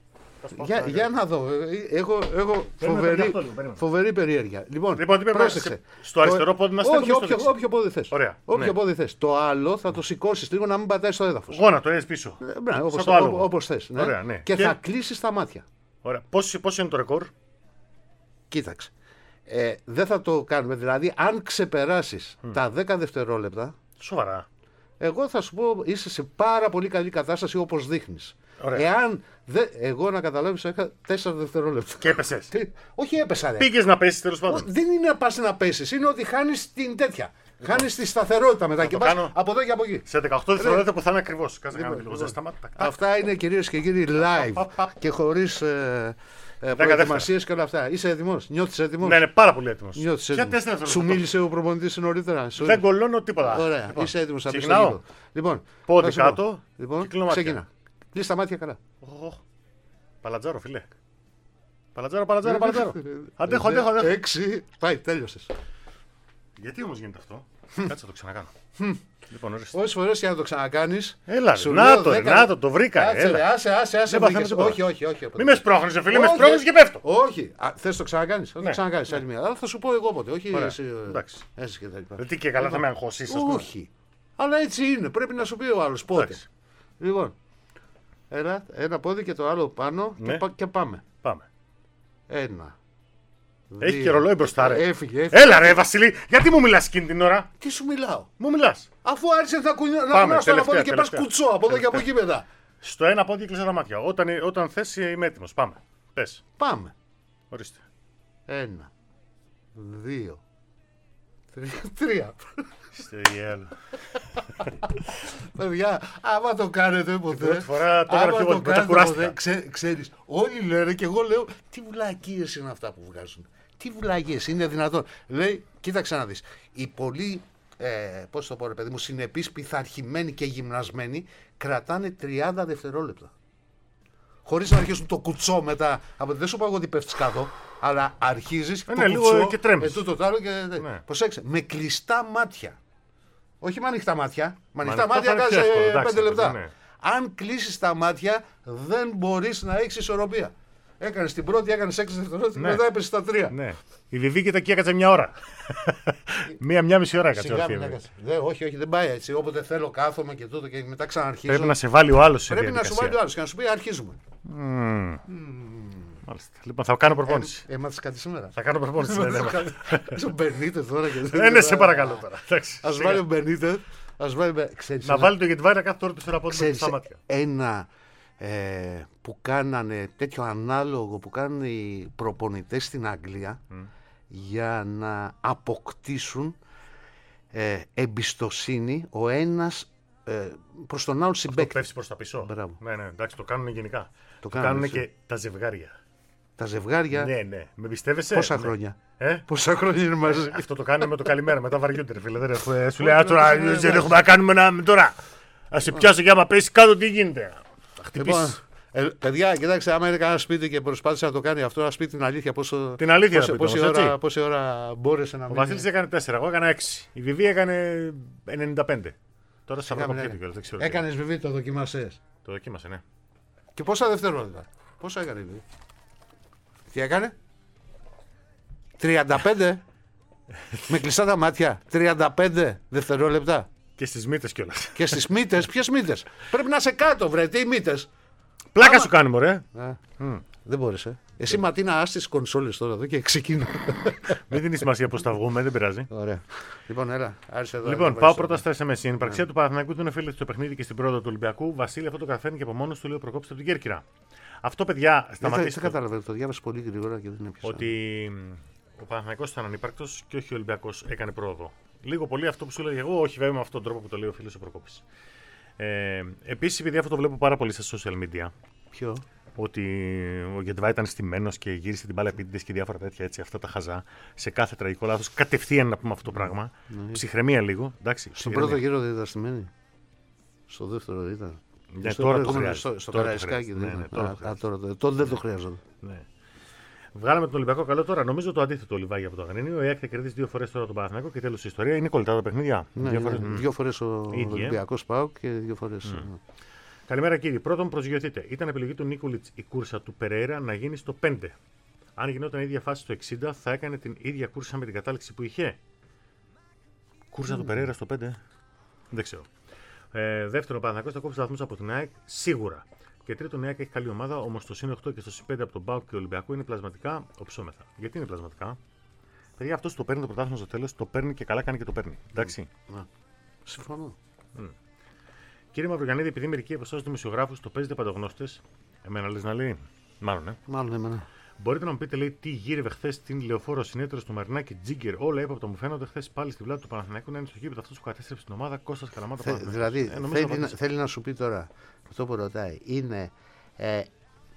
Speaker 4: Για να δω. Έχω φοβερή περιέργεια. Λοιπόν, πρόσεξε.
Speaker 5: Στο αριστερό πόδι να στέλνουμε στο δεξί.
Speaker 4: Όποιο πόδι θες. Όποιο πόδι θες. Το άλλο θα το σηκώσεις λίγο να μην πατάει στο έδαφος.
Speaker 5: Γόνατο, έτσι πίσω.
Speaker 4: Όπως θες. Και θα κλείσεις τα μάτια.
Speaker 5: Ωραία. Πώς είναι το ρεκόρ?
Speaker 4: Κοίταξε. Δεν θα το κάνουμε. Δηλαδή, αν ξεπεράσεις τα 10 δευτερόλεπτα.
Speaker 5: Σοβαρά.
Speaker 4: Εγώ θα σου πω, είσαι σε πάρα πολύ καλή κατάσταση όπως δείχνεις. Εάν. Εγώ να καταλάβεις, είχα 4 δευτερόλεπτα.
Speaker 5: Και έπεσες.
Speaker 4: Όχι, έπεσα.
Speaker 5: Πήγες να πέσεις τέλος πάντων.
Speaker 4: Δεν είναι να πας να πέσεις. Είναι ότι χάνεις την τέτοια. Χάνεις τη σταθερότητα μετά και πας από εδώ και από εκεί.
Speaker 5: Σε 18 δευτερόλεπτα που θα είναι ακριβώς. Κάτσε να κάνω λίγο.
Speaker 4: Αυτά είναι κυρίως και κύριοι live και χωρίς προετοιμασίες και όλα αυτά. Είσαι έτοιμος, νιώθεις έτοιμος.
Speaker 5: Ναι, πάρα πολύ έτοιμος.
Speaker 4: Νιώθεις
Speaker 5: Ποια
Speaker 4: έτοιμος.
Speaker 5: 4
Speaker 4: Σου μίλησε ο προπονητής νωρίτερα.
Speaker 5: Δεν κολλώνω τίποτα.
Speaker 4: Ωραία,
Speaker 5: Λοιπόν,
Speaker 4: είσαι έτοιμος. Θα πεις το
Speaker 5: ξεκινάω.
Speaker 4: γήπεδο. Λοιπόν,
Speaker 5: Πόδι
Speaker 4: θα σου πω.
Speaker 5: κάτω,
Speaker 4: Λοιπόν,
Speaker 5: κύκλο μάτια.
Speaker 4: ξεκινά. Κλείς τα μάτια καλά.
Speaker 5: Παλατζάρο, φιλέ. Παλατζάρο. Αντέχω.
Speaker 4: 6, πάει, τέλειωσες.
Speaker 5: Γιατί όμως γίνεται αυτό. Κάτσε να το ξανακάνω. Λοιπόν, ορίστε.
Speaker 4: Όσες φορές και να το ξανακάνεις.
Speaker 5: Έλα,
Speaker 4: σου
Speaker 5: να
Speaker 4: λέω
Speaker 5: το,
Speaker 4: 10.
Speaker 5: να το βρήκα.
Speaker 4: Κάτσε, ρε,
Speaker 5: Έλα.
Speaker 4: άσε,
Speaker 5: Δεν παθαίνω
Speaker 4: βρήκες.
Speaker 5: τίποτα.
Speaker 4: Όχι.
Speaker 5: Μη με σπρώχνεις, φίλε, με
Speaker 4: Όχι.
Speaker 5: σπρώχνεις και πέφτω.
Speaker 4: Όχι. Θες το ξανακάνεις. Θα το
Speaker 5: Ναι.
Speaker 4: ξανακάνεις άλλη μία. Αλλά θα σου πω εγώ πότε. Όχι
Speaker 5: Ωραία.
Speaker 4: εσύ.
Speaker 5: Εντάξει.
Speaker 4: Εσύ και τα λοιπά.
Speaker 5: Τι και καλά θα με αγχώσεις, ας πούμε.
Speaker 4: Όχι. Αλλά έτσι είναι. Πρέπει να σου πει ο άλλος πότε.
Speaker 5: Εντάξει.
Speaker 4: Λοιπόν. Έλα, ένα πόδι και το άλλο πάνω
Speaker 5: Ναι.
Speaker 4: και πάμε.
Speaker 5: Πάμε.
Speaker 4: 1.
Speaker 5: Έχει και ρολόι μπροστά, ρε.
Speaker 4: Έφυγε.
Speaker 5: Έλα, ρε, Βασίλη, γιατί μου μιλάς εκείνη την ώρα.
Speaker 4: Τι σου μιλάω.
Speaker 5: Μου μιλάς.
Speaker 4: Αφού άρχισε να κουνάς το ένα
Speaker 5: τελευταία,
Speaker 4: πόδι και πας
Speaker 5: τελευταία.
Speaker 4: κουτσό από εδώ και από εκεί μετά.
Speaker 5: Στο ένα πόδι κλείσα τα μάτια. Όταν θες είμαι έτοιμος. Πάμε. Πες.
Speaker 4: Πάμε.
Speaker 5: Ορίστε.
Speaker 4: 1, 2, 3.
Speaker 5: Είστε γέλο.
Speaker 4: Παιδιά, άμα το κάνετε ποτέ.
Speaker 5: πρώτη φορά το
Speaker 4: άμα
Speaker 5: έκανα πιο μετά κουράστηκα.
Speaker 4: Ξέρεις, όλοι λένε και εγώ λέω τι βλακίες είναι αυτά που βγάζουν. Τι βλακίες, είναι δυνατόν. Λέει, κοίταξε να δεις. Οι πολύ, πώς το πω ρε παιδί μου, συνεπείς, πειθαρχημένοι και γυμνασμένοι κρατάνε 30 δευτερόλεπτα. Χωρίς να αρχίσουν το κουτσό μετά. Δεν σου πω εγώ ότι πέφτεις κάτω, αλλά αρχίζεις το
Speaker 5: λίγο
Speaker 4: κουτσό
Speaker 5: και τρέμεις.
Speaker 4: τούτο το άλλο και.
Speaker 5: Ναι.
Speaker 4: Προσέξτε, με κλειστά μάτια. Όχι με ανοιχτά μάτια. Με ανοιχτά
Speaker 5: ανοιχτά
Speaker 4: μάτια
Speaker 5: θα είναι
Speaker 4: κάνεις
Speaker 5: πιο εύκολο, εντάξει,
Speaker 4: 5 λεπτά.
Speaker 5: ναι.
Speaker 4: Αν κλείσεις τα μάτια, δεν μπορείς να έχεις ισορροπία. Έκανες την πρώτη, έκανες 6 δευτερόλεπτα,
Speaker 5: Ναι.
Speaker 4: μετά έπεσες στα 3.
Speaker 5: Ναι. Η Βιβί και τα εκεί έκατσε μια ώρα. Μία μισή ώρα έκατσε.
Speaker 4: Σιγά
Speaker 5: όρθια,
Speaker 4: μην
Speaker 5: βέβαια.
Speaker 4: έκατσε. Όχι, δεν πάει έτσι. Όποτε θέλω κάθομαι και τούτο και μετά ξαναρχίζω.
Speaker 5: Πρέπει να σε βάλει ο άλλος σε
Speaker 4: Πρέπει να σου βάλει
Speaker 5: διαδικασία.
Speaker 4: ο άλλος και να σου πει αρχίζουμε.
Speaker 5: Μάλιστα. Λοιπόν, θα κάνω προπόνηση.
Speaker 4: Έμαθες κάτι σήμερα.
Speaker 5: Θα κάνω προπόνηση. ναι, ναι.
Speaker 4: Στον Μπενίτε τώρα και
Speaker 5: Ναι, σε παρακαλώ τώρα. Εντάξει,
Speaker 4: Ας
Speaker 5: σιγά.
Speaker 4: βάλει ο Μπενίτε. Ξέρεις,
Speaker 5: Να βάλει το γετβάι κάθε τώρα του από
Speaker 4: ξέρεις,
Speaker 5: στα μάτια.
Speaker 4: ένα που κάνανε τέτοιο ανάλογο που κάνουν οι προπονητές στην Αγγλία για να αποκτήσουν εμπιστοσύνη ο ένας προς τον άλλο
Speaker 5: Το
Speaker 4: συμπαίκτη.
Speaker 5: πέφτει προς τα πίσω.
Speaker 4: Μπράβο.
Speaker 5: Ναι, εντάξει, το κάνουν γενικά. Το
Speaker 4: κάνουν,
Speaker 5: κάνουν
Speaker 4: έτσι.
Speaker 5: και τα ζευγάρια.
Speaker 4: Τα ζευγάρια
Speaker 5: Ναι. Με πιστεύεσαι.
Speaker 4: πόσα
Speaker 5: Ναι.
Speaker 4: χρόνια.
Speaker 5: Ε?
Speaker 4: Πόσα χρόνια είναι μαζί.
Speaker 5: Αυτό το κάνουν με το καλημέρα. Μετά βαριούνται, ρε φίλε. Σου λέει, τώρα δεν έχουμε να κάνουμε τώρα. Α σε πιάσω και άμα πέσει κάτω, τι γίνεται. Θα χτυπήσει.
Speaker 4: Παιδιά, κοιτάξτε, άμα είναι κανένα σπίτι και προσπάθησε να το κάνει αυτό, να πει την αλήθεια.
Speaker 5: Την αλήθεια, να πείτε όμως, έτσι.
Speaker 4: Πόση ώρα μπόρεσε να
Speaker 5: Ο
Speaker 4: μείνει.
Speaker 5: Βασίλης έκανε 4, εγώ έκανα 6. Η Βιβί έκανε 95. Τώρα θα βρω
Speaker 4: Έκαμε,
Speaker 5: κομπιούτερ κιόλας, δεν ξέρω.
Speaker 4: Έκανες βιβλίο, το δοκιμάσες.
Speaker 5: Το δοκίμασε, ναι.
Speaker 4: Και πόσα δευτερόλεπτα. Πόσα έκανε η βιβλίο. Τι έκανε. 35. Με κλειστά τα μάτια. 35 δευτερόλεπτα.
Speaker 5: Και στις μύτες κιόλας.
Speaker 4: Και στις μύτες, ποιες μύτες. Πρέπει να είσαι κάτω, βρε. Τι μύτες.
Speaker 5: Πλάκα σου κάνουμε, ρε.
Speaker 4: Δεν μπόρεσε. Εσύ Ματίνα, άστι τις κονσόλες τώρα εδώ και ξεκινά.
Speaker 5: Μην δίνει σημασία πώς θα βγούμε, δεν πειράζει.
Speaker 4: Ωραία. Λοιπόν, έλα. Άρχισε εδώ.
Speaker 5: Λοιπόν, πάω πρώτα στα SMS. Η ενυπαρξία του Παναθηναϊκού του είναι φίλη στο παιχνίδι και στην πρόοδο του Ολυμπιακού. Βασίλη, αυτό το καταφέρνει και από μόνο του, λέει ο Προκόπης από την Κέρκυρα. Αυτό, παιδιά,
Speaker 4: Δεν
Speaker 5: σταματήστε.
Speaker 4: κατάλαβα, το διάβασα πολύ γρήγορα και δεν είναι πίσω.
Speaker 5: Ότι ο Παναθηναϊκός ήταν ανύπαρκτος και όχι ο Ολυμπιακός έκανε πρόοδο. Λίγο πολύ αυτό που σου έλεγα εγώ, όχι βέβαια με αυτόν τον τρόπο που το λέει ο φίλος ο Προκόπης. Επίσης, επειδή αυτό το βλέπω πάρα πολύ στα social media,
Speaker 4: Ποιο.
Speaker 5: ότι ο Γετβά ήταν στημένος και γύρισε την μπάλα επίτηδες και διάφορα τέτοια έτσι, αυτά τα χαζά, σε κάθε τραγικό λάθος, κατευθείαν να πούμε αυτό το πράγμα. Ψυχραιμία λίγο, εντάξει.
Speaker 4: Στον
Speaker 5: ψυχραιμία.
Speaker 4: πρώτο γύρο δεν ήταν στημένη. Στο δεύτερο δεν ήταν.
Speaker 5: Ναι, τώρα το χρειάζεται.
Speaker 4: Στο
Speaker 5: Τώρα το
Speaker 4: Καραϊσκάκι
Speaker 5: χρειάζεται.
Speaker 4: δεν
Speaker 5: Ναι,
Speaker 4: ήταν.
Speaker 5: ναι, τώρα το χρειάζεται.
Speaker 4: Τότε δεν το χρειάζονται.
Speaker 5: Ναι. Βγάλαμε τον Ολυμπιακό καλό τώρα. Νομίζω το αντίθετο ο Λιβάγι από το Αγρίνιο. Η ΑΕΚ θα κερδίσει 2 φορές τώρα τον Παναθηναϊκό και τέλος η ιστορία. Είναι κολλητά τα παιχνίδια.
Speaker 4: Ναι,
Speaker 5: Δύο φορές.
Speaker 4: δύο φορές ο
Speaker 5: Ίδιοι,
Speaker 4: Ολυμπιακός ΠΑΟΚ και δύο φορές.
Speaker 5: Καλημέρα κύριε. Πρώτον, προσγειωθείτε. Ήταν επιλογή του Νίκολιτς η κούρσα του Περέιρα να γίνει στο 5. Αν γινόταν η ίδια φάση στο 60, θα έκανε την ίδια κούρσα με την κατάληξη που είχε. Κούρσα του Περέιρα στο 5. Δεν ξέρω. Δεύτερον, ο Παναθηναϊκός θα κόψει βαθμούς από την ΑΕΚ σίγουρα. Και τρίτον, η ΑΕΚ έχει καλή ομάδα, όμως το συν 8 και στο συν 5 από τον ΠΑΟΚ και Ολυμπιακού είναι πλασματικά οψόμεθα. Γιατί είναι πλασματικά. Παιδιά, αυτό το παίρνει το πρωτάθλημα στο τέλος, το παίρνει και καλά κάνει και το παίρνει. Εντάξει.
Speaker 4: Συμφωνώ.
Speaker 5: Κύριε Μαυρογιαννίδη, επειδή μερικοί από εσάς δημοσιογράφους το παίζετε παντογνώστες, εμένα λες να λέει. Μάλλον,
Speaker 4: Μάλλον εμένα.
Speaker 5: Μπορείτε να μου πείτε, λέει, τι γύρευε χθε στην Λεωφόρο Συνέτερο του Μαρινάκη Τζίγκερ. Όλα έπαπτα μου φαίνονται χθε πάλι στη βλάβη του Παναθηναϊκού να είναι στο γήπεδο αυτό που κατέστρεψε την ομάδα Κώστας Καλαμάτα.
Speaker 4: Δηλαδή θέλει να σου πει τώρα αυτό που ρωτάει είναι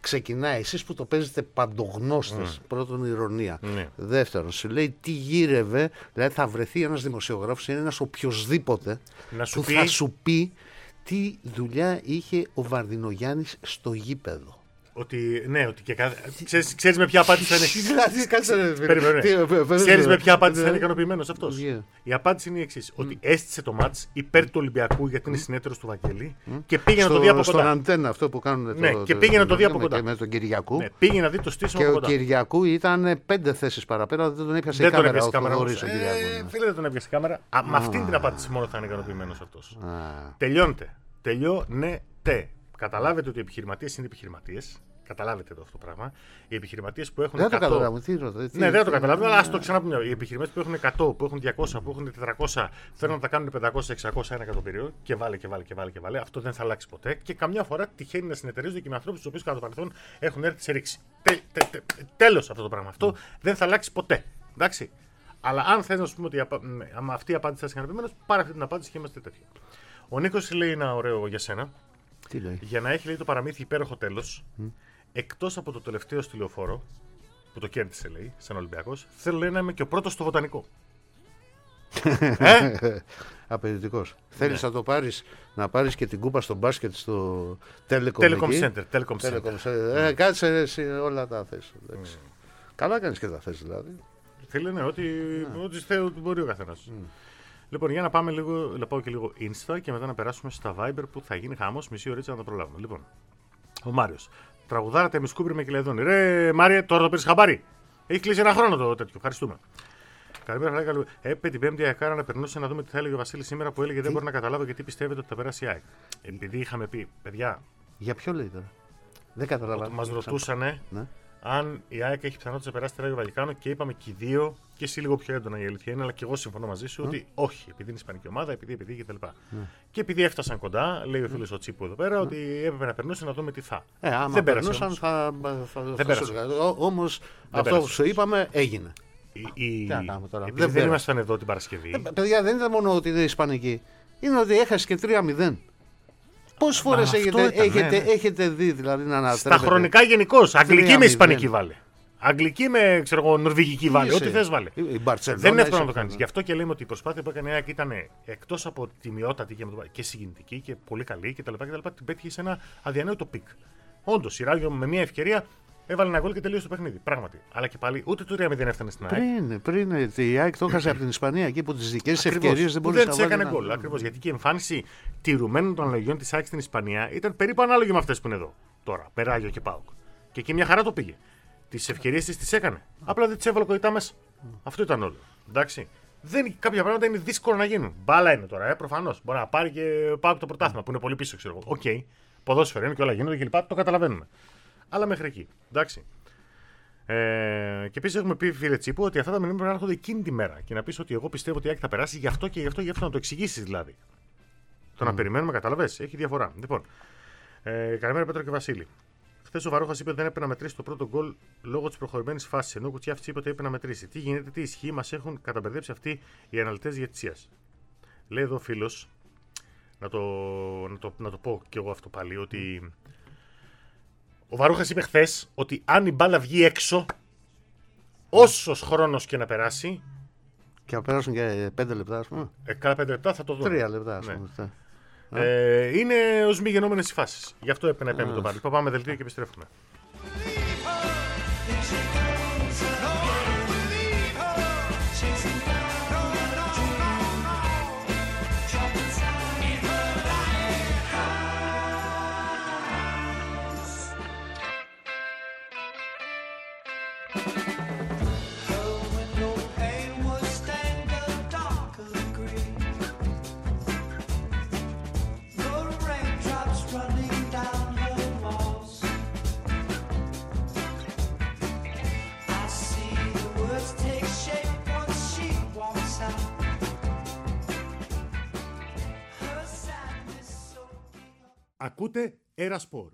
Speaker 4: ξεκινάει, εσείς που το παίζετε παντογνώστες, πρώτον ηρωνία.
Speaker 5: Ναι.
Speaker 4: Δεύτερον, σου λέει τι γύρευε, δηλαδή θα βρεθεί ένας δημοσιογράφος ή ένας οποιοσδήποτε που θα σου πει τι δουλειά είχε ο Βαρδινογιάννης στο γήπεδο.
Speaker 5: Ότι, ναι, ότι και ξέρεις με ποια απάντηση θα είναι.
Speaker 4: Δηλαδή,
Speaker 5: Ξέρεις με ποια απάντηση θα είναι ικανοποιημένος αυτός. Η απάντηση είναι η εξής. Ότι έστησε το μάτς υπέρ του Ολυμπιακού γιατί είναι συνέτερος του Βαγγέλη και πήγε να το δει από κοντά.
Speaker 4: Στον αντένα αυτό που κάνουν.
Speaker 5: Ναι, και πήγε να το δει από κοντά.
Speaker 4: Με τον Κυριακού.
Speaker 5: Ναι, πήγε να δει το στήσιμο
Speaker 4: και
Speaker 5: από κοντά.
Speaker 4: Και ο Κυριακού ήταν 5 θέσεις παραπέρα, δεν τον έπιασε η κάμερα.
Speaker 5: Φίλε, δεν τον έπιασε η κάμερα. Με αυτήν την απάντηση μόνο θα είναι ικανοποιημένος αυτός. Τελειώνεται. Καταλάβετε ότι οι επιχειρηματίες είναι επιχειρηματίες. Καταλάβετε αυτό το πράγμα. Οι επιχειρηματίες που έχουν.
Speaker 4: Δεν
Speaker 5: 100...
Speaker 4: το καταλάβω.
Speaker 5: Ναι, δεν το καταλάβω, αλλά ας το ξαναπούμε. Οι επιχειρηματίες που έχουν 100, που έχουν 200, που έχουν 400, θέλουν να τα κάνουν 500, 600, 1 εκατομμύριο και βάλε. Αυτό δεν θα αλλάξει ποτέ. Και καμιά φορά τυχαίνει να συνεταιρίζονται και με ανθρώπους τους οποίους κατά το παρελθόν έχουν έρθει σε ρήξη. Τέλος αυτό το πράγμα. Αυτό δεν θα αλλάξει ποτέ. Εντάξει. Αλλά αν θες να σου πούμε ότι αυτή η απάντηση θα είσαι ικανοποιημένος, πάρε αυτή την απάντηση και είμαστε τέτοια. Ο Νίκος λέει ένα ωραίο για σένα.
Speaker 4: Τι λέει?
Speaker 5: Για να έχει λέει το παραμύθι υπέροχο τέλος, εκτός από το τελευταίο στη Λεωφόρο, που το κέρδισε λέει, σαν Ολυμπιακός, θέλω λέει, να είμαι και ο πρώτος στο βοτανικό.
Speaker 4: Απαιτητικός. Θέλεις να το πάρεις, να πάρεις και την κούπα στο μπάσκετ στο
Speaker 5: Telecom Center.
Speaker 4: Κάτσε εσύ όλα τα θες. Καλά κάνεις και τα θες δηλαδή.
Speaker 5: Θέλει ναι, ό,τι μπορεί ο καθένας. Λοιπόν, για να πάμε λίγο, να πάω και λίγο Insta και μετά να περάσουμε στα Viber που θα γίνει χαμός, μισή ώρα να το προλάβουμε. Λοιπόν, ο Μάριος. Τραγουδάρα Τεμισκούμπρη με Κελεδόνη. Ρε Μάριε, τώρα το πήρες χαμπάρι. Έχει κλείσει ένα χρόνο το τέτοιο. Ευχαριστούμε. Καλημέρα, καλημέρα. Την Πέμπτη Αεκάρα να περνούσε να δούμε τι θα έλεγε ο Βασίλης σήμερα που έλεγε δεν μπορεί να καταλάβω γιατί πιστεύετε ότι θα περάσει η ΑΕΚ. Επειδή είχαμε πει, παιδιά.
Speaker 4: Για ποιο λέει τώρα? Δεν καταλαβαίνω.
Speaker 5: Μας ρωτούσανε. Ναι. Αν η ΑΕΚ έχει πιθανότητα να περάσει τη Ράγιο Βαλικάνο και είπαμε και οι δύο, και εσύ λίγο πιο έντονα η αλήθεια είναι, αλλά και εγώ συμφωνώ μαζί σου ότι όχι, επειδή είναι ισπανική ομάδα, επειδή κτλ. Και επειδή έφτασαν κοντά, λέει ο φίλος ο Τσίπου εδώ πέρα, ότι έπρεπε να περνούσε να δούμε τι θα.
Speaker 4: Άμα
Speaker 5: δεν
Speaker 4: περνούσαν θα. Όμως αυτό που σου είπαμε έγινε.
Speaker 5: Επειδή δεν ήμασταν εδώ την Παρασκευή.
Speaker 4: Παιδιά, δεν ήταν μόνο ότι είναι ισπανική. Είναι ότι έχασε και 3-0. Πόσες φορές έχετε δει δηλαδή να ανατρέπετε?
Speaker 5: Στα χρονικά γενικώς. Αγγλική με ισπανική βάλε. Αγγλική με νορβηγική βάλε. Ό,τι θες βάλε. Δεν είναι εύκολο να το κάνεις. Γι' αυτό και λέμε ότι η προσπάθεια που έκανε η ΑΕΚ ήταν εκτός από τιμιότατη και συγκινητική και πολύ καλή κτλ. Την πέτυχε σε ένα αδιανόητο πικ. Όντως η Ράγιο με μια ευκαιρία έβαλε ένα γκολ και τελείωσε το παιχνίδι. Πράγματι. Αλλά και πάλι ούτε το 3-0 έφτανε στην ΑΕΚ.
Speaker 4: Πριν η ΑΕΚ το έχασε από την Ισπανία εκεί που τις δικές της ευκαιρίες δεν μπορούσε να βάλει.
Speaker 5: Δεν έκανε γκολ. Ακριβώς. Γιατί και η εμφάνιση τηρουμένων των αναλογιών της ΑΕΚ στην Ισπανία ήταν περίπου ανάλογη με αυτές που είναι εδώ. Τώρα. Περάγιο και ΠΑΟΚ. Και εκεί μια χαρά το πήγε. Τις ευκαιρίες της τις έκανε. Απλά δεν τις έβαλε κολλητά μέσα. Αυτό ήταν όλο. Εντάξει. Κάποια πράγματα είναι δύσκολο να γίνουν. Μπάλα είναι τώρα, προφανώς. Μπορεί να πάρει και ΠΑΟΚ το πρωτάθλημα που είναι πολύ πίσω, ξέρω εγώ. Οκ. Ποδόσφαιρο είναι και όλα γίνονται κλπ. Το καταλαβαίνουμε. Αλλά μέχρι εκεί. Εντάξει. Και επίσης έχουμε πει, φίλε Τσίπου, ότι αυτά τα μηνύματα πρέπει να έρχονται εκείνη τη μέρα και να πεις ότι εγώ πιστεύω ότι η ΑΕΚ θα περάσει γι' αυτό και γι' αυτό να το εξηγήσεις δηλαδή. Το να περιμένουμε, καταλαβαίνεις, έχει διαφορά. Λοιπόν, καλημέρα Πέτρο και Βασίλη. Χθες ο Βαρούχας είπε ότι δεν έπρεπε να μετρήσει το πρώτο γκολ λόγω της προχωρημένης φάσης. Ενώ ο Κουτσιάφτης είπε ότι έπρεπε να μετρήσει. Τι γίνεται, τι ισχύει, μας έχουν καταμπερδέψει αυτοί οι αναλυτές διαιτησίας. Λέει εδώ ο φίλος, να το πω κι εγώ αυτό πάλι, ότι. Ο Βαρούχας είπε χθες ότι αν η μπάλα βγει έξω, όσος χρόνος και να περάσει.
Speaker 4: Και να περάσουν και 5 λεπτά, ας πούμε.
Speaker 5: Κάνα 5 λεπτά θα το δούμε.
Speaker 4: 3 λεπτά, ας πούμε.
Speaker 5: Ναι. Είναι ως μη γενόμενες οι φάσεις. Γι' αυτό έπρεπε να επέμβει το πάλι. Πάμε δελτίο και επιστρέφουμε.
Speaker 7: Ακούτε Ερασπορ.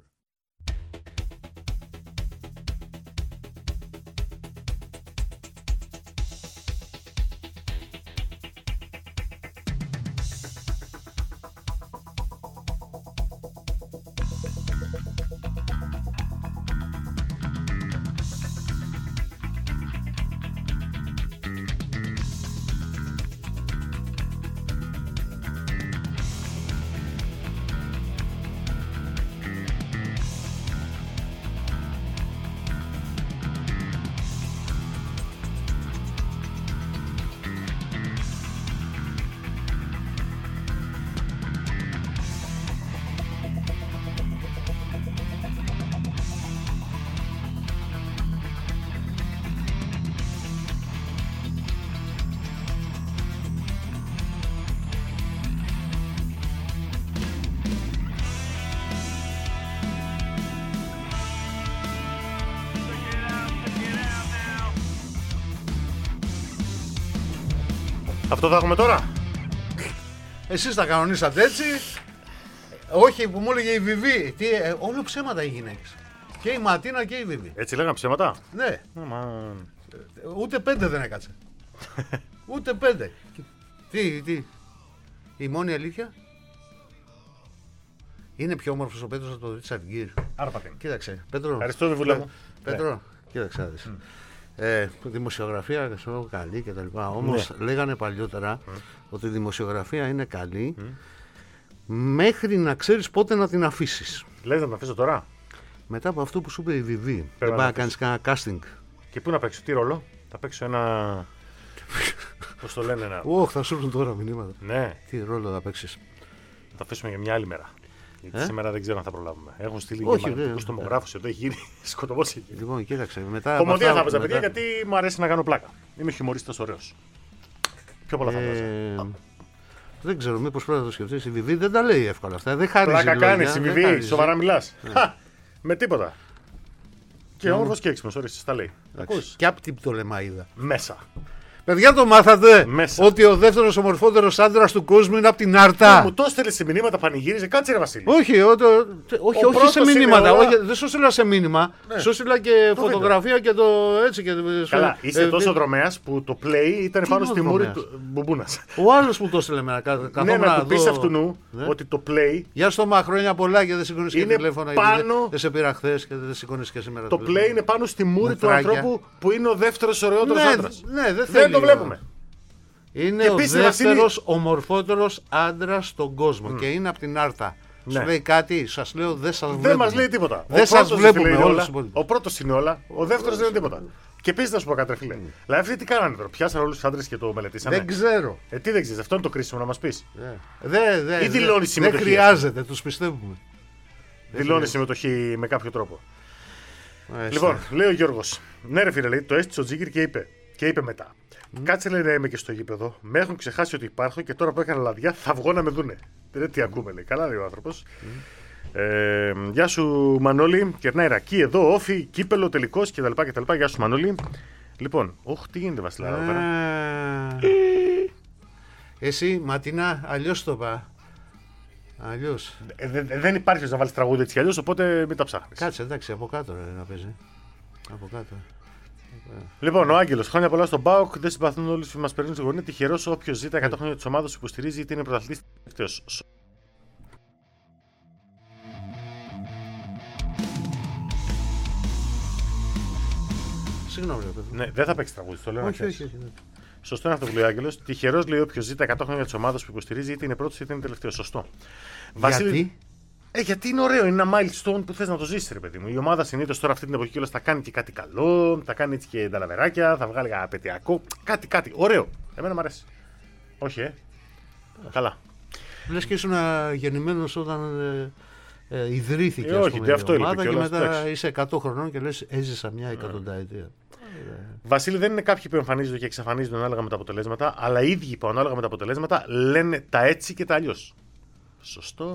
Speaker 5: Αυτό θα έχουμε τώρα.
Speaker 4: Εσείς τα κανονίσατε έτσι. Όχι που μου έλεγε η Βιβί. Όλο ψέματα οι γυναίκες. Και η Ματίνα και η Βιβί.
Speaker 5: Έτσι λέγαμε ψέματα.
Speaker 4: Ναι.
Speaker 5: Μα...
Speaker 4: Ούτε 5 δεν έκατσε. Ούτε 5. Τι. Η μόνη αλήθεια. Είναι πιο όμορφος ο Πέτρος από τον Ρίτσαρντ Γκίρ.
Speaker 5: Άρπατε.
Speaker 4: Κοίταξε, Πέτρο.
Speaker 5: Ευχαριστώ, Βιβούλα μου.
Speaker 4: Πέτρο, κοίταξε να δεις. Δημοσιογραφία καλή και τα λοιπά. Όμως λέγανε παλιότερα ότι η δημοσιογραφία είναι καλή μέχρι να ξέρεις πότε να την αφήσεις.
Speaker 5: Λες να την αφήσω τώρα.
Speaker 4: Μετά από αυτό που σου είπε η Βιβί, δεν πάει να κάνεις κανένα casting.
Speaker 5: Και πού να παίξω, τι ρόλο. Θα παίξω ένα. Πώς το λένε, ένα.
Speaker 4: Όχι, θα σου έρθουν τώρα μηνύματα.
Speaker 5: Ναι.
Speaker 4: Τι ρόλο θα παίξεις.
Speaker 5: Θα το αφήσουμε για μια άλλη μέρα. Γιατί σήμερα δεν ξέρω αν θα προλάβουμε. Έχουν στείλει και τομογράφους εδώ, έχει γίνει σκοτωμός.
Speaker 4: Λοιπόν, κοίταξε. Μετά.
Speaker 5: Κομμωδία θα παίζα, παιδιά, γιατί μου αρέσει να κάνω πλάκα. Είμαι χιουμορίστας ωραίος. Πιο πολλά θα παίζα.
Speaker 4: Δεν ξέρω, μήπως πρέπει να το σκεφτείς. Η Βιβί δεν τα λέει εύκολα αυτά. Δεν χάρίζει.
Speaker 5: Πλάκα κάνεις, η Βιβί, σοβαρά μιλάς. Με τίποτα. Και όμορφος και έξυπνος, ορίστε, τα λέει.
Speaker 4: Και απ' την Πτολεμαΐδα.
Speaker 5: Μέσα.
Speaker 4: Παιδιά, το μάθατε
Speaker 5: Μέσα.
Speaker 4: ότι ο δεύτερος ομορφότερος άντρας του κόσμου είναι από την Άρτα.
Speaker 5: Μου το έστελε σε μηνύματα, πανηγύριζε. Κάτσε ρε Βασίλη.
Speaker 4: Όχι σε μήνυματα. Δεν σου έστειλα σε μήνυμα.
Speaker 5: Ναι.
Speaker 4: Σου έστειλα και φωτογραφία και το έτσι.
Speaker 5: Καλά, είσαι τόσο δρομέας που το play ήταν πάνω στη μούρη του Μπουμπούνας.
Speaker 4: Ο άλλος μου το έστειλε εμένα.
Speaker 5: Ναι, να του πεις αυτού ότι το play.
Speaker 4: Γεια στο μα, χρόνια πολλά και δεν σηκώνεις και τηλέφωνα.
Speaker 5: Πάνω...
Speaker 4: Δεν σε πήρα χθες και δεν σηκώνεις και σήμερα.
Speaker 5: Το play είναι πάνω στη μούρη του ανθρώπου που είναι ο δεύτερος ωραιότερος άντρας.
Speaker 4: Ναι,
Speaker 5: δεν το βλέπουμε.
Speaker 4: Είναι ο δεύτερος ομορφότερος άντρας στον κόσμο και είναι από την Άρτα. Σου λέει κάτι, σας λέω δεν σας βλέπουμε.
Speaker 5: Δεν μας λέει τίποτα.
Speaker 4: Δεν σας βλέπουμε όλα.
Speaker 5: Ο πρώτος είναι όλα, ο δεύτερος δεν είναι τίποτα. Και επίσης να σου πω κάτι, φίλε. Δηλαδή αυτοί τι κάνανε τώρα, πιάσανε όλους τους άντρες και το μελετήσανε.
Speaker 4: Δεν ξέρω.
Speaker 5: Τι δεν ξέρεις, αυτό είναι το κρίσιμο να μας πεις.
Speaker 4: Ή
Speaker 5: δηλώνει συμμετοχή.
Speaker 4: Δεν χρειάζεται, τους πιστεύουμε.
Speaker 5: Δηλώνει συμμετοχή με κάποιο τρόπο. Λοιπόν, λέει ο Γιώργος. Ναι, ρε φίλε, το έστησε ο Τζίγκερ και είπε μετά. Κάτσε λέει να είμαι και στο γήπεδο. Με έχουν ξεχάσει ότι υπάρχω και τώρα που έκανα λαδιά θα βγω να με δούνε. Δεν τι ακούμε, λέει. Καλά, λέει ο άνθρωπος. Γεια σου, Μανώλη. Κερνάει ρακί εδώ, όφι, κύπελο, τελικός κτλ. Γεια σου, Μανώλη. Λοιπόν, τι γίνεται, Βασιλάρα, εδώ πέρα.
Speaker 4: Εσύ, Ματίνα, αλλιώς το είπα. Αλλιώς.
Speaker 5: Δεν υπάρχει να βάλεις τραγούδι έτσι κι αλλιώς, οπότε μην τα ψάχνεις.
Speaker 4: Κάτσε, εντάξει, από κάτω να παίζει. Από κάτω.
Speaker 5: Λοιπόν, ο Άγγελος, χρόνια πολλά στον ΠΑΟΚ. Δεν συμπαθούν όλοι που μας παίρνουν στη γωνία. Τυχερός όποιος ζει τα 100 χρόνια της ομάδας που υποστηρίζει είτε είναι πρωταθλητής τελευταίος.
Speaker 4: Συγγνώμη, ρε παιδί.
Speaker 5: Ναι, δεν θα παίξει τραγούδι, το λέω.
Speaker 4: Όχι.
Speaker 5: Σωστό είναι αυτό που λέει ο Άγγελος. Τυχερός λέει όποιος ζει τα 100 χρόνια της ομάδας που υποστηρίζει είτε είναι πρώτος είτε είναι τελευταίος. Σωστό.
Speaker 4: Γιατί?
Speaker 5: Γιατί είναι ωραίο, είναι ένα milestone που θες να το ζήσεις, ρε παιδί μου. Η ομάδα συνήθως τώρα αυτή την εποχή κιόλας θα κάνει και κάτι καλό, θα κάνει έτσι και νταλαβεράκια, θα βγάλει ένα απαιτειακό. Κάτι. Ωραίο. Εμένα μου αρέσει. Όχι, Καλά.
Speaker 4: Λες και ήσουν γεννημένος όταν ιδρύθηκε
Speaker 5: όχι, αυτό
Speaker 4: η ομάδα
Speaker 5: και
Speaker 4: μετά
Speaker 5: εντάξει.
Speaker 4: είσαι 100 χρονών και λες έζησα μια εκατονταετία.
Speaker 5: Βασίλη, δεν είναι κάποιοι που εμφανίζονται και εξαφανίζονται ανάλογα με τα αποτελέσματα, αλλά οι ίδιοι που ανάλογα με τα αποτελέσματα λένε τα έτσι και τα αλλιώς. Σωστό.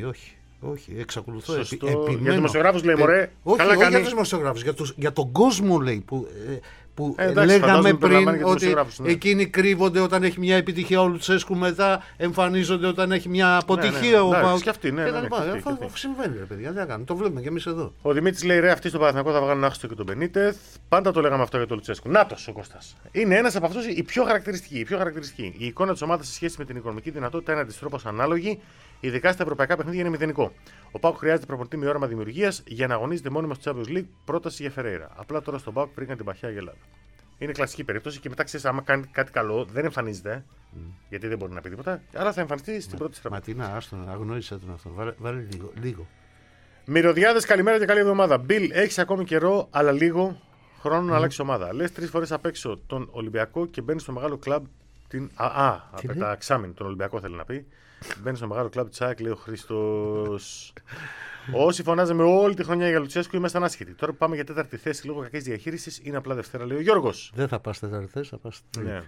Speaker 4: Όχι, εξακολουθώ.
Speaker 5: Επιμένω. Για τους δημοσιογράφους λέει μωρέ.
Speaker 4: Όχι για τους δημοσιογράφους, για τον κόσμο λέει που λέγαμε πριν ότι εκείνοι κρύβονται όταν έχει μια επιτυχία ο Λουτσέσκου, μετά εμφανίζονται όταν έχει μια αποτυχία ο ΠΑΟΚ. Αυτό συμβαίνει, ρε παιδιά, δεν κάνει. Το βλέπουμε κι εμείς εδώ.
Speaker 5: Ο Δημήτρης λέει ρε, αυτοί στο Παναθηναϊκό θα βγάλουν άχστο και τον Μπενίτεθ. Πάντα το λέγαμε αυτό για τον Λουτσέσκου. Νάτος ο Κώστας. Είναι ένας από αυτούς η πιο χαρακτηριστική. Η εικόνα της ομάδας σε σχέση με την οικονομική δυνατότητα είναι αντιστρόφως ανάλογη. Ειδικά στα ευρωπαϊκά παιχνίδια είναι μηδενικό. Ο ΠΑΟΚ χρειάζεται προπονητή με όραμα δημιουργίας για να αγωνίζεται μόνιμα στο Champions League. Πρόταση για Φερέιρα. Απλά τώρα στον ΠΑΟΚ βρήκαν την παχιά γελάδα. Είναι κλασική περίπτωση και μετά ξέρεις, άμα κάνει κάτι καλό, δεν εμφανίζεται. Γιατί δεν μπορεί να πει τίποτα. Άρα θα εμφανιστεί στην πρώτη στραβή.
Speaker 4: Ματίνα, άστον, αγνώρισε τον αυτό. Βάλε λίγο.
Speaker 5: Μυρωδιάδες, καλημέρα και καλή εβδομάδα. Μπιλ, έχει ακόμη καιρό, αλλά λίγο χρόνο να αλλάξει ομάδα. Λες 3 φορές απ' έξω τον Ολυμπιακό και μπαίνει στο μεγάλο κλαμπ. Από τα εξάμην, τον Ολυμπιακό θέλει να πει. Μπαίνει στο μεγάλο κλαμπ Τσάκ, λέει ο Χρήστος. Όσοι φωνάζαμε όλη τη χρονιά για Λουτσέσκου ήμασταν άσχετοι. Τώρα που πάμε για 4η θέση λόγω κακής διαχείρισης είναι απλά Δευτέρα, λέει ο Γιώργος.
Speaker 4: Δεν θα πας 4η θέση, θα πας 3η.
Speaker 5: Ναι.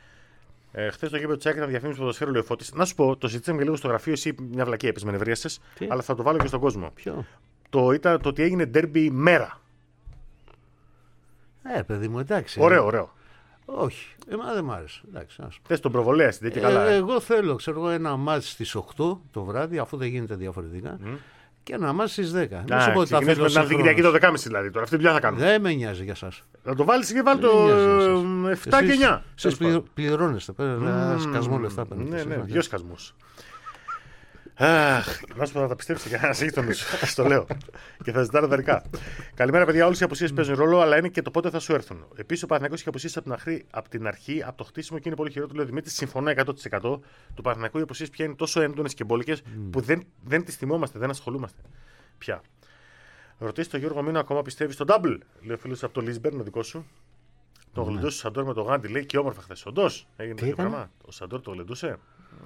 Speaker 5: Χθες το γήπεδο Τσάκ ήταν διαφήμιση ποδοσφαίρου, λέει ο Φώτης. Να σου πω, το συζήτησαμε και λίγο στο γραφείο, εσύ μια βλακία έπαιζε με νευρίασες, αλλά θα το βάλω και στον κόσμο.
Speaker 4: Ποιο?
Speaker 5: Το ότι έγινε ντέρμπι μέρα.
Speaker 4: Παιδί μου, εντάξει.
Speaker 5: Ωραίο.
Speaker 4: Όχι, εμένα δεν μ' άρεσε.
Speaker 5: Θες τον προβολέα στην τέτοια καλά.
Speaker 4: Εγώ θέλω, ένα μάτς στις 8 το βράδυ, αφού δεν γίνεται διαφορετικά, και ένα μάτς στις 10.
Speaker 5: Να ξεκινήσουμε με την Αλθικυριακή το 10.30 δηλαδή. Τώρα αυτή δουλειά θα κάνουμε.
Speaker 4: Δεν με νοιάζει για σας.
Speaker 5: Θα το βάλεις και βάλει το 7 και 9.
Speaker 4: Εσείς πληρώνεστε, ένα σκασμό λεφτά.
Speaker 5: Ναι, 2 σκασμούς. Να σου πω, θα τα πιστέψει και να είσαι τον μισό. Στο λέω. Και θα ζητάνε δωρικά. Καλημέρα, παιδιά. Όλες οι απουσίες παίζουν ρόλο, αλλά είναι και το πότε θα σου έρθουν. Επίσης, ο Παναθηναϊκός είχε απουσίες από την αρχή, από το χτίσιμο και είναι πολύ χειρότερο. Λέει ο Δημήτρης, συμφωνώ 100%. Του Παναθηναϊκού οι απουσίες πια είναι τόσο έντονες και μπόλικες που δεν τις θυμόμαστε, δεν ασχολούμαστε πια. Ρωτήσει τον Γιώργο Μίνο, ακόμα πιστεύει στο double. Λέει ο φίλος από το Λίσμπερν, ο δικό σου. Το γλεντούσε ο Σαντόρ με το Γάντι, λέει και όμορφα χθες. Όντως έγινε τέτοιο πράγμα. Ο Σαντόρ το γλεντούσε.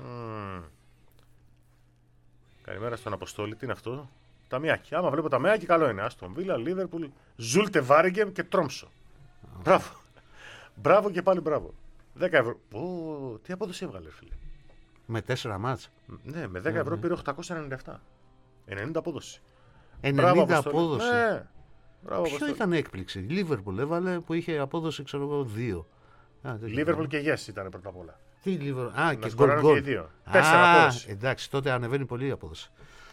Speaker 5: Καλημέρα στον Αποστόλη, τι είναι αυτό. Ταμιάκι. Άμα βλέπω ταμιάκι, καλό είναι. Άστον Βίλα, Λίβερπουλ, Ζούλτε Βάρεγκεμ και Τρόμψο. Μπράβο. Μπράβο και πάλι μπράβο. 10 ευρώ. Τι απόδοση έβγαλε, φίλε.
Speaker 4: Με 4 μάτς.
Speaker 5: Ναι, με 10 ευρώ πήρε 897. 90 απόδοση.
Speaker 4: 90 απόδοση.
Speaker 5: Ναι. Μπράβο,
Speaker 4: ποιο ήταν έκπληξη. Λίβερπουλ έβαλε που είχε απόδοση, ξέρω εγώ, 2.
Speaker 5: Λίβερπουλ και Yes ήταν πρώτα απ' όλα.
Speaker 4: Τι Λίβερπουλ. Α, και
Speaker 5: γκολ. Και οι δύο. 4 απόδοση.
Speaker 4: Εντάξει, τότε ανεβαίνει πολύ η απόδοση.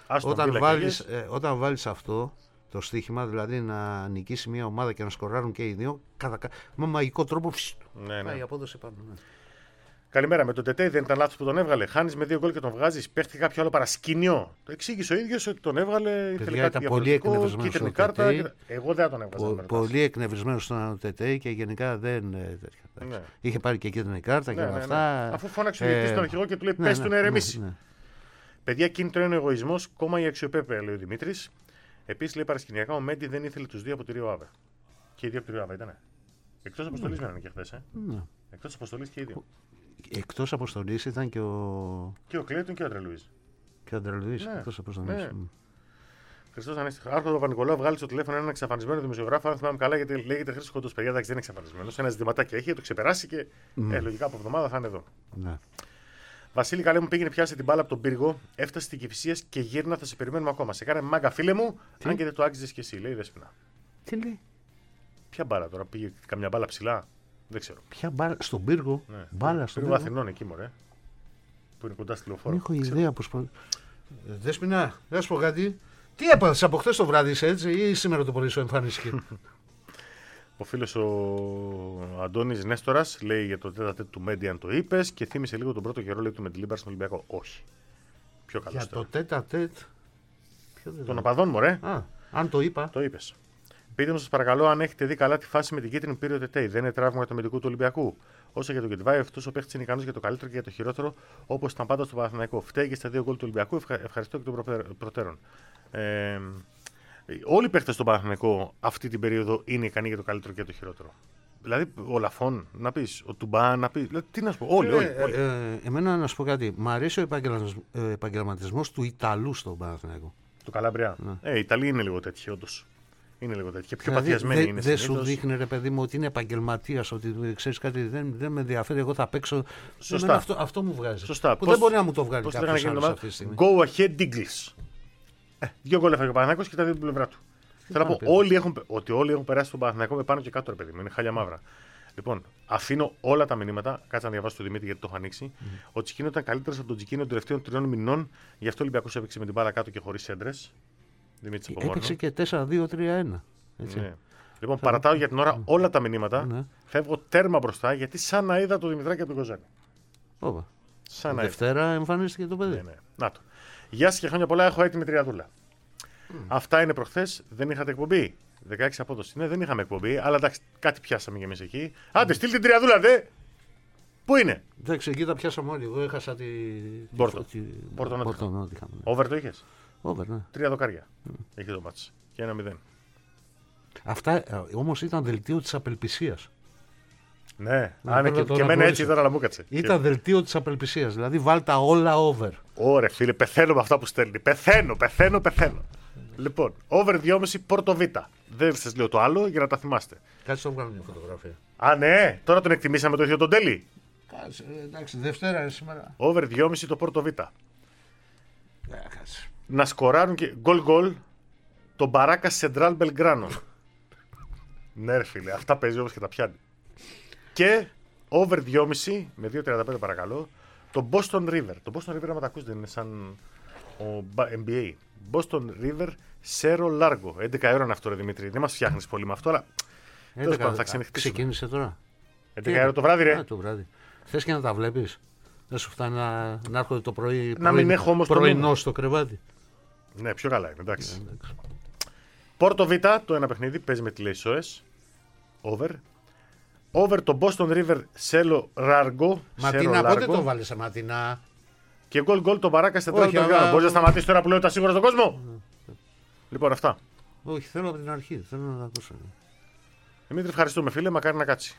Speaker 4: Όταν βάλεις αυτό το στοίχημα, δηλαδή να νικήσει μια ομάδα και να σκοράρουν και οι δύο, με μαγικό τρόπο πάει η απόδοση πάνω. Ναι.
Speaker 5: Καλημέρα. Με τον Τετέι δεν ήταν λάθος που τον έβγαλε. Χάνεις με 2 γκολ και τον βγάζεις. Παίχτηκε κάποιο άλλο παρασκήνιο. Το εξήγησε ο ίδιος ότι τον έβγαλε. Ήθελε κάτι διαφορετικό. Κίτρινη κάρτα. Εγώ δεν τον έβγαζα.
Speaker 4: Πολύ εκνευρισμένος στον Τετέι και γενικά δεν. Ναι. Είχε πάρει και κίτρινη κάρτα και αυτά.
Speaker 5: Αφού φώναξε ο διαιτητής τον αρχηγό και του λέει: πες του να ηρεμήσει. Παιδιά, κίνητρο είναι ο εγωισμός, κόμμα η αξιοπρέπεια, λέει ο Δημήτρης. Επίσης, λέει παρασκηνιακά, ο Μέντι δεν ήθελε τους δύο από τη Ρίο Άβε. Και οι δύο από τη Ρίο Άβε ήταν. Εκτός αποστολής μένανε και χθες. Εκτός αποστολής και οι δύο.
Speaker 4: Εκτός αποστολής ήταν και ο.
Speaker 5: Και ο Κλέιτον και ο Αντρελουίζ.
Speaker 4: Και ο Αντρελουίζ, εκτός αποστολής.
Speaker 5: Χριστός Ανέστη. Άρχοντα Παπα-Νικολάου βγάλει στο τηλέφωνο έναν εξαφανισμένο δημοσιογράφο. Αν θυμάμαι καλά, γιατί λέγεται Χρήστος Κοντός. Παιδιά, εντάξει, δεν είναι εξαφανισμένο. Ένα ζητηματάκι έχει, το ξεπεράσει και λογικά από εβδομάδα θα είναι εδώ.
Speaker 4: Ναι.
Speaker 5: Βασίλη, καλέ μου, πήγαινε πιάσει την μπάλα από τον πύργο, έφτασε στην Κηφισίας και γύρνα, θα σε περιμένουμε ακόμα. Σε κάνε μάγκα, φίλε μου, αν και δεν το άξιζες κι εσύ, λέει η Δέσποινα.
Speaker 4: Τι λέει.
Speaker 5: Ποια μπάλα τώρα, πήγε καμιά μπάλα ψηλά, δεν ξέρω.
Speaker 4: Ποια μπάλα, στον πύργο.
Speaker 5: Ναι.
Speaker 4: Μπάλα στον πύργο.
Speaker 5: Αθηνών εκεί, μωρέ. Που είναι κοντά στη λεωφόρο.
Speaker 4: Δεν έχω ιδέα πώς. Δέσποινα, να σου πω κάτι. Τι έπαθες από χθες το βράδυ, έτσι, ή σήμερα το πρωί σου εμφανίστηκε.
Speaker 5: Ο φίλος ο Αντώνης Νέστορας λέει για το τέταρτο του Μέντι, αν το είπες, και θύμισε λίγο τον πρώτο καιρό λέει, του με την Λίμπαρ στον Ολυμπιακό. Όχι. Πιο καλό.
Speaker 4: Για το τέταρτο.
Speaker 5: Των οπαδών, μωρέ.
Speaker 4: Αν το είπα.
Speaker 5: Το είπες. Πείτε μου, σας παρακαλώ, αν έχετε δει καλά τη φάση με την κίτρινη που πήρε ο Τετέι. Δεν είναι τραύμα για το αμυντικό του Ολυμπιακού. Όσο για τον Γκετβάη, αυτό ο παίχτης είναι ικανός για το καλύτερο και για το χειρότερο, όπως ήταν πάντα στο Παναθηναϊκό. Φταίει και στα 2 γκολ του Ολυμπιακού. Ευχαριστώ και των προτέρων. Όλοι οι παίχτες στον Παναθηναϊκό αυτή την περίοδο είναι ικανοί για το καλύτερο και το χειρότερο. Δηλαδή, ο Λαφών να πεις, ο Τουμπά να πεις. Δηλαδή, τι να σου πω, όλοι.
Speaker 4: Εμένα να σου πω κάτι. Μ' αρέσει ο επαγγελματισμός του Ιταλού στον Παναθηναϊκό.
Speaker 5: Του Καλαμπριά.
Speaker 4: Ναι.
Speaker 5: Οι Ιταλοί είναι λίγο τέτοιοι, όντως. Είναι λίγο τέτοιοι. Και πιο παθιασμένοι είναι.
Speaker 4: Δεν σου δείχνει, ρε παιδί μου, ότι είναι επαγγελματίας, ότι ξέρεις κάτι, δεν με ενδιαφέρει, εγώ θα παίξω.
Speaker 5: Σωστά.
Speaker 4: Αυτό μου βγάζει.
Speaker 5: Σωστά.
Speaker 4: Που δεν μπορεί να μου το βγάλει κάποιος άλλος αυτή τη στιγμή.
Speaker 5: Go ahead, Diglis. 2 γκολ έφαγε ο Παναθηναϊκός και τα δύο την πλευρά του. Θέλω να πω ότι όλοι έχουν περάσει τον Παναθηναϊκό με πάνω και κάτω, ρε παιδί μου. Είναι χάλια μαύρα. Λοιπόν, αφήνω όλα τα μηνύματα. Κάτσα να διαβάσω το Δημήτρη γιατί το έχω ανοίξει. Ο Τσικίνο ήταν καλύτερο από τον Τσικίνο των τελευταίων 3 μηνών. Γι' αυτό ο Ολυμπιακός έπαιξε με την μπάλα κάτω και χωρίς έντρες.
Speaker 4: Έπαιξε και 4-2-3-1.
Speaker 5: Ναι. Λοιπόν, παρατάω για την ώρα όλα τα μηνύματα. Ναι. Φεύγω τέρμα μπροστά γιατί σαν να είδα το Δημητράκη από τον Κοζάνη.
Speaker 4: Δευτέρα εμφανίστηκε το παιδί.
Speaker 5: Ναι. Να το. Γεια σας και χρόνια πολλά. Έχω έτοιμη τριαδούλα. Αυτά είναι προχθές. Δεν είχατε εκπομπή. 16 απόδοση. Ναι, δεν είχαμε εκπομπή, αλλά εντάξει, κάτι πιάσαμε κι εμείς εκεί. Άντε, στείλ την τριαδούλα, δε! Πού είναι?
Speaker 4: Εντάξει, εκεί τα πιάσαμε όλοι. Εγώ έχασα την.
Speaker 5: Πόρτο. Over το είχες?
Speaker 4: Over, ναι.
Speaker 5: 3 δοκάρια. Έχει το μάτς. Και 1-0.
Speaker 4: Αυτά όμως ήταν δελτίο της απελπισίας.
Speaker 5: Ναι, και εμένα έτσι ήταν, αλλά μου κάτσε.
Speaker 4: Ήταν δελτίο της απελπισίας. Δηλαδή βάλτα όλα over.
Speaker 5: Ωραία, φίλε, πεθαίνω με αυτά που στέλνει. Πεθαίνω. Λοιπόν, over 2,5 Πόρτο Β. Δεν σας λέω το άλλο για να τα θυμάστε.
Speaker 4: Κάτσε να βγάλω μια φωτογραφία.
Speaker 5: Α, ναι, τώρα τον εκτιμήσαμε το ίδιο τον τέλει.
Speaker 4: Κάτσε, εντάξει, Δευτέρα είναι σήμερα.
Speaker 5: Over 2,5 το Πόρτο Β. Να σκοράρουν και γκολ τον Μπαράκα Σεντράλ Μπελγκράνο. Ναι, ρε φίλε, αυτά παίζει όμως και τα πιάνει. Και Over 2,5 με 2,35 παρακαλώ. Το Boston River. Το Boston River, άμα τα ακούς, δεν είναι σαν ο NBA. Boston River Cerro Largo. 11 ώρα είναι αυτό, ρε Δημήτρη. Δεν μας φτιάχνεις πολύ με αυτό, αλλά. Τέλος πάντων, θα ξενυχτήσουμε.
Speaker 4: Ξεκίνησε τώρα.
Speaker 5: 11 ώρα το βράδυ, ρε.
Speaker 4: Το βράδυ. Θες και να τα βλέπεις. Δεν σου φτάνει να έρχονται το πρωί.
Speaker 5: Να μην έχω όμως
Speaker 4: πρωινό στο κρεβάτι.
Speaker 5: Ναι, πιο καλά είναι, εντάξει. Πόρτο Β, το ένα παιχνίδι, παίζει με τη λέει ΣΟΕΣ. Over. Over το Boston River Cerro Largo.
Speaker 4: Ματινά, πότε το βάλεις σε Ματινά.
Speaker 5: Και γκολ το Μπαράκα σε τέταρτο. Μπορείς να σταματήσεις τώρα που λέω τα σίγουρα στον κόσμο. Λοιπόν, αυτά.
Speaker 4: Όχι, θέλω από την αρχή. Θέλω να τα ακούσω.
Speaker 5: Δημήτρη, ευχαριστούμε φίλε, μακάρι να κάτσει.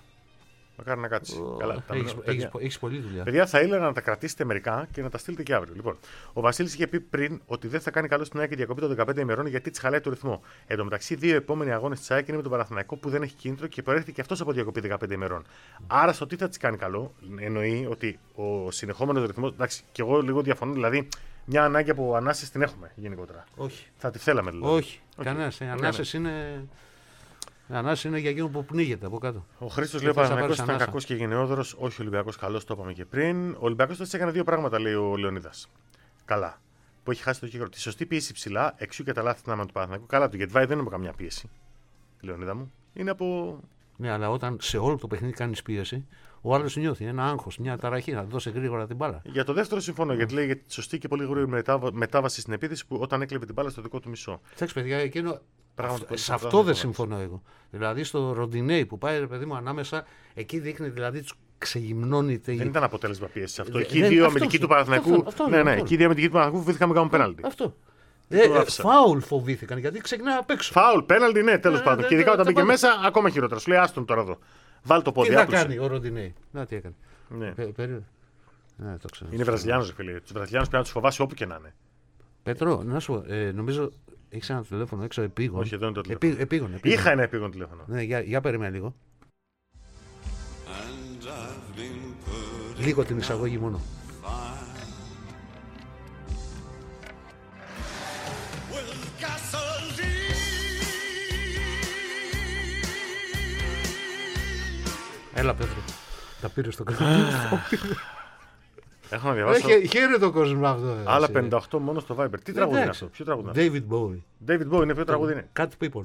Speaker 5: Καλά,
Speaker 4: έχεις πολλή δουλειά.
Speaker 5: Παιδιά, θα ήθελα να τα κρατήσετε μερικά και να τα στείλετε και αύριο. Λοιπόν, ο Βασίλης είχε πει πριν ότι δεν θα κάνει καλό στην ΑΕΚ η διακοπή των 15 ημερών γιατί τη χαλάει το ρυθμό. Εν τω μεταξύ, δύο επόμενοι αγώνες της ΑΕΚ είναι με τον Παναθηναϊκό που δεν έχει κίνητρο και προέρχεται και αυτός από διακοπή 15 ημερών. Άρα, στο τι θα τη κάνει καλό, εννοεί ότι ο συνεχόμενος ρυθμός. Εντάξει, και εγώ λίγο διαφωνώ, δηλαδή μια ανάγκη από ανάσες την έχουμε γενικότερα.
Speaker 4: Όχι.
Speaker 5: Θα τη θέλαμε δηλαδή.
Speaker 4: Όχι. Κανένας. Ανάσες είναι. Ανάση είναι για εκείνο που πνίγεται από κάτω.
Speaker 5: Ο Χρήστος λέει: Ο Παναθηναϊκός ήταν κακός και γενναιόδωρος. Όχι, ο Ολυμπιακός καλός, το είπαμε και πριν. Ο Ολυμπιακός τότε έκανε δύο πράγματα, λέει ο Λεωνίδας. Καλά. Που έχει χάσει το κύκλο. Τη σωστή πίεση ψηλά, εξού και τα λάθη του Παναθηναϊκού. Καλά, το Γετβάη δεν είναι από καμιά πίεση. Λεωνίδα μου. Είναι από.
Speaker 4: Ναι, αλλά όταν σε όλο το παιχνίδι κάνει πίεση, ο άλλος νιώθει ένα άγχος, μια ταραχή, να δώσει γρήγορα την μπάλα.
Speaker 5: Για το δεύτερο συμφωνώ, γιατί λέει για τη σωστή και πολύ γρήγορη μετάβαση στην επίθεση που όταν έκλεβε την μπάλα στο δικό του μισό.
Speaker 4: Εντάξει, παιδιά, εκείνο. Σε αυτό δεν συμφωνώ εγώ. Δηλαδή στο Ροντινέι που πάει, ρε παιδί μου, ανάμεσα, εκεί δείχνει δηλαδή του ξεγυμνώνει.
Speaker 5: Δεν ήταν αποτέλεσμα πίεση αυτό. Εκεί οι δύο αμυντικοί του Παναθηναϊκού. Ναι, εκεί οι δύο αμυντικοί του Παναθηναϊκού φοβήθηκαν με κάνουν πέναλτι.
Speaker 4: Αυτό. Φάουλ φοβήθηκαν γιατί ξεκινάει απ' έξω.
Speaker 5: Φάουλ, πέναλτι, ναι, τέλος πάντων. Και ειδικά όταν μπήκε μέσα, ακόμα χειρότερα. Σου λέει άστον τώρα εδώ. Βάλ το πόδι.
Speaker 4: Τι θα κάνει ο Ροντινέι. Να τι έκανε.
Speaker 5: Είναι Βραζιλιάνος, φίλε. Του Βραζιλιάνους πρέπει να του φοβάσει όπου και να είναι.
Speaker 4: Πέτρο, να σου νομίζω. Έχει ένα τηλέφωνο έξω επίγον.
Speaker 5: Όχι, εδώ είναι το τηλέφωνο.
Speaker 4: Επίγον.
Speaker 5: Είχα ένα επίγον τηλέφωνο.
Speaker 4: Ναι, για περίμενε λίγο. Λίγο την εισαγωγή μόνο. Έλα, Πέτρο. Τα πήρε στο κράτο.
Speaker 5: Έχω να διαβάσω.
Speaker 4: Χαίρεται το κόσμο αυτό.
Speaker 5: Άλλα 58 μόνο στο Viber. Τι τραγούδι είναι αυτό, ποιο τραγούδι είναι?
Speaker 4: David Bowie.
Speaker 5: David Bowie είναι, ποιο τραγούδι είναι?
Speaker 4: Cat People.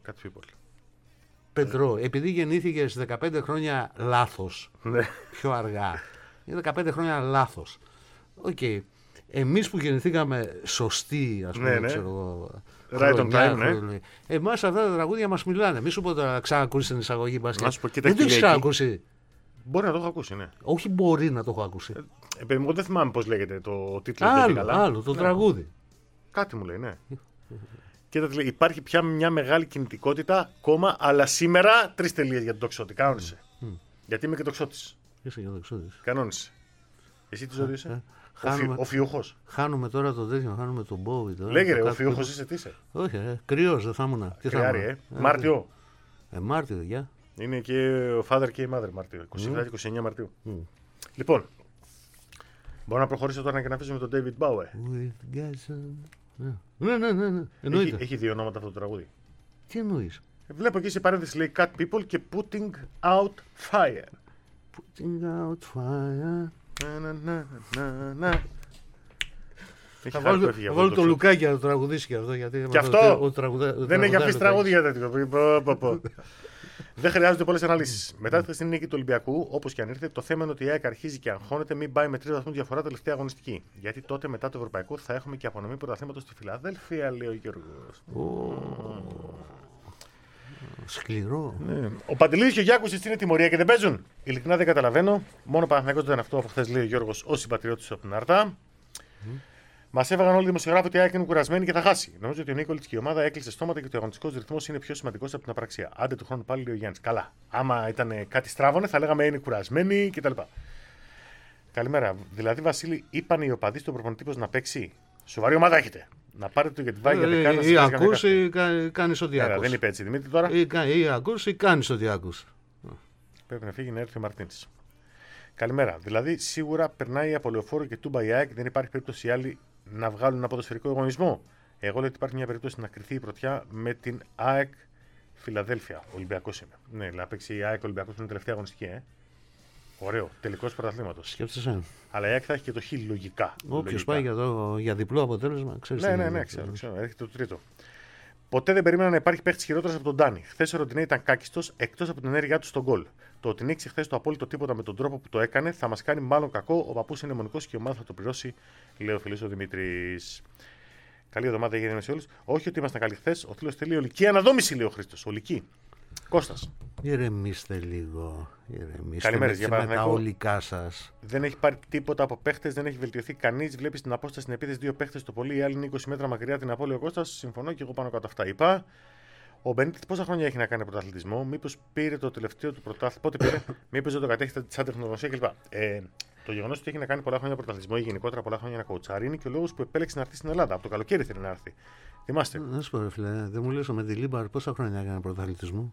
Speaker 4: Πέτρο, επειδή γεννήθηκε 15 χρόνια λάθος, πιο αργά, είναι 15 χρόνια λάθος. Οκ. Εμείς που γεννηθήκαμε σωστοί, ας πούμε, ξέρω εγώ.
Speaker 5: Right on time, ναι.
Speaker 4: Εμάς αυτά τα τραγούδια μας μιλάνε. Μη σου πω τώρα ξανακούσεις την εισαγωγή μπάσκετ.
Speaker 5: Δεν
Speaker 4: το έχεις ξανακούσει.
Speaker 5: Μπορεί να το έχω ακούσει, ναι.
Speaker 4: Όχι, μπορεί να το έχω ακούσει.
Speaker 5: Επειδή εγώ δεν θυμάμαι πώς λέγεται το τίτλο.
Speaker 4: Άλλο, το τραγούδι.
Speaker 5: Κάτι μου λέει, ναι. Κοίτα, υπάρχει πια μια μεγάλη κινητικότητα, κόμμα, αλλά σήμερα 3 τελείες για τον τοξότη. Κανόνισε. Γιατί είμαι και τοξότης.
Speaker 4: Είσαι και τοξότης.
Speaker 5: Κανόνισε. Εσύ τι ζωή είσαι? Ο Φιούχος.
Speaker 4: Χάνουμε τώρα το τέτοιο, χάνουμε τον Bowie.
Speaker 5: Λέγε ρε, ο Φιούχος είσαι, τι είσαι?
Speaker 4: Όχι, κρυός δεν θα ήμουν.
Speaker 5: Μάρτιο.
Speaker 4: Μάρτιο, γεια.
Speaker 5: Είναι και ο Father και η Mother Μάρτιο. 27-29 Μαρτίου. Λοιπόν, μπορώ να προχωρήσω τώρα και να αφήσουμε τον David Bowie. Ναι. Έχει δύο ονόματα αυτό το τραγούδι.
Speaker 4: Τι εννοείς?
Speaker 5: Βλέπω εκεί σε παρένθεση λέει Cat People και Putting Out Fire.
Speaker 4: Putting Out Fire. Θα βάλω το Λουκάκι να το τραγουδήσει και αυτό.
Speaker 5: Και αυτό δεν έχει αφήσει τραγούδια τέτοιο. Δεν χρειάζονται πολλές αναλύσεις. Μετά τη χθεσινή νίκη του Ολυμπιακού, όπως και αν ήρθε, το θέμα είναι ότι η ΑΕΚ αρχίζει και αγχώνεται μην πάει με 3 βαθμούς διαφορά τελευταία αγωνιστική. Γιατί τότε μετά το Ευρωπαϊκό θα έχουμε και απονομή πρωταθλήματος στη Φιλαδέλφια, λέει ο Γιώργος.
Speaker 4: Σκληρό.
Speaker 5: Ναι. Ο Παντελίδης και ο Γιάκουσης είναι τιμωρία και δεν παίζουν. Ειλικρινά δεν καταλαβαίνω. Μόνο ο Παναθηναϊκός δεν είναι αυτό από χθες, λέει ο Γιώργος, ως συμπατριώτης από την Άρτα. Μας έβαγαν όλοι οι δημοσιογράφοι ότι η ΑΕΚ είναι κουρασμένη και θα χάσει. Νομίζω ότι ο Νίκολιτς και η ομάδα έκλεισε στόματα και ότι ο αγωνιστικός ρυθμός είναι πιο σημαντικός από την απραξία. Άντε του χρόνου πάλι, λέει ο Γιάννης. Καλά. Άμα ήταν κάτι στράβωνε, θα λέγαμε είναι κουρασμένοι κτλ. Καλημέρα. Δηλαδή, Βασίλη, είπαν οι οπαδοί στον προπονητή πως να παίξει. Σοβαρή ομάδα έχετε. Να πάρετε το γιατί βάει για δεκάνα.
Speaker 4: Ή ακούς ή κάνεις ό,τι ακούς.
Speaker 5: Δεν είπε έτσι, Δημήτρη τώρα.
Speaker 4: Ή ακούς ή κάνεις ό,τι ακούς.
Speaker 5: Πρέπει να φύγει να έρθει ο Μαρτίνς. Καλημέρα. Δηλαδή, σίγουρα περνάει από Λεωφόρο και Τούμπα η ΑΕΚ. Δεν υπάρχει περίπτωση οι άλλοι να βγάλουν ένα ποδοσφαιρικό αγωνισμό. Εγώ λέω ότι υπάρχει μια περίπτωση να κρυθεί η πρωτιά με την ΑΕΚ Φιλαδέλφια. Ολυμπιακός είμαι. Ναι, να παίξει η ΑΕΚ Ολυμπιακός είναι η τελευταία αγωνιστική, Ωραίο. Τελικός πρωταθλήματος.
Speaker 4: Σκέφτεσαι.
Speaker 5: Αλλά η ΑΕΚ θα έχει και το χ λογικά.
Speaker 4: Όποιος πάει για διπλό αποτέλεσμα, ξέρεις.
Speaker 5: Ναι, ξέρω. Έρχεται το τρίτο. Ποτέ δεν περίμενα να υπάρχει παίχτης χειρότερος από τον Ντάνι. Χθες ο Ροντινέ ήταν κάκιστος εκτός από την ενέργειά του στον γκολ. Το ότι νίξει χθες το απόλυτο τίποτα με τον τρόπο που το έκανε θα μας κάνει μάλλον κακό. Ο παππούς είναι μονικός και η ομάδα θα το πληρώσει, λέει ο φίλος ο Δημήτρης. Καλή εβδομάδα έγινε σε όλους. Όχι ότι ήμασταν καλοί χθες. Ο φίλος θέλει ολική αναδόμηση, λέει ο Χρήστος. Ολική. Κώστας.
Speaker 4: Ηρεμήστε λίγο.
Speaker 5: Καλημέρες για
Speaker 4: με τα
Speaker 5: Παναθηναϊκό.
Speaker 4: ολικά σας.
Speaker 5: Δεν έχει πάρει τίποτα από παίχτες, δεν έχει βελτιωθεί κανείς. Βλέπει την απόσταση στην επίθεση δύο παίχτες το πολύ. Οι άλλοι είναι 20 μέτρα μακριά την Απόλλη ο Κώστας. Συμφωνώ και εγώ πάνω κάτω αυτά είπα. Ο Μπενίτης πόσα χρόνια έχει να κάνει πρωταθλητισμό, μήπως πήρε το τελευταίο του πρωτάθλημα, πότε πήρε, μήπως δεν το κατέχει σαν τεχνογνωσία κλπ. Το γεγονός ότι έχει να κάνει πολλά χρόνια πρωταθλητισμό ή γενικότερα πολλά χρόνια να κοουτσάρει είναι και ο λόγος που επέλεξε να έρθει στην Ελλάδα. Από το καλοκαίρι θέλει να έρθει. Θυμάστε.
Speaker 4: Να σου πω, ρε φίλε, δεν μου λες ο Μεντιλίμπαρ πόσα χρόνια έκανε πρωταθλητισμό.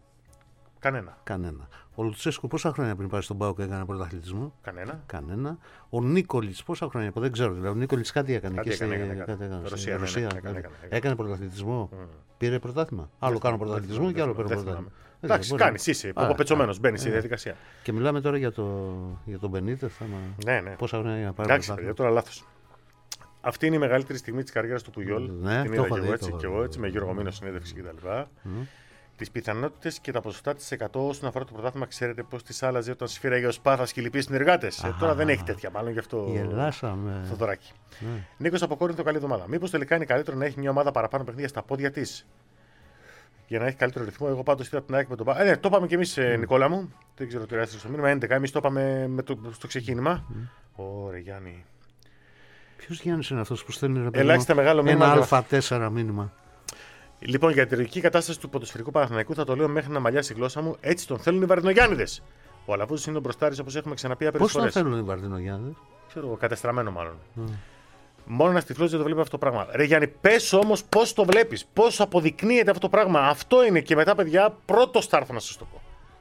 Speaker 5: Κανένα.
Speaker 4: Ο Λουτσέσκου πόσα χρόνια πριν πάει στον ΠΑΟΚ έκανε πρωταθλητισμό.
Speaker 5: Κανένα.
Speaker 4: Ο Νίκολιτς πόσα χρόνια, δεν ξέρω. Δηλαδή, ο Νίκολιτς κάτι έκανε.
Speaker 5: Κάτι έκανε.
Speaker 4: Στη Ρωσία.
Speaker 5: Έκανε
Speaker 4: πρωταθλητισμό. Πήρε πρωτάθλημα. Άλλο κάνω πρωταθλητισμό και άλλο παίρνω πρωτάθλημα.
Speaker 5: Εντάξει, κάνει, είσαι υποπετσωμένος, μπαίνει στη διαδικασία.
Speaker 4: Και μιλάμε τώρα για τον Μπενίτες.
Speaker 5: Ναι.
Speaker 4: Πόσα χρόνια για να πάρει
Speaker 5: Εντάξει,
Speaker 4: πρωτάθλημα.
Speaker 5: τώρα λάθος. Αυτή είναι η μεγαλύτερη στιγμή της καριέρας του Πουγιόλ.
Speaker 4: Ναι,
Speaker 5: την είδα και εγώ έτσι, με Γιώργο Μήνο συνέντευξη κτλ. Τις πιθανότητες και τα ποσοστά της 100 όσον αφορά το πρωτάθλημα, ξέρετε πώς τις άλλαζε όταν σφύραγε ο Σπάθας και λοιποί συνεργάτες. Τώρα δεν έχει τέτοια, μάλλον γι' αυτό.
Speaker 4: Γελάσαμε.
Speaker 5: Θοδωράκι. Νίκος από Κόρινθο, καλή εβδομάδα. Μήπως τελικά είναι καλύτερο να έχει μια ομάδα παραπάνω παιχνίδια στα πόδια της για να έχει καλύτερο ρυθμό? Εγώ πάντως είδα την ΑΕΚ με τον Πα. Ναι, το είπαμε κι εμείς, Νικόλα μου. Δεν ξέρω τι έστειλε στο μήνυμα. 11. Εμείς το είπαμε στο ξεκίνημα. Ωραία, Γιάννη.
Speaker 4: Ποιος Γιάννης είναι αυτός που στέλνει
Speaker 5: Ελάχιστα μεγάλο μήνυμα.
Speaker 4: ένα Α4 μήνυμα.
Speaker 5: Λοιπόν, για την λογική κατάσταση του ποδοσφαιρικού Παναθηναϊκού θα το λέω μέχρι να μαλλιάσει η γλώσσα μου. Έτσι τον θέλουν οι Βαρδινογιάννηδες. Ο Αλαβούζης είναι ο μπροστάρης, όπως έχουμε ξαναπεί άπειρες φορές.
Speaker 4: Πώς τον θέλουν οι Βαρδινογιάννηδες?
Speaker 5: Ξέρω εγώ, κατεστραμμένο μάλλον. Μόνο ένα τυφλός δεν το βλέπει αυτό το πράγμα. Ρε Γιάννη, πες όμως πώς το βλέπεις, πώς αποδεικνύεται αυτό το πράγμα. Αυτό είναι και μετά, παιδιά, πρώτο θα έρθω να σας το πω.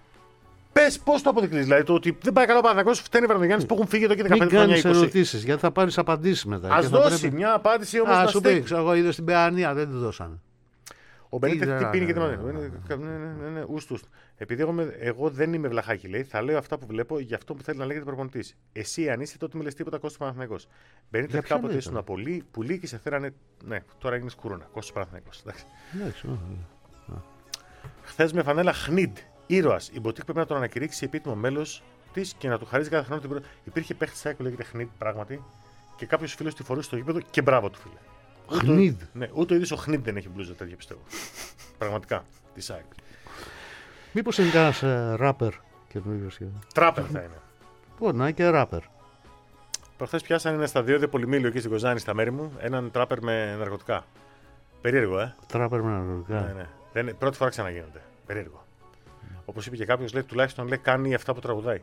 Speaker 5: Πες πώς το αποδεικνύεις. Δηλαδή το ότι δεν πάει καλά ο Παναθηναϊκός, φταίνει οι Βαρδινογιάννηδες που έχουν φύγει εδώ και 15 χρόνια.
Speaker 4: Μην κάνεις ερωτήσεις, γιατί θα πάρεις απαντήσεις μετά.
Speaker 5: Ας δώσει μια απάντηση όμως.
Speaker 4: Α, σου πει, εγώ είδα στην Παιανία, δεν τη δώσανε.
Speaker 5: Ο Μπενίτες τι πίνει και τι ναι, ουστ. Επειδή εγώ δεν είμαι βλαχάκι, λέει, θα λέω αυτά που βλέπω για αυτό που θέλει να λέγεται προπονητής. Εσύ, αν είσαι, τότε με λες τίποτα Κώστας Παναθηναϊκός. Μπενίτες κάποτε ήσουν πουλί και σε φέρανε. Ναι, τώρα έγινε κουρούνα. Κώστας Παναθηναϊκός. Χθες με φανέλα Χνιντ, ήρωας. Η Μποτίκ πρέπει να τον ανακηρύξει επίτιμο μέλος της και να του χαρίζει κάθε χρόνο την πρώτη. Υπήρχε παίχτη που λέγεται Χνιντ πράγματι και κάποιο φίλο τη φορούσε στο γήπεδο και μπράβο του φίλε.
Speaker 4: Χνιντ.
Speaker 5: Ναι, ούτε ο ίδιος ο Χνιντ δεν έχει μπλούζα τέτοια, πιστεύω. Πραγματικά, τη ΣΑΕΚ.
Speaker 4: Μήπως είναι κανένας ράπερ καινούριος?
Speaker 5: Τράπερ θα είναι.
Speaker 4: Μπορεί να είναι και ράπερ.
Speaker 5: Προχθές πιάσανε ένα σταδιώδη πολυμήλιο εκεί στην Κοζάνη, στα μέρη μου, έναν τράπερ με ναρκωτικά. Περίεργο,
Speaker 4: Τράπερ με ναρκωτικά.
Speaker 5: Ναι. Δεν, πρώτη φορά ξαναγίνονται. Περίεργο. Όπως είπε και κάποιος, λέει, τουλάχιστον λέει, κάνει αυτά που τραγουδάει.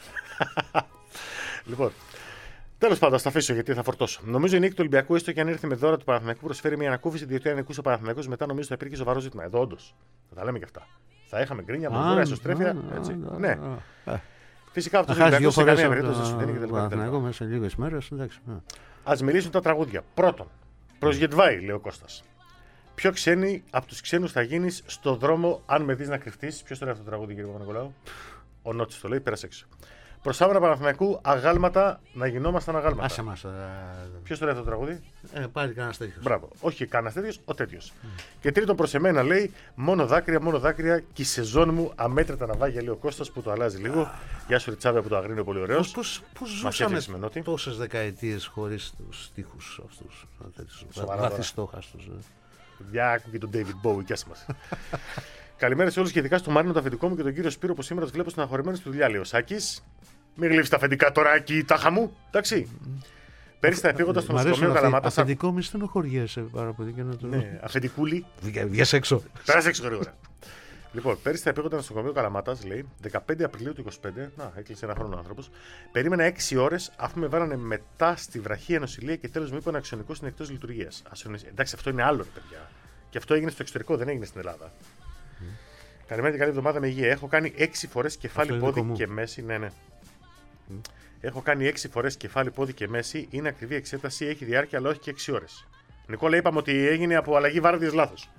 Speaker 5: Λοιπόν. Τέλος πάντων, θα τα αφήσω γιατί θα φορτώσω. Νομίζω η νίκη του Ολυμπιακού, έστω και αν ήρθε με δώρα του Παναθηναϊκού, προσφέρει μια ανακούφιση, διότι αν νικούσε ο Παναθηναϊκός, μετά νομίζω θα υπήρχε σοβαρό ζήτημα. Εδώ όντως. Θα τα λέμε και αυτά. Θα είχαμε γκρίνια, βουλγούρα, ισοστρέφεια. Ναι. Φυσικά αυτό ο Ολυμπιακός σε καμία περίπτωση δεν σου δίνει κτλ. Ας μιλήσουν τα τραγούδια. Πρώτον, προς Γετβάη, λέει ο Κώστας. Πιο ξένοι από τους ξένους θα γίνεις στο δρόμο αν με δεις να κρυφτείς. Ποιος το λέει αυτό το τραγούδι, κύριε Παπα-Νικολάου? Ο Νότσης το λέει, πέρασε έξω. Προς άμυνα Παναθηναϊκού, αγάλματα να γινόμασταν αγάλματα.
Speaker 4: Άσε μας.
Speaker 5: Ποιος το λέει αυτό το τραγούδι?
Speaker 4: Πάλι κανένας τέτοιος.
Speaker 5: Μπράβο. Όχι κανένας τέτοιος, ο τέτοιος. Και τρίτον, προς εμένα λέει, μόνο δάκρυα και η σεζόν μου αμέτρητα ναυάγια, λέει ο Κώστας που το αλλάζει λίγο. Γεια σου Ριτσάβια που το αγρίνει πολύ ωραίος.
Speaker 4: Πώς ζούσαμε τόσες δεκαετίες χωρίς τους στίχους αυτούς? Βαθιστόχαστους.
Speaker 5: Διάκου και τον David Bowie, γεια μας. Καλημέρα σε όλους και ειδικά στο Μάρινο το αφεντικό μου και τον κύριο Σπύρο που σήμερα τους βλέπω στεναχωρημένους στη δουλειά, λέει ο Σάκης. Μην γλύψεις τα αφεντικά τώρα εκεί, τάχα μου. Εντάξει. Πέρυσι τα επίγοντα στο νοσοκομείο Καλαμάτας.
Speaker 4: Αφεντικό, μη στενοχωριέσαι πάρα πολύ.
Speaker 5: Ναι, αφεντικούλη.
Speaker 4: Βγες έξω.
Speaker 5: Πέρασε έξω γρήγορα. Λοιπόν, πέρυσι τα επίγοντα στο νοσοκομείο Καλαμάτας, λέει, 15 Απριλίου του 25, να, έκλεισε ένα χρόνο ο άνθρωπος. Περίμενα 6 ώρες αφού με βάλανε μετά στη βραχία νοσηλεία και τέλος μου είπαν αξιονικός είναι εκτός λειτουργίας. Εντάξει, αυτό είναι άλλο, παιδιά. Και αυτό έγινε στο εξωτερικό, δεν έγινε στην Ελλάδα. Καλημέρα και καλή εβδομάδα με υγεία. Έχω κάνει 6 φορές κεφάλι, πόδι και μέση. Ναι. Έχω κάνει 6 φορές κεφάλι, πόδι και μέση. Είναι ακριβή εξέταση, έχει διάρκεια, αλλά όχι και 6 ώρες. Νικόλα, είπαμε ότι έγινε από αλλαγή βάρδιας λάθος.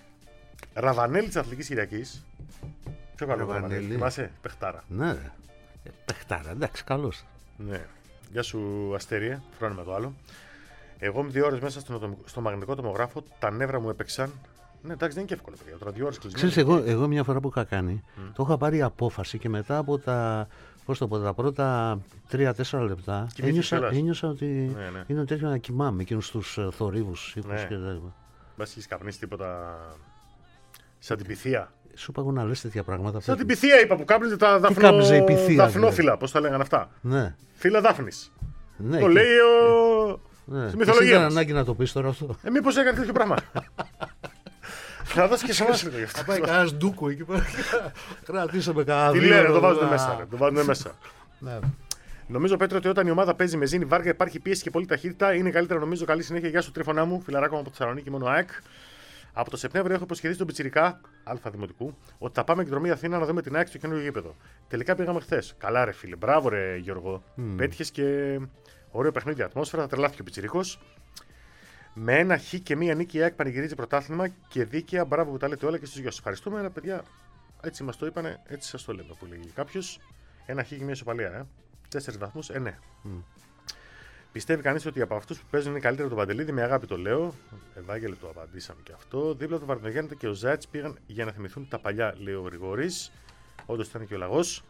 Speaker 5: Ραβανέλη της Αθλητικής Κυριακής. Πιο καλό Ραβανέλη. Θυμάσαι, παιχτάρα.
Speaker 4: Ναι. Παιχτάρα, εντάξει, καλός.
Speaker 5: Ναι. Γεια σου, Αστέρια, φρόνημα το άλλο. Εγώ με 2 ώρες μέσα στο μαγνητικό τομογράφο, τα νεύρα μου έπαιξαν. Ναι, εντάξει, δεν είναι και εύκολο, παιδιά. Τώρα 2 ώρες κλεισμένο.
Speaker 4: Ξέρεις, εγώ μια φορά που είχα κάνει, το είχα πάρει απόφαση και μετά από τα πρώτα 3-4 λεπτά ένιωσα ότι είναι τέτοιο να κοιμάμαι εκείνους τους θορύβους ήχους και τέτοια.
Speaker 5: Μπας έχεις καπνίσει τίποτα σαν την πυθία.
Speaker 4: Σου είπα εγώ να λες τέτοια πράγματα.
Speaker 5: Σαν την πυθία είπα που κάπνιζε τα δαφνόφυλλα, πώς τα λέγανε αυτά.
Speaker 4: Ναι.
Speaker 5: Φύλλα δάφνης.
Speaker 4: Ναι,
Speaker 5: το λέει στη μυθολογία
Speaker 4: δεν
Speaker 5: μας.
Speaker 4: ανάγκη να το πεις τώρα αυτό.
Speaker 5: Μήπως έκανε τέτοιο πράγμα. Θα δώσει και σε εμάς.
Speaker 4: Θα πάει κανένας ντούκο εκεί πέρα. Κρατήσαμε κανένα.
Speaker 5: Τι λένε, το βάζουν μέσα. Το βάζουν μέσα.
Speaker 4: Ναι.
Speaker 5: Νομίζω, Πέτρο, ότι όταν η ομάδα παίζει με ζήνη βάρκα, υπάρχει πίεση και πολύ ταχύτητα. Είναι καλύτερα, νομίζω. Καλή συνέχεια. Γεια σου, Τρίφωνά μου, φιλαράκο μου από τη Θεσσαλονίκη, μόνο ΑΕΚ. Από το Σεπτέμβριο έχω υποσχεθεί στον Πιτσιρικά Α Δημοτικού ότι θα πάμε εκδρομή Αθήνα να δούμε την ΑΕΚ στο καινούργιο γήπεδο. Τελικά πήγαμε χθες. Καλά, ρε φίλε. Μπράβο, ρε Γιώργο. Πέτυχες και ωραίο παιχνίδι, ατμόσφαιρα. Θα τρελάθηκε ο Πιτσιρίκος. Με 1 χ και 1 νίκη η ΑΕΚ πανηγυρίζει πρωτάθλημα και δίκαια. Μπράβο που τα λέτε όλα και στους γιος. Ευχαριστούμε, αλλά παιδιά, έτσι μας το είπανε, έτσι σας το λέμε που λέγει κάποιος. 1 χ και 1 ισοπαλία, 4 βαθμούς, ναι. Πιστεύει κανείς ότι από αυτούς που παίζουν είναι καλύτερο τον Παντελίδη? Με αγάπη το λέω. Ευάγγελε, το απαντήσαμε και αυτό. Δίπλα του Βαρδινογέννητα και ο Ζάιτς πήγαν για να θυμηθούν τα παλιά, λέει ο Γρηγόρης. Όντως ήταν και ο Λαγός.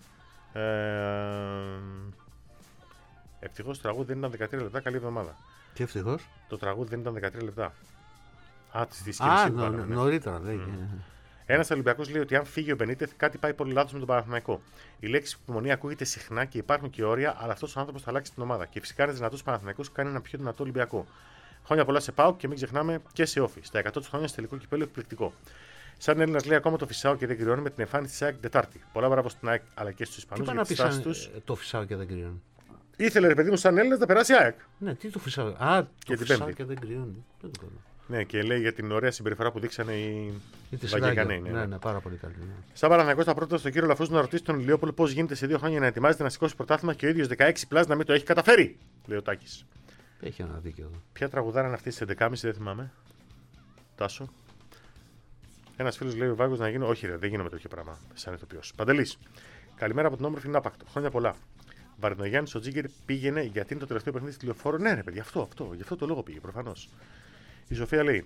Speaker 5: Ευτυχώς το τραγούδι δεν ήταν 13 λεπτά. Καλή εβδομάδα.
Speaker 4: Και ευτυχώς.
Speaker 5: Το τραγούδι δεν ήταν 13 λεπτά. Τη σκέψη.
Speaker 4: Νωρίτερα.
Speaker 5: Ένας Ολυμπιακός λέει ότι αν φύγει ο Μπενίτεθ, κάτι πάει πολύ λάθος με τον Παναθηναϊκό. Η λέξη υπομονή ακούγεται συχνά και υπάρχουν και όρια, αλλά αυτός ο άνθρωπος θα αλλάξει την ομάδα. Και φυσικά ένα δυνατός Παναθηναϊκός κάνει ένα πιο δυνατό Ολυμπιακό. Χρόνια πολλά σε ΠΑΟΚ και μην ξεχνάμε και σε όφη. Στα 100 χρόνια στο τελικό κυπέλλο εκπληκτικό. Σαν Έλληνας λέει ακόμα το φυσάω και δεν κρυώνει με την εμφάνιση της ΑΕΚ την Τετάρτη. Πολλά μπράβο στην ΑΕΚ αλλά και στους Ισπανούς για τις στάσεις τους.
Speaker 4: Το φυσάω και δεν κρυώνει.
Speaker 5: Ήθελε, ρε παιδί μου, σαν Έλληνας να περάσει ΑΕΚ.
Speaker 4: Ναι, τι το φυσάω. Α,
Speaker 5: και
Speaker 4: το φυσάω και δεν κρυώνει.
Speaker 5: Ναι, και λέει για την ωραία συμπεριφορά που δείξανε οι
Speaker 4: Βαγγελικανοί. Ναι, πάρα πολύ καλή. Ναι.
Speaker 5: Σαν Παναθηναϊκός θα πρότεινα στον κύριο Λαφρούζου να ρωτήσει τον Ηλιόπουλο πώς γίνεται σε 2 χρόνια να ετοιμάζεται να σηκώσει πρωτάθλημα και ο ίδιος 16 να μην το έχει καταφέρει, λέει ο Τάκης.
Speaker 4: Έχει ένα δίκιο εδώ.
Speaker 5: Ποια τραγουδάρα είναι αυτή στις 11.30, δεν θυμάμαι. Τάσο. Ένας φίλος λέει ο Βάγκος να γίνω. Όχι, ρε, δεν γίνομαι τέτοιο πράγμα. Σαν ηθοποιός. Παντελής. Καλημέρα από την όμορφη Νάπακτο. Χρόνια πολλά. Βαρδινογιάννης ο Τζίγκερ πήγαινε γιατί είναι το τελευταίο παιχνίδι στη Λεωφόρο. Ναι, ρε παιδιά, γι' αυτό το λόγο πήγε προφανώς. Η Σοφία λέει: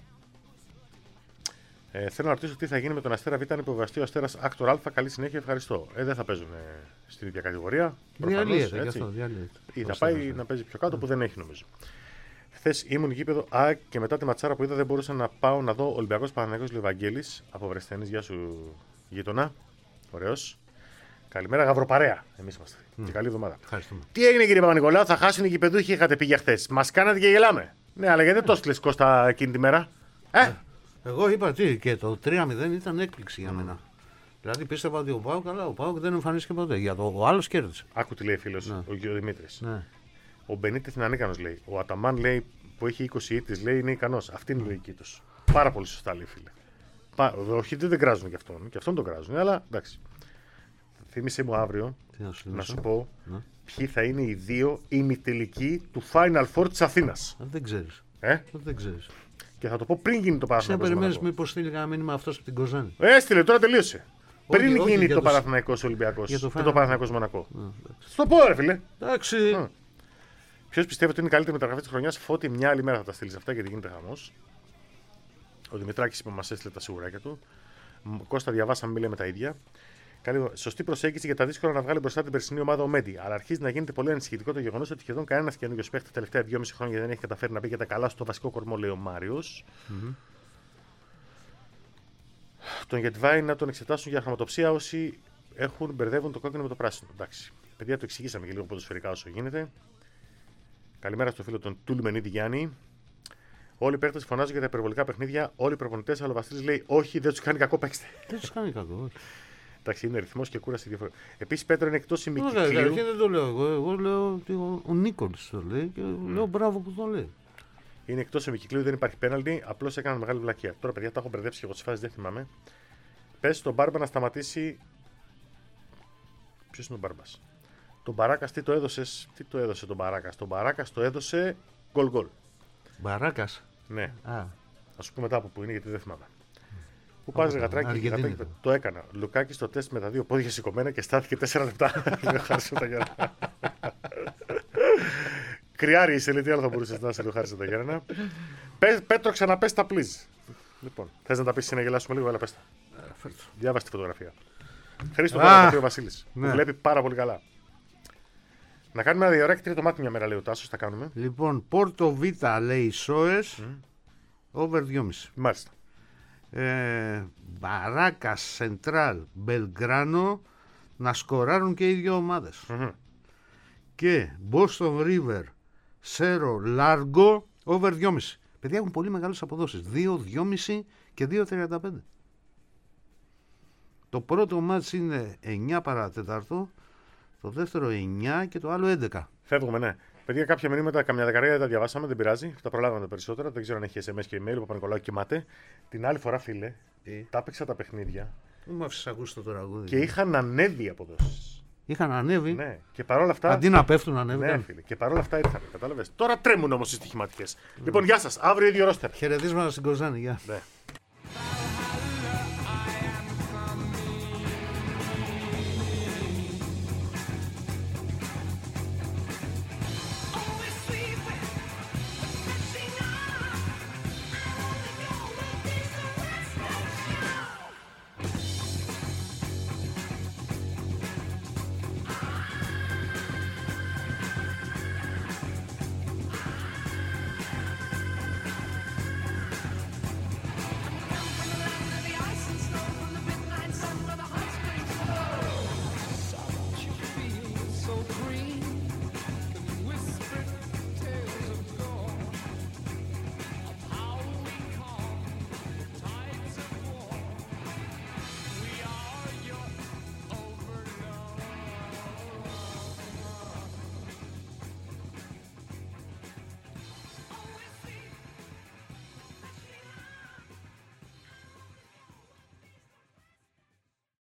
Speaker 5: θέλω να ρωτήσω τι θα γίνει με τον Αστέρα Β' αν υποβαστεί ο Αστέρας Άκτορ Α. Καλή συνέχεια, ευχαριστώ. Δεν θα παίζουν στην ίδια κατηγορία.
Speaker 4: Διαλύεται.
Speaker 5: Ή θα πάει να παίζει πιο κάτω που δεν έχει νομίζω. Χθες ήμουν γήπεδο ΑΕΚ και μετά τη ματσάρα που είδα δεν μπορούσα να πάω να δω Ολυμπιακός Παναθηναϊκός Λεβαγγέλης από Βρεσθενής. Γεια σου γείτονα. Ωραίος. Καλημέρα, γαυροπαρέα. Εμείς είμαστε. Και καλή εβδομάδα. Τι έγινε, κύριε Παπα-Νικολάου, θα χάσουν οι γηπεδούχοι, είχατε πει για χθες. Μας κάνατε και γελάμε. Ναι, αλλά γιατί δεν το έστειλες Κώστα εκείνη τη μέρα?
Speaker 4: Εγώ είπα τι, και το 3-0 ήταν έκπληξη για μένα. Δηλαδή πίστευα ότι ο ΠΑΟΚ δεν εμφανίστηκε ποτέ. Ο άλλος κέρδισε.
Speaker 5: Άκου τι λέει φίλος, ο Γιώργος Δημήτρης.
Speaker 4: Ναι.
Speaker 5: Ο Μπενίτεθ είναι ανίκανος, λέει. Ο Αταμάν, λέει, που έχει 20 ήττες, λέει, είναι ικανός. Αυτή είναι η λογική τους. Πάρα πολύ σωστά, λέει, φίλε. Όχι, δεν κράζουν κι αυτόν. Και αυτόν τον κράζουν, αλλά εντάξει. Θύμισε μου αύριο να σου πω ποιοι θα είναι οι 2 ημιτελικοί του Final Four της Αθήνας.
Speaker 4: Δεν ξέρεις. Δεν ξέρεις.
Speaker 5: Και θα το πω πριν γίνει το Παναθηναϊκός.
Speaker 4: Σε περιμένεις μήπως στείλει κανένα μήνυμα αυτός από την Κοζάνη.
Speaker 5: Έστειλε, τώρα τελείωσε. Πριν γίνει το Παναθηναϊκός Ολυμπιακός και το Παναθηναϊκός Μονακό. Στο πω, ρε φίλε.
Speaker 4: Εντάξει.
Speaker 5: Ποιος πιστεύει ότι είναι η καλύτερη μεταγραφή της χρονιάς? Φώτη, μια άλλη μέρα θα τα στείλεις αυτά γιατί γίνεται χαμός. Ο Δημητράκης είπε μας έστειλε τα σιγουράκια του. Κώστα, διαβάσαμε, μιλάμε τα ίδια. Σωστή προσέγγιση για τα δύσκολα να βγάλει μπροστά την περσινή ομάδα ο Μέντι. Αλλά αρχίζει να γίνεται πολύ ανησυχητικό το γεγονός ότι σχεδόν κανένας καινούριος παίχτη τα τελευταία 2,5 χρόνια δεν έχει καταφέρει να μπει για τα καλά στο βασικό κορμό, λέει ο Μάριος. Τον Γετβάη να τον εξετάσουν για χρηματοψία όσοι μπερδεύουν το κόκκινο με το πράσινο. Εντάξει. Παιδιά, το εξηγήσαμε και λίγο ποδοσφαιρικά όσο γίνεται. Καλημέρα στο φίλο τον Τούλμενίδη Γιάννη. Όλοι οι παίκτες φωνάζουν για τα υπερβολικά παιχνίδια. Όλοι οι προπονητές, αλλά ο Βασίλης λέει: όχι, δεν τους κάνει κακό, παίξτε.
Speaker 4: Δεν τους κάνει κακό.
Speaker 5: Εντάξει, είναι ρυθμός και κούραση διαφορετική. Επίσης, Πέτρο είναι εκτός ημικυκλίου.
Speaker 4: Δεν το λέω εγώ. Εγώ λέω ότι ο Νίκολς το λέει και λέω μπράβο που το λέει.
Speaker 5: Είναι εκτός ημικυκλίου, δεν υπάρχει πέναλτι. Απλώς έκαναν μεγάλη βλακεία. Τώρα, παιδιά, τα έχω μπερδέψει και εγώ τις φάσεις, δεν θυμάμαι. Πες στον Μπάρμπα να σταματήσει. Ποιος είναι ο Μπάρμπας? Τον Μπαράκας τι το έδωσες? Τι το έδωσε τον Μπαράκας? Τον Μπαράκας το έδωσε γκολ.
Speaker 4: Μπαράκας.
Speaker 5: Ναι.
Speaker 4: Α
Speaker 5: σου πω μετά από πού είναι γιατί δεν θυμάμαι. Πού πας, ρε γατράκι,
Speaker 4: Αργεντίνη.
Speaker 5: γατράκι, το έκανα. Λουκάκη στο τεστ με τα δύο πόδια σηκωμένα και στάθηκε 4 λεπτά. Χάρισε τα γέρνα. Κρυάρι είσαι, λέει, τι άλλο θα μπορούσε να σε χάρισε τα γέρνα. Πέτρο, ξαναπες τα please. Λοιπόν, θες να τα πεις να γελάσουμε λίγο, αλλά πες τα. Διάβασε τη φωτογραφία. Χρήστο τώρα θα πει ο Βασίλης.
Speaker 4: Ναι.
Speaker 5: Που βλέπει πάρα πολύ καλά. Να κάνουμε ένα διαρρέκτη τρίτο μάτι μια μέρα, λέει ο Τάσος, τα κάνουμε.
Speaker 4: Λοιπόν, Πόρτο Β λέει Σόες, over 2,5.
Speaker 5: Μάλιστα.
Speaker 4: Μπαράκα, Σεντράλ, Μπελγκράνο να σκοράρουν και οι δύο ομάδες. Και Boston River, Σέρο, Λάργο, over 2,5. Παιδιά έχουν πολύ μεγάλες αποδόσεις. 2, 2,5 και 2,35. Το πρώτο μάτς είναι 9 παρατέταρτο, το δεύτερο 9 και το άλλο 11.
Speaker 5: Φεύγουμε, ναι. Παιδιά, κάποια μηνύματα, καμιά δεκαρία δεν τα διαβάσαμε, δεν πειράζει. Τα προλάβαμε τα περισσότερα. Δεν ξέρω αν έχει SMS και email. Ο Παπα-Νικολάου κοιμάται. Την άλλη φορά, φίλε, τα έπαιξα τα παιχνίδια
Speaker 4: Μου με άφησες ακούσει το τραγούδι.
Speaker 5: και είχαν ανέβει οι αποδόσεις.
Speaker 4: Είχαν ανέβει.
Speaker 5: Ναι, και παρόλα αυτά.
Speaker 4: Αντί να πέφτουν, ανέβηκαν.
Speaker 5: Ναι, φίλε, και παρόλα αυτά ήρθαν. Κατάλαβες. Τώρα τρέμουν όμως οι στοιχηματικές. Λοιπόν, γεια σας. Αύριο ίδιο ρόστερ.
Speaker 4: Χαιρετίσματα στην Κοζάνη. Γεια.
Speaker 5: Ναι.